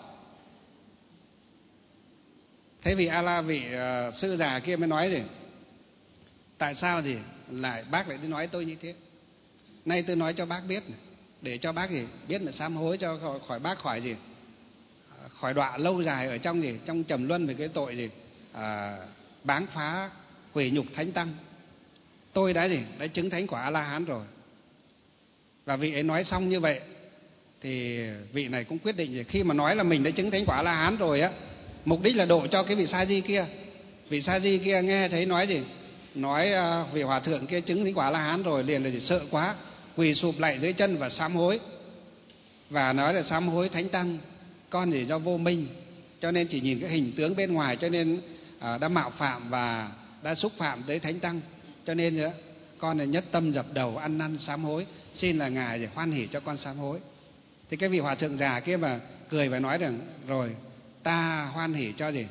Thế vị vị sư già kia mới nói tại sao bác lại đi nói tôi như thế? Nay tôi nói cho bác biết, để cho bác biết là sám hối, cho khỏi bác khỏi đọa lâu dài ở trong trầm luân về cái tội báng phá hủy nhục thánh tăng. Tôi đã chứng thánh quả A-la-hán rồi. Và vị ấy nói xong như vậy thì vị này cũng quyết định khi mà nói là mình đã chứng thánh quả A-la-hán rồi á, mục đích là độ cho cái vị sa di kia. Vị sa di kia nghe thấy nói vị hòa thượng kia chứng thánh quả A-la-hán rồi, liền là sợ quá, quỳ sụp lại dưới chân và sám hối. Và nói là sám hối thánh tăng, con do vô minh, cho nên chỉ nhìn cái hình tướng bên ngoài, cho nên đã mạo phạm và đã xúc phạm tới thánh tăng, cho nên con nhất tâm dập đầu ăn năn sám hối, xin là ngài hoan hỉ cho con sám hối. Thì cái vị hòa thượng già kia mà cười và nói rằng rồi ta hoan hỉ cho gì?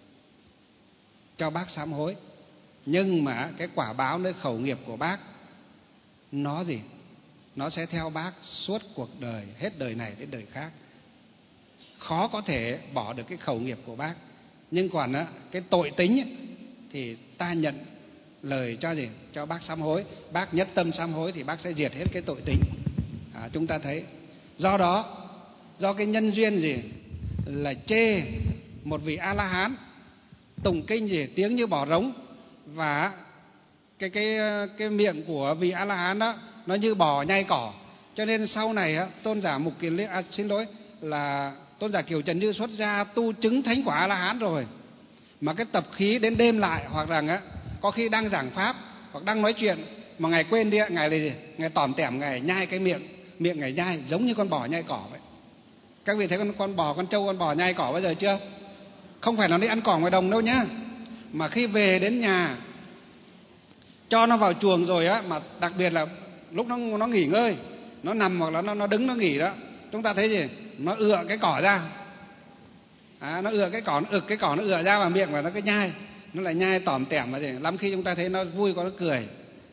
Cho bác sám hối. Nhưng mà cái quả báo nơi khẩu nghiệp của bác nó gì? Nó sẽ theo bác suốt cuộc đời, hết đời này đến đời khác. Khó có thể bỏ được cái khẩu nghiệp của bác. Nhưng còn cái tội tính thì ta nhận lời cho gì? Cho bác sám hối. Bác nhất tâm sám hối thì bác sẽ diệt hết cái tội tính. Chúng ta thấy do đó, do cái nhân duyên gì là chê một vị A-la-hán tụng kinh gì tiếng như bò rống, và cái miệng của vị A-la-hán đó nó như bò nhai cỏ. Cho nên sau này tôn giả Mục Kiền Liên, là tôn giả Kiều Trần Như xuất gia tu chứng thánh quả A-la-hán rồi, mà cái tập khí đến đêm lại, hoặc rằng có khi đang giảng pháp hoặc đang nói chuyện mà ngài quên đi, ngài là gì? Ngài tỏm tẻm, ngài nhai cái miệng ngài nhai giống như con bò nhai cỏ vậy. Các vị thấy con bò, con trâu, con bò nhai cỏ bao giờ chưa? Không phải nó đi ăn cỏ ngoài đồng đâu nhá, mà khi về đến nhà cho nó vào chuồng rồi mà đặc biệt là lúc nó nghỉ ngơi, nó nằm hoặc là nó đứng nó nghỉ đó, chúng ta thấy gì? Nó ựa cái cỏ ra, nó ựa cái cỏ, nó ực cái cỏ, nó ựa ra vào miệng và nó cứ nhai, nó lại nhai tỏm tẻm. Mà gì lắm khi chúng ta thấy nó vui có nó cười.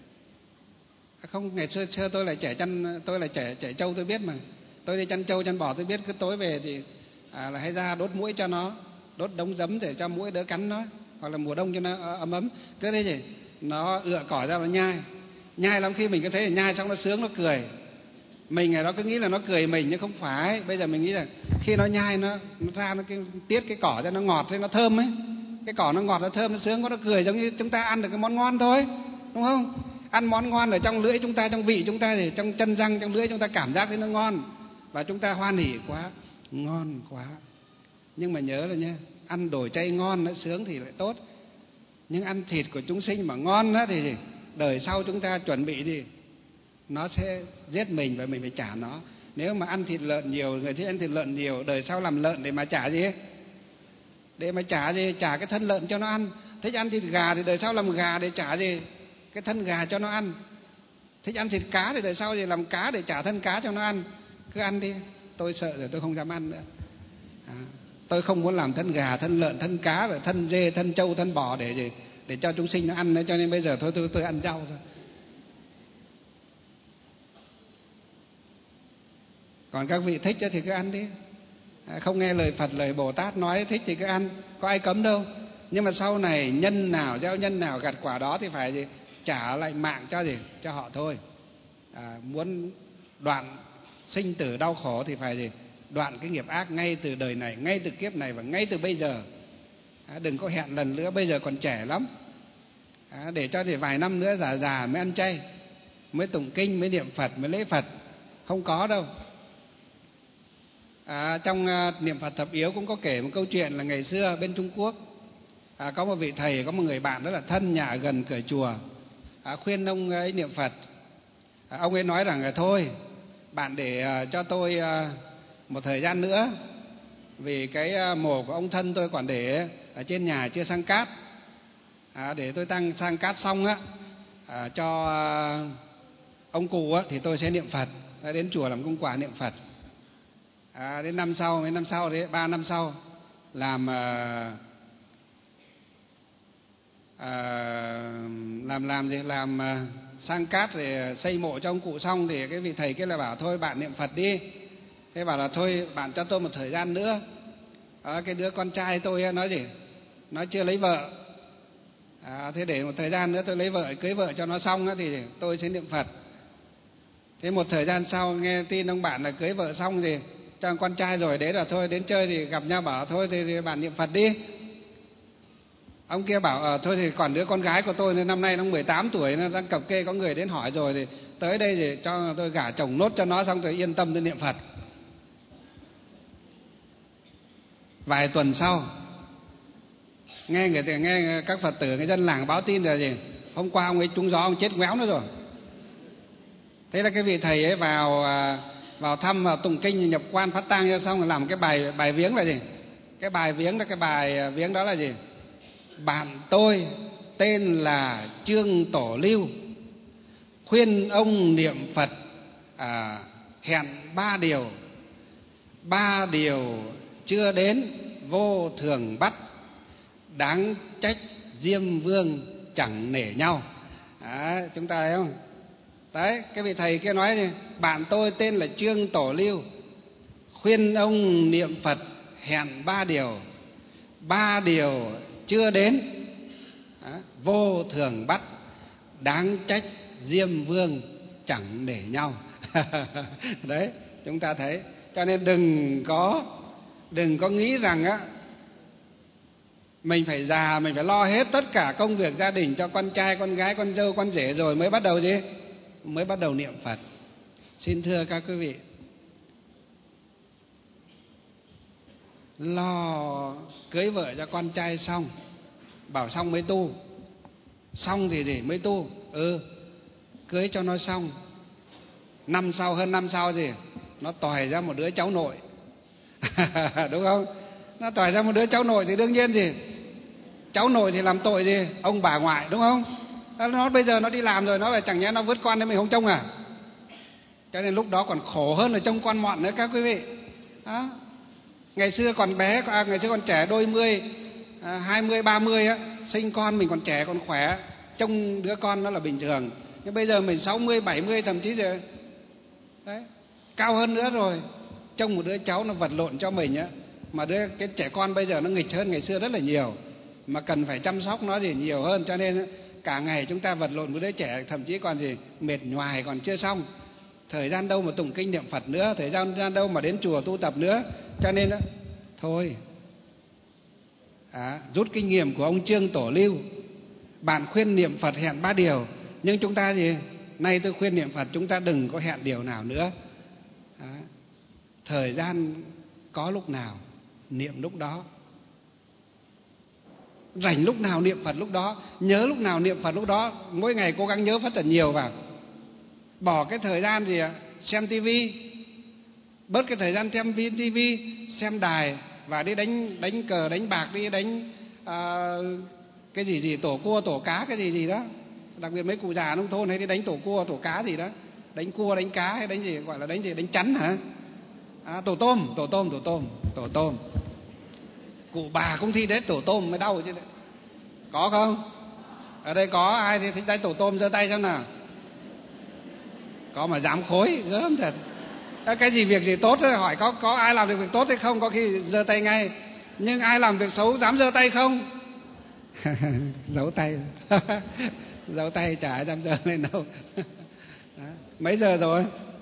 Không, ngày xưa tôi là trẻ trâu, tôi biết mà. Tôi đi chăn trâu chăn bò, tôi biết cứ tối về thì là hay ra đốt muỗi cho nó, đốt đống giấm để cho muỗi đỡ cắn nó, hoặc là mùa đông cho nó ấm ấm. Cứ thế gì nó ựa cỏ ra và nhai lắm khi mình cứ thấy là nhai xong nó sướng, nó cười. Mình ngày đó cứ nghĩ là nó cười mình, nhưng không phải. Bây giờ mình nghĩ là khi nó nhai nó ra nó tiết cái cỏ ra, nó ngọt thế, nó thơm ấy. Cái cỏ nó ngọt, nó thơm, nó sướng, có nó cười, giống như chúng ta ăn được cái món ngon thôi, đúng không? Ăn món ngon ở trong lưỡi chúng ta, trong vị chúng ta, thì trong chân răng, trong lưỡi chúng ta cảm giác thấy nó ngon và chúng ta hoan hỉ quá, ngon quá. Nhưng mà nhớ là nhá, ăn đồ chay ngon nó sướng thì lại tốt, nhưng ăn thịt của chúng sinh mà ngon đó thì đời sau chúng ta chuẩn bị thì nó sẽ giết mình và mình phải trả nó. Nếu mà ăn thịt lợn nhiều, người thích ăn thịt lợn nhiều, đời sau làm lợn để mà trả gì? Để mà trả gì? Trả cái thân lợn cho nó ăn. Thích ăn thịt gà thì đời sau làm gà để trả gì? Cái thân gà cho nó ăn. Thích ăn thịt cá thì đời sau thì làm cá để trả thân cá cho nó ăn. Cứ ăn đi. Tôi sợ rồi tôi không dám ăn nữa. Tôi không muốn làm thân gà, thân lợn, thân cá, rồi thân dê, thân trâu, thân bò để gì? Để cho chúng sinh nó ăn nữa. Cho nên bây giờ thôi tôi ăn rau thôi. Còn các vị thích thì cứ ăn đi. Không nghe lời Phật, lời Bồ Tát nói thích thì cứ ăn, có ai cấm đâu. Nhưng mà sau này nhân nào, gieo nhân nào gặt quả đó thì phải gì? Trả lại mạng cho gì? Cho họ thôi. Muốn đoạn sinh tử đau khổ thì phải gì? Đoạn cái nghiệp ác ngay từ đời này, ngay từ kiếp này và ngay từ bây giờ. Đừng có hẹn lần nữa, bây giờ còn trẻ lắm. Để cho thì vài năm nữa già mới ăn chay, mới tụng kinh, mới niệm Phật, mới lễ Phật. Không có đâu. Trong niệm Phật thập yếu cũng có kể một câu chuyện là ngày xưa bên Trung Quốc, có một vị thầy, có một người bạn rất là thân, nhà gần cửa chùa, khuyên ông ấy niệm Phật. Ông ấy nói rằng thôi bạn để cho tôi một thời gian nữa, vì cái mồ của ông thân tôi còn để ở trên nhà chưa sang cát. Để tôi tăng sang cát xong cho ông cụ thì tôi sẽ niệm Phật, đến chùa làm công quả niệm Phật. Đến năm sau, mấy năm sau đấy, 3 năm sau làm sang cát để xây mộ cho ông cụ xong thì cái vị thầy kia là bảo thôi bạn niệm Phật đi. Thế bảo là thôi bạn cho tôi một thời gian nữa. Cái đứa con trai tôi nói gì? Nó chưa lấy vợ. Thế để một thời gian nữa tôi lấy vợ, cưới vợ cho nó xong thì tôi sẽ niệm Phật. Thế một thời gian sau nghe tin ông bạn là cưới vợ xong thì cho con trai rồi, đấy là thôi đến chơi thì gặp nhau bảo thôi thì bạn niệm Phật đi. Ông kia bảo thôi thì còn đứa con gái của tôi năm nay nó 18 tuổi, nó đang cập kê, có người đến hỏi rồi thì tới đây thì cho tôi gả chồng nốt cho nó xong tôi yên tâm tôi niệm Phật. Vài tuần sau nghe các Phật tử, người dân làng báo tin là gì? Hôm qua ông ấy trúng gió, ông chết ngoéo nữa rồi. Thế là cái vị thầy ấy vào thăm, vào tụng kinh, nhập quan phát tang cho xong rồi làm cái bài viếng là gì? Cái bài viếng đó là gì? Bạn tôi tên là Trương Tổ Lưu, khuyên ông niệm Phật hẹn 3 điều ba điều chưa đến vô thường bắt, đáng trách Diêm Vương chẳng nể nhau. Chúng ta thấy không? Đấy, cái vị thầy kia nói này: bạn tôi tên là Trương Tổ Lưu, khuyên ông niệm Phật hẹn ba điều chưa đến vô thường bắt, đáng trách Diêm Vương chẳng nể nhau. Đấy, chúng ta thấy. Cho nên đừng có nghĩ rằng mình phải già, mình phải lo hết tất cả công việc gia đình cho con trai, con gái, con dâu, con rể rồi mới bắt đầu gì? Mới bắt đầu niệm Phật. Xin thưa các quý vị, lo cưới vợ cho con trai xong, bảo xong mới tu, xong thì gì mới tu. Cưới cho nó xong, hơn năm sau gì nó tòi ra một đứa cháu nội. Đúng không? Nó tòi ra một đứa cháu nội thì đương nhiên gì, cháu nội thì làm tội gì ông bà ngoại, đúng không? Nó bây giờ nó đi làm rồi, nó phải chẳng nhẽ nó vứt con đến mình không trông à? Cho nên lúc đó còn khổ hơn là trông con mọn nữa các quý vị. Đó. Ngày xưa còn bé, ngày xưa còn trẻ đôi mươi, 20, 30 sinh con mình còn trẻ còn khỏe, trông đứa con nó là bình thường. Nhưng bây giờ mình 60, 70 thậm chí giờ đấy, cao hơn nữa rồi, trông một đứa cháu nó vật lộn cho mình mà cái trẻ con bây giờ nó nghịch hơn ngày xưa rất là nhiều, mà cần phải chăm sóc nó gì nhiều hơn. Cho nên cả ngày chúng ta vật lộn với đứa trẻ, thậm chí còn gì mệt nhoài còn chưa xong, thời gian đâu mà tụng kinh niệm Phật nữa, thời gian đâu mà đến chùa tu tập nữa. Cho nên thôi, rút kinh nghiệm của ông Trương Tổ Lưu, bạn khuyên niệm Phật hẹn ba điều, nhưng chúng ta gì, nay tôi khuyên niệm Phật chúng ta đừng có hẹn điều nào nữa. Thời gian có lúc nào niệm lúc đó, rảnh lúc nào niệm Phật lúc đó, nhớ lúc nào niệm Phật lúc đó. Mỗi ngày cố gắng nhớ Phật thật nhiều vào, bỏ cái thời gian gì xem tivi, bớt cái thời gian xem tivi, xem đài, và đi đánh cờ, đánh bạc, đi đánh cái gì tổ cua tổ cá cái gì đó. Đặc biệt mấy cụ già nông thôn hay đi đánh tổ cua tổ cá gì đó, đánh cua đánh cá hay đánh gì, gọi là đánh gì, đánh chắn hả? Tổ tôm. Cụ bà cũng thi đến tổ tôm mới đau chứ. Có không? Ở đây có ai thì thích đánh tổ tôm giơ tay xem nào. Có mà dám khối, gớm thật. Cái gì việc gì tốt ấy, hỏi có ai làm được việc tốt hay không, có khi giơ tay ngay. Nhưng ai làm việc xấu dám giơ tay không? Giấu tay. Giấu tay chả ai dám giơ lên đâu. Mấy giờ rồi?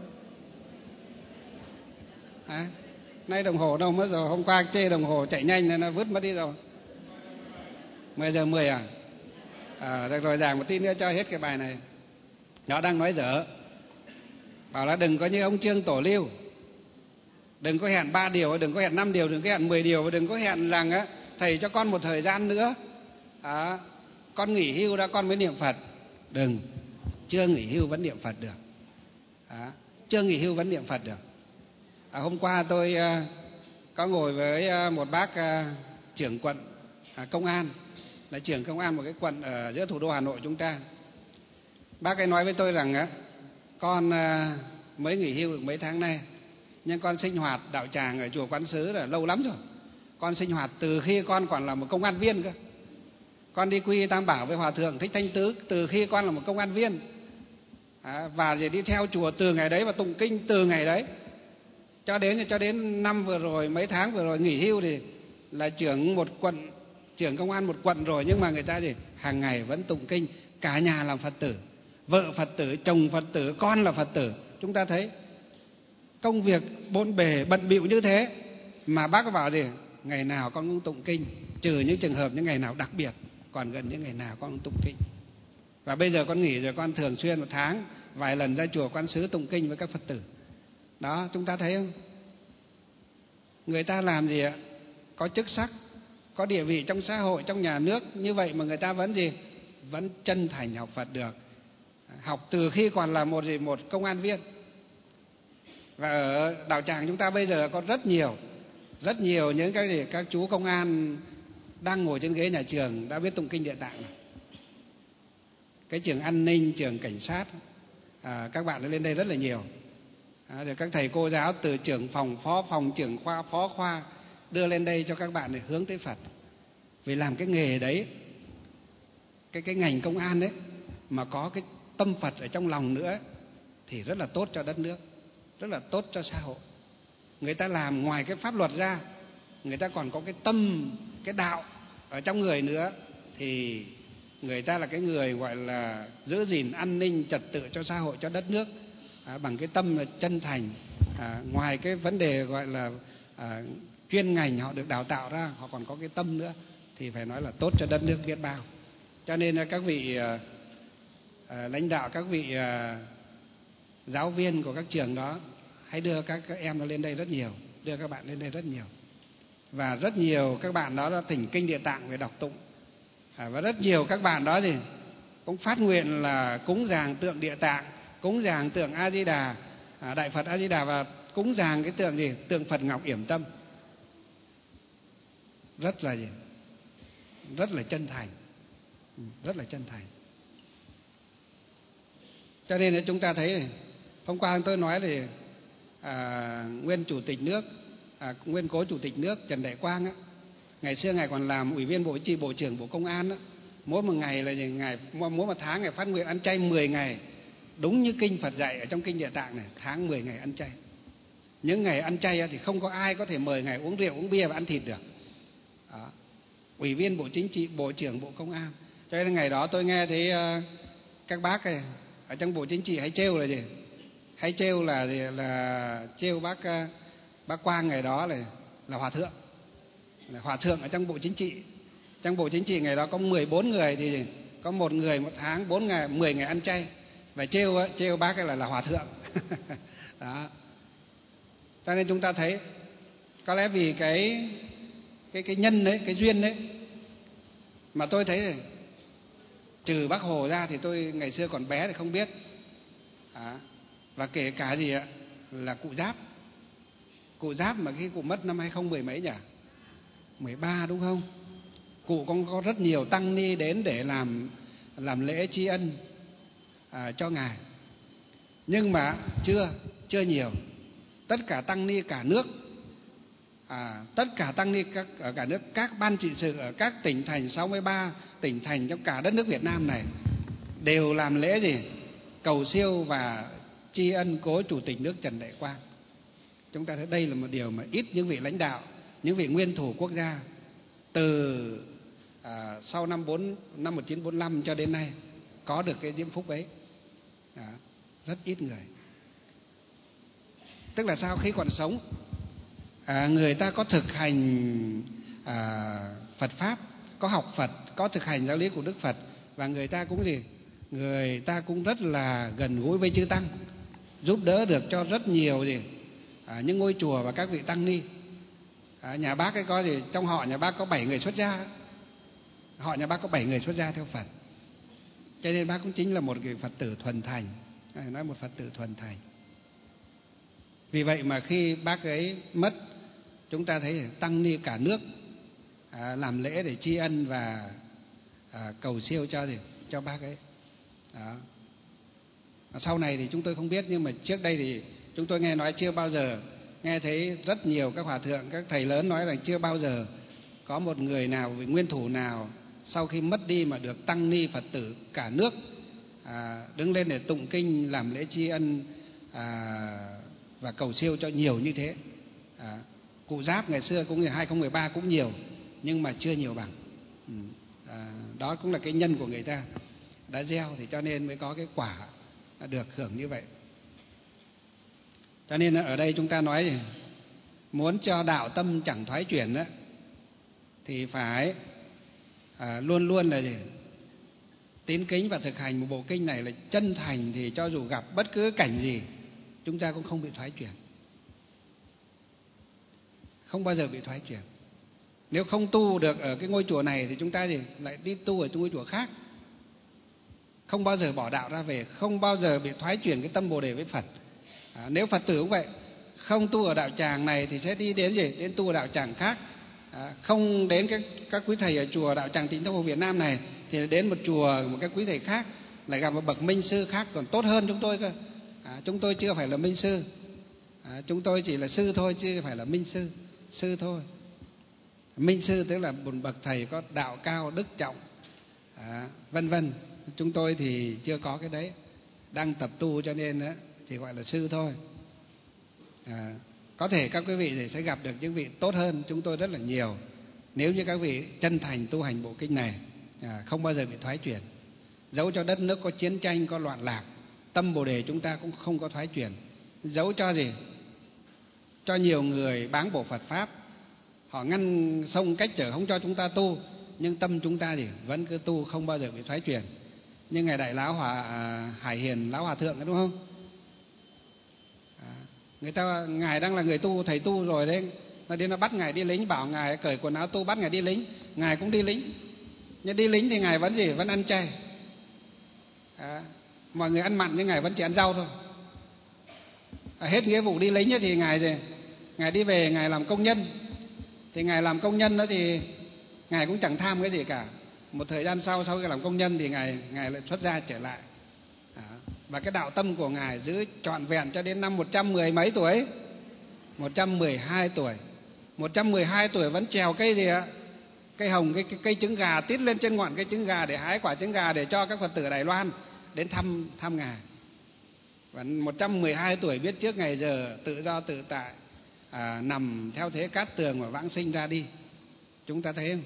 Nay đồng hồ đâu mất rồi, hôm qua chê đồng hồ chạy nhanh nên nó vứt mất đi rồi. 10 giờ 10 à? Được rồi, giảng một tí nữa cho hết cái bài này. Nó đang nói dở, bảo là đừng có như ông Trương Tổ Lưu, đừng có hẹn 3 điều, đừng có hẹn 5 điều, đừng có hẹn 10 điều, và đừng có hẹn rằng thầy cho con một thời gian nữa, con nghỉ hưu đã con mới niệm Phật. Đừng, chưa nghỉ hưu vẫn niệm Phật được. Chưa nghỉ hưu vẫn niệm Phật được. Hôm qua tôi có ngồi với một bác trưởng quận công an, là trưởng công an một cái quận ở giữa thủ đô Hà Nội chúng ta. Bác ấy nói với tôi rằng con mới nghỉ hưu được mấy tháng nay, nhưng con sinh hoạt đạo tràng ở chùa Quán Sứ là lâu lắm rồi. Con sinh hoạt từ khi con còn là một công an viên cơ. Con đi quy Tam Bảo với Hòa Thượng Thích Thanh Tứ từ khi con là một công an viên, và đi theo chùa từ ngày đấy và tụng kinh từ ngày đấy cho đến năm vừa rồi, mấy tháng vừa rồi nghỉ hưu thì là trưởng một quận, trưởng công an một quận rồi, nhưng mà người ta hàng ngày vẫn tụng kinh, cả nhà làm Phật tử, vợ Phật tử, chồng Phật tử, con là Phật tử. Chúng ta thấy công việc bộn bề bận bịu như thế mà bác bảo ngày nào con cũng tụng kinh, trừ những trường hợp những ngày nào đặc biệt, còn gần những ngày nào con cũng tụng kinh. Và bây giờ con nghỉ rồi, con thường xuyên một tháng vài lần ra chùa Quán Sứ tụng kinh với các Phật tử. Đó, chúng ta thấy không? Người ta làm gì có chức sắc, có địa vị trong xã hội, trong nhà nước như vậy mà người ta vẫn vẫn chân thành học Phật được. Học từ khi còn là một công an viên. Và ở đạo tràng chúng ta bây giờ có rất nhiều những các chú công an đang ngồi trên ghế nhà trường đã biết tụng kinh Địa Tạng này. Cái trường an ninh, trường cảnh sát, các bạn đã lên đây rất là nhiều. Rồi các thầy cô giáo từ trưởng phòng, phó phòng, trưởng khoa, phó khoa đưa lên đây cho các bạn để hướng tới Phật. Vì làm cái nghề đấy, cái ngành công an đấy mà có cái tâm Phật ở trong lòng nữa thì rất là tốt cho đất nước, rất là tốt cho xã hội. Người ta làm ngoài cái pháp luật ra, người ta còn có cái tâm, cái đạo ở trong người nữa, thì người ta là cái người gọi là giữ gìn an ninh trật tự cho xã hội, cho đất nước bằng cái tâm là chân thành. Ngoài cái vấn đề gọi là chuyên ngành họ được đào tạo ra, họ còn có cái tâm nữa, thì phải nói là tốt cho đất nước biết bao. Cho nên là các vị lãnh đạo, các vị giáo viên của các trường đó hãy đưa các em nó lên đây rất nhiều, đưa các bạn lên đây rất nhiều. Và rất nhiều các bạn đó là thỉnh kinh Địa Tạng về đọc tụng. Và rất nhiều các bạn đó thì cũng phát nguyện là cúng dường tượng Địa Tạng, cúng dường tượng A Di Đà, Đại Phật A Di Đà, và cúng dường cái tượng gì? Tượng Phật Ngọc Yểm Tâm. Rất là gì? Rất là chân thành. Rất là chân thành. Cho nên là chúng ta thấy này, hôm qua tôi nói thì nguyên chủ tịch nước, nguyên cố chủ tịch nước Trần Đại Quang á, ngày xưa ngài còn làm ủy viên Bộ Chính trị, Bộ trưởng Bộ Công an á, mỗi một ngày là ngài, mỗi một tháng ngài phát nguyện ăn chay 10 ngày, đúng như kinh Phật dạy ở trong kinh Địa Tạng này, tháng 10 ngày ăn chay. Những ngày ăn chay thì không có ai có thể mời ngài uống rượu, uống bia và ăn thịt được. Đó. Ủy viên Bộ Chính trị, Bộ trưởng Bộ Công an. Cho nên ngày đó tôi nghe thấy các bác ấy, ở trong Bộ Chính trị hay trêu là gì? Hay trêu là trêu bác Quang ngày đó là hòa thượng. Là hòa thượng ở trong Bộ Chính trị. Trong Bộ Chính trị ngày đó có 14 người thì có một người một tháng 4 ngày 10 ngày ăn chay. Và trêu bác ấy là hòa thượng. Đó. Cho nên chúng ta thấy có lẽ vì cái nhân đấy, cái duyên đấy mà tôi thấy trừ Bác Hồ ra thì tôi ngày xưa còn bé thì không biết. Và kể cả gì ạ, là cụ Giáp mà khi cụ mất năm 2010 mấy nhỉ, 13 đúng không? Cụ cũng có rất nhiều tăng ni đến để làm lễ tri ân cho ngài, nhưng mà chưa nhiều. Tất cả tăng ni cả nước, tất cả tăng ni ở cả nước, các ban trị sự ở các tỉnh thành 63 tỉnh thành trong cả đất nước Việt Nam này đều làm lễ gì? Cầu siêu và tri ân cố chủ tịch nước Trần Đại Quang. Chúng ta thấy đây là một điều mà ít những vị lãnh đạo, những vị nguyên thủ quốc gia từ sau năm 1945 cho đến nay có được cái diễm phúc ấy. Rất ít người. Tức là sao? Khi còn sống người ta có thực hành Phật Pháp, có học Phật, có thực hành giáo lý của Đức Phật, và người ta cũng gì? Người ta cũng rất là gần gũi với chư Tăng, giúp đỡ được cho rất nhiều gì? Những ngôi chùa và các vị Tăng ni. Nhà bác ấy có gì? Trong họ nhà bác có 7 người xuất gia. Họ nhà bác có 7 người xuất gia theo Phật. Cho nên bác cũng chính là một người Phật tử thuần thành. Nói một Phật tử thuần thành. Vì vậy mà khi bác ấy mất, chúng ta thấy tăng ni cả nước làm lễ để tri ân và cầu siêu cho bác ấy. Đó. Sau này thì chúng tôi không biết, nhưng mà trước đây thì chúng tôi nghe nói chưa bao giờ, nghe thấy rất nhiều các hòa thượng, các thầy lớn nói rằng chưa bao giờ có một người nào, nguyên thủ nào sau khi mất đi mà được tăng ni Phật tử cả nước đứng lên để tụng kinh, làm lễ tri ân và cầu siêu cho nhiều như thế. Cụ Giáp ngày xưa cũng 2013 cũng nhiều, nhưng mà chưa nhiều bằng. Đó cũng là cái nhân của người ta đã gieo, thì cho nên mới có cái quả được hưởng như vậy. Cho nên ở đây chúng ta nói muốn cho đạo tâm chẳng thoái chuyển đó, thì phải luôn luôn là tín kính và thực hành một bộ kinh này là chân thành, thì cho dù gặp bất cứ cảnh gì chúng ta cũng không bị thoái chuyển, không bao giờ bị thoái chuyển. Nếu không tu được ở cái ngôi chùa này thì chúng ta lại đi tu ở ngôi chùa khác. Không bao giờ bỏ đạo ra về, không bao giờ bị thoái chuyển cái tâm Bồ Đề với Phật. Nếu Phật tử cũng vậy, không tu ở đạo tràng này thì sẽ đi đến đến tu ở đạo tràng khác. Không đến các quý thầy ở chùa đạo tràng Tịnh Tông Việt Nam này thì đến một chùa, một cái quý thầy khác, lại gặp một bậc minh sư khác còn tốt hơn chúng tôi cơ. Chúng tôi chưa phải là minh sư, Chúng tôi chỉ là sư thôi chứ không phải là minh sư. Sư thôi. Minh sư tức là một bậc thầy có đạo cao đức trọng, vân vân. Chúng tôi thì chưa có cái đấy, đang tập tu cho nên chỉ gọi là sư thôi. Có thể các quý vị thì sẽ gặp được những vị tốt hơn chúng tôi rất là nhiều, nếu như các vị chân thành tu hành bộ kinh này, không bao giờ bị thoái chuyển. Dẫu cho đất nước có chiến tranh, có loạn lạc, tâm Bồ Đề chúng ta cũng không có thoái chuyển. Dẫu cho gì, cho nhiều người báng bộ Phật Pháp, họ ngăn sông cách trở không cho chúng ta tu, nhưng tâm chúng ta thì vẫn cứ tu, không bao giờ bị thoái chuyển. Như Ngài Đại Lão Hải Hiền Lão Hòa Thượng đúng không? Ngài đang là người tu, thầy tu rồi đấy, nó đến nó bắt Ngài đi lính, bảo Ngài cởi quần áo tu, bắt Ngài đi lính. Ngài cũng đi lính, nhưng đi lính thì Ngài vẫn gì? Vẫn ăn chay. Mọi người ăn mặn nhưng Ngài vẫn chỉ ăn rau thôi. Hết nghĩa vụ đi lính thì Ngài đi về, Ngài làm công nhân. Thì Ngài làm công nhân đó thì Ngài cũng chẳng tham cái gì cả. Một thời gian sau khi làm công nhân thì Ngài lại xuất gia trở lại. Và cái đạo tâm của Ngài giữ trọn vẹn cho đến năm 110 mấy tuổi, 112 tuổi. 112 tuổi vẫn trèo cây gì ạ? Cây hồng, cây trứng gà, tít lên trên ngọn cây trứng gà để hái quả trứng gà để cho các Phật tử Đài Loan đến thăm Ngài. Và 112 tuổi biết trước ngày giờ tự do tự tại, nằm theo thế cát tường và vãng sinh ra đi. Chúng ta thấy không?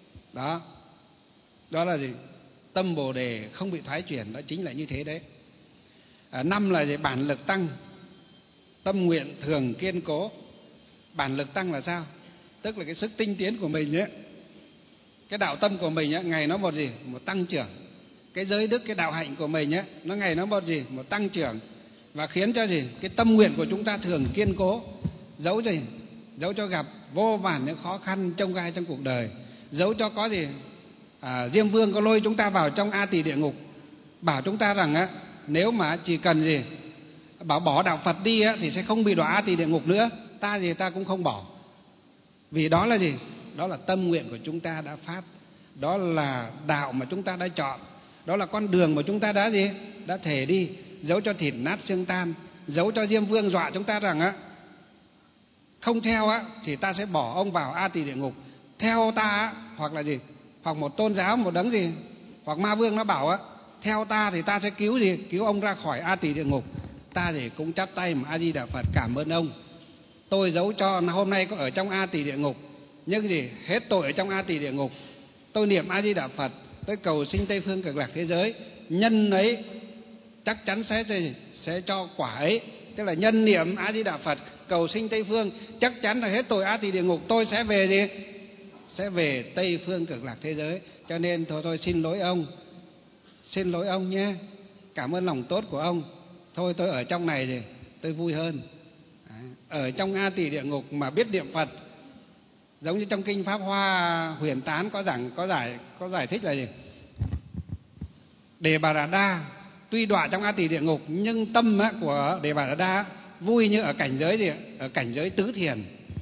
Đó là gì? Tâm Bồ Đề không bị thoái chuyển, đó chính là như thế đấy. Năm là gì? Bản lực tăng, tâm nguyện thường kiên cố. Bản lực tăng là sao? Tức là cái sức tinh tiến của mình ấy, cái đạo tâm của mình ấy, ngày nó một gì? Một tăng trưởng. Cái giới đức, cái đạo hạnh của mình ấy, nó ngày nó một gì? Một tăng trưởng. Và khiến cho gì? Cái tâm nguyện của chúng ta thường kiên cố. Dẫu cho gặp vô vàn những khó khăn chông gai trong cuộc đời, dẫu cho có gì? Diêm Vương có lôi chúng ta vào trong A Tỳ địa ngục, bảo chúng ta rằng nếu mà chỉ cần gì? Bảo bỏ đạo Phật đi thì sẽ không bị đọa A Tỳ địa ngục nữa. Ta cũng không bỏ. Vì đó là gì? Đó là tâm nguyện của chúng ta đã phát. Đó là đạo mà chúng ta đã chọn. Đó là con đường mà chúng ta đã gì? Đã thể đi. Dẫu cho thịt nát xương tan, dẫu cho Diêm Vương dọa chúng ta rằng không theo thì ta sẽ bỏ ông vào A Tỳ địa ngục. Theo ta hoặc là gì? Hoặc một tôn giáo, một đấng gì? Hoặc Ma Vương nó bảo theo ta thì ta sẽ cứu gì? Cứu ông ra khỏi A Tỳ địa ngục. Ta thì cũng chắp tay mà A Di Đà Phật cảm ơn ông. Tôi dẫu cho hôm nay có ở trong A Tỳ địa ngục, nhưng gì? Hết tội ở trong A Tỳ địa ngục, tôi niệm A Di Đà Phật, tôi cầu sinh Tây phương Cực Lạc thế giới, nhân ấy chắc chắn sẽ cho quả ấy. Tức là nhân niệm A Di Đà Phật cầu sinh Tây phương, chắc chắn là hết tội A Tỳ địa ngục, tôi sẽ về gì? Sẽ về Tây phương Cực Lạc thế giới. Cho nên thôi xin lỗi ông nhé, cảm ơn lòng tốt của ông. Thôi tôi ở trong này thì tôi vui hơn. Ở trong A Tỳ địa ngục mà biết niệm Phật, giống như trong kinh Pháp Hoa Huyền Tán có giải thích là gì? Đề Bà Đạt Đa tuy đọa trong A Tỳ địa ngục, nhưng tâm của Đề Bà Đạt Đa vui như ở cảnh giới gì? Ở cảnh giới tứ thiền.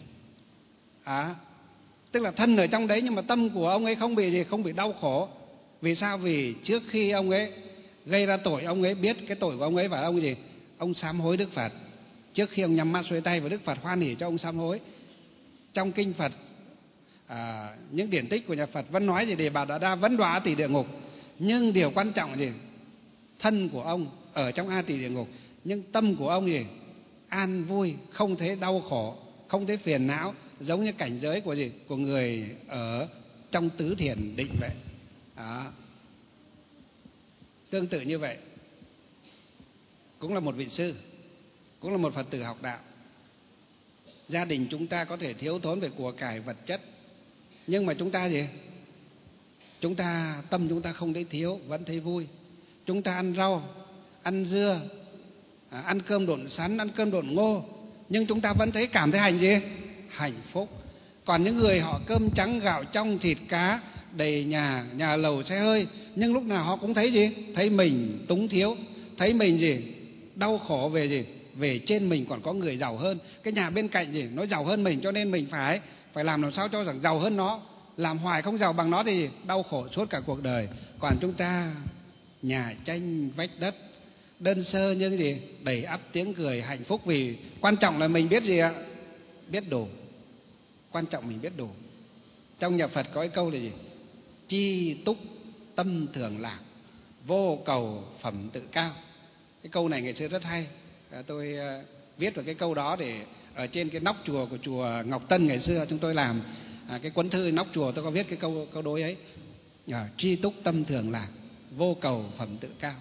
Tức là thân ở trong đấy nhưng mà tâm của ông ấy không bị gì? Không bị đau khổ. Vì sao? Vì trước khi ông ấy gây ra tội, ông ấy biết cái tội của ông ấy và ông gì? Ông sám hối Đức Phật. Trước khi ông nhắm mắt xuôi tay và Đức Phật hoan hỉ cho ông sám hối. Trong kinh Phật, những điển tích của nhà Phật vẫn nói gì? Đề Bà Đạt Đa vẫn đọa A Tỳ địa ngục, nhưng điều quan trọng là gì? Thân của ông ở trong A Tỳ địa ngục, nhưng tâm của ông gì? An vui, không thấy đau khổ, không thấy phiền não, giống như cảnh giới của gì? Của người ở trong tứ thiền định vậy. Tương tự như vậy, cũng là một vị sư, cũng là một Phật tử học đạo. Gia đình chúng ta có thể thiếu thốn về của cải vật chất, nhưng mà chúng ta gì? Tâm chúng ta không thấy thiếu, vẫn thấy vui. Chúng ta ăn rau, ăn dưa, ăn cơm độn sắn, ăn cơm độn ngô, nhưng chúng ta vẫn cảm thấy hạnh phúc. Còn những người họ cơm trắng gạo trong, thịt cá đầy nhà lầu xe hơi, nhưng lúc nào họ cũng thấy gì? Thấy mình túng thiếu, thấy mình gì? Đau khổ về gì? Về trên mình còn có người giàu hơn, cái nhà bên cạnh gì? Nó giàu hơn mình, cho nên mình phải làm làm sao cho rằng giàu hơn nó. Làm hoài không giàu bằng nó thì đau khổ suốt cả cuộc đời. Còn chúng ta nhà tranh vách đất, đơn sơ nhưng gì? Đầy ắp tiếng cười hạnh phúc. Vì quan trọng là mình biết gì ạ? Biết đủ. Quan trọng mình biết đủ. Trong nhà Phật có cái câu là gì? Chi túc tâm thường lạc, vô cầu phẩm tự cao. Cái câu này ngày xưa rất hay. Tôi viết vào cái câu đó để ở trên cái nóc chùa của chùa Ngọc Tân ngày xưa chúng tôi làm cái cuốn thư nóc chùa, tôi có viết cái câu đối ấy. Chi túc tâm thường lạc, vô cầu phẩm tự cao.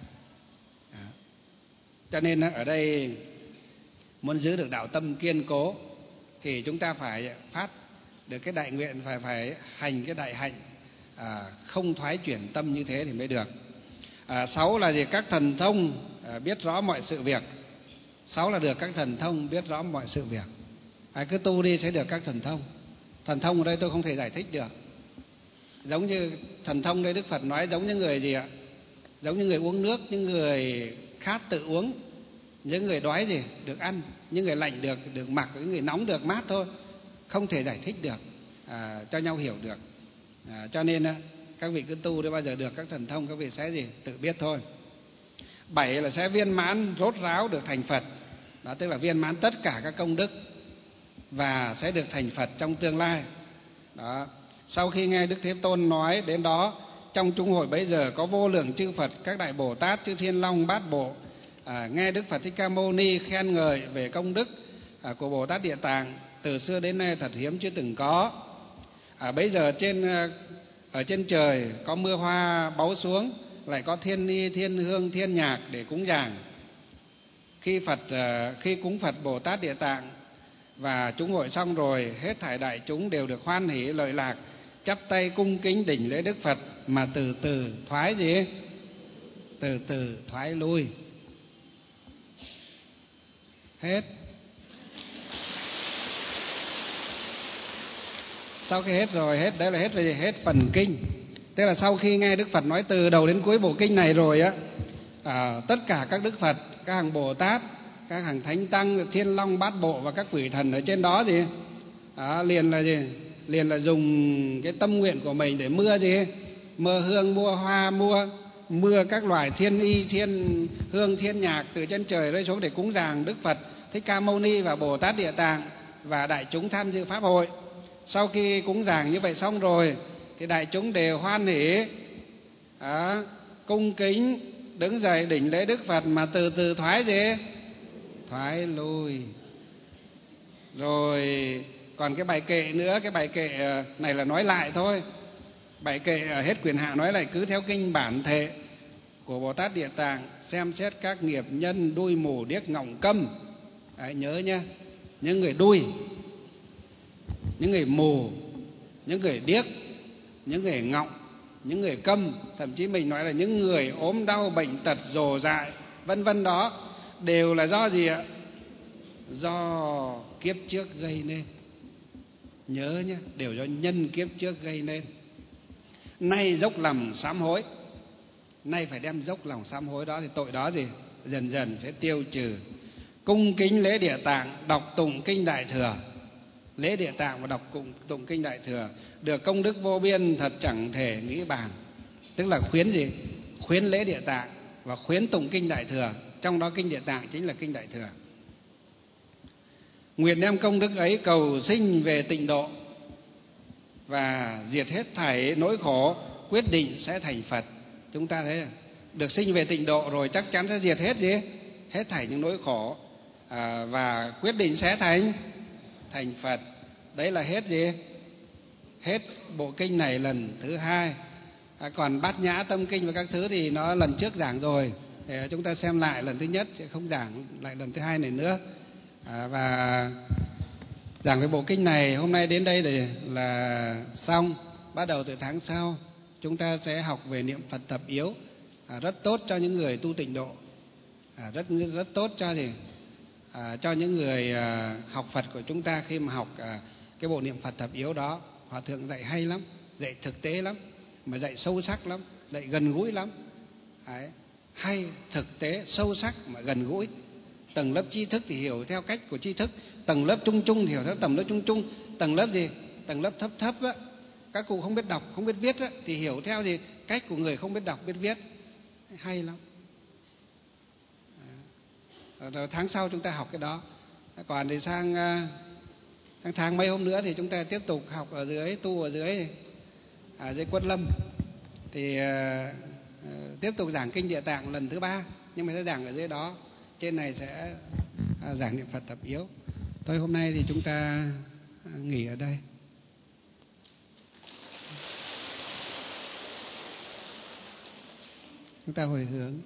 Cho nên ở đây muốn giữ được đạo tâm kiên cố thì chúng ta phải phát được cái đại nguyện, phải hành cái đại hạnh, không thoái chuyển tâm như thế thì mới được. 6 là gì? Các thần thông biết rõ mọi sự việc. 6 là được các thần thông biết rõ mọi sự việc. Cứ tu đi sẽ được các thần thông. Thần thông ở đây tôi không thể giải thích được. Giống như thần thông đây Đức Phật nói giống như người gì ạ? Giống như người uống nước, những người khát tự uống, những người đói gì được ăn, những người lạnh được mặc, những người nóng được mát thôi. Không thể giải thích được, cho nhau hiểu được. Cho nên các vị cứ tu để bao giờ được các thần thông các vị sẽ gì? Tự biết thôi. 7 là sẽ viên mãn rốt ráo được thành Phật. Đó tức là viên mãn tất cả các công đức và sẽ được thành Phật trong tương lai. Đó. Sau khi nghe Đức Thế Tôn nói đến đó, trong chúng hội bấy giờ có vô lượng chư Phật, các đại Bồ Tát, chư Thiên Long Bát Bộ nghe Đức Phật Thích Ca Mâu Ni khen ngợi về công đức của Bồ Tát Địa Tạng từ xưa đến nay thật hiếm chưa từng có. Bấy giờ ở trên trời có mưa hoa báu xuống, lại có thiên ni, thiên hương, thiên nhạc để cúng dường. Khi cúng Phật Bồ Tát Địa Tạng và chúng hội xong rồi, hết thảy đại chúng đều được hoan hỷ lợi lạc, chắp tay cung kính đảnh lễ Đức Phật mà từ từ thoái gì? Từ từ thoái lui. Hết. Sau khi hết rồi, hết đấy là hết về gì? Hết phần kinh. Tức là sau khi nghe Đức Phật nói từ đầu đến cuối bộ kinh này rồi á, tất cả các Đức Phật, các hàng Bồ Tát, các hàng Thánh Tăng, Thiên Long Bát Bộ và các quỷ thần ở trên đó gì? Liền là gì? Liền là dùng cái tâm nguyện của mình để mưa gì? Mưa hương, mưa hoa, mưa các loài thiên y, thiên hương, thiên nhạc từ trên trời rơi xuống để cúng dường Đức Phật Thích Ca Mâu Ni và Bồ Tát Địa Tạng và đại chúng tham dự pháp hội. Sau khi cúng dường như vậy xong rồi thì đại chúng đều hoan hỉ, cung kính đứng dậy đảnh lễ Đức Phật mà từ từ thoái gì? Thoái lui. Rồi còn cái bài kệ nữa, cái bài kệ này là nói lại thôi. Bài kệ ở hết quyền hạ nói lại cứ theo kinh bản thệ của Bồ Tát Địa Tạng, xem xét các nghiệp nhân đuôi mù điếc ngọng câm. Đấy, nhớ nhá, những người đuôi, những người mù, những người điếc, những người ngọng, những người câm, thậm chí mình nói là những người ốm đau bệnh tật rồ dại vân vân, đó đều là do gì ạ? Do kiếp trước gây nên. Nhớ nhé, đều do nhân kiếp trước gây nên. Nay dốc lòng sám hối, nay phải đem dốc lòng sám hối đó thì tội đó gì? Dần dần sẽ tiêu trừ. Cung kính lễ Địa Tạng, đọc tụng kinh Đại Thừa. Lễ Địa Tạng và đọc tụng kinh Đại Thừa được công đức vô biên thật chẳng thể nghĩ bàn. Tức là khuyến gì? Khuyến lễ Địa Tạng và khuyến tụng kinh Đại Thừa. Trong đó kinh Địa Tạng chính là kinh Đại Thừa. Nguyện đem công đức ấy cầu sinh về tịnh độ và diệt hết thảy nỗi khổ, quyết định sẽ thành Phật. Chúng ta thấy được sinh về tịnh độ rồi chắc chắn sẽ diệt hết gì? Hết thảy những nỗi khổ, và quyết định sẽ thành Phật. Đấy là hết gì? Hết bộ kinh này lần thứ 2. Còn Bát Nhã Tâm Kinh và các thứ thì nó lần trước giảng rồi, để chúng ta xem lại lần thứ nhất, không giảng lại lần thứ 2 này nữa. Và giảng về bộ kinh này hôm nay đến đây để là xong. Bắt đầu từ tháng sau chúng ta sẽ học về niệm Phật thập yếu, rất tốt cho những người tu tịnh độ, rất tốt cho gì? Cho những người học Phật của chúng ta. Khi mà học cái bộ niệm Phật thập yếu đó, Hòa Thượng dạy hay lắm, dạy thực tế lắm, mà dạy sâu sắc lắm, dạy gần gũi lắm. Đấy, hay, thực tế, sâu sắc mà gần gũi. Tầng lớp tri thức thì hiểu theo cách của tri thức, tầng lớp trung trung thì hiểu theo tầng lớp trung trung, tầng lớp gì? Tầng lớp thấp thấp á, các cụ không biết đọc, không biết viết á, thì hiểu theo gì? Cách của người không biết đọc, biết viết. Hay lắm. rồi tháng sau chúng ta học cái đó. Còn thì sang tháng mấy hôm nữa thì chúng ta tiếp tục học ở dưới, tu ở dưới Quân Lâm, thì tiếp tục giảng kinh Địa Tạng lần thứ 3, nhưng mà sẽ giảng ở dưới đó. Trên này sẽ giảng niệm Phật tập yếu. Thôi hôm nay thì chúng ta nghỉ ở đây. Chúng ta hồi hướng.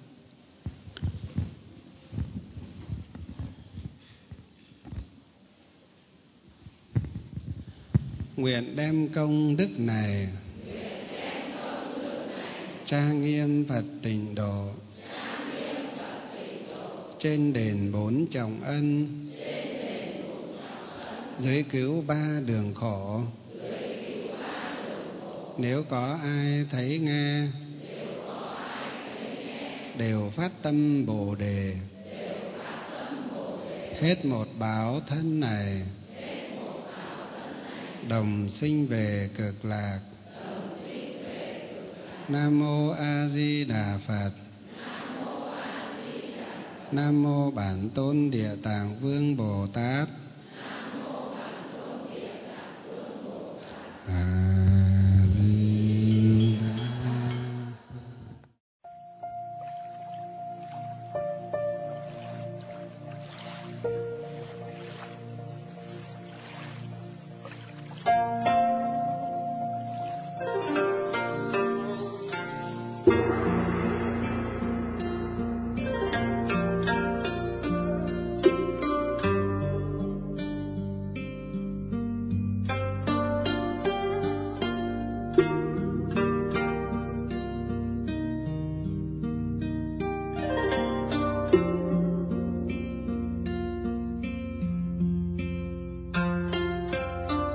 Nguyện đem công đức này trang nghiêm Phật Tịnh Độ, trên đền 4 trọng ân, dưới cứu 3 đường khổ. Nếu có ai thấy nghe, đều phát tâm Bồ Đề, hết một báo thân này, đồng sinh về Cực Lạc. Nam mô A Di Đà Phật. Nam mô Bản Tôn Địa Tạng Vương Bồ Tát. A Di Đà.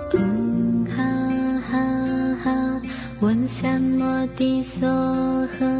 Om ha ha ha, Om Sam Mô Ti So Ha.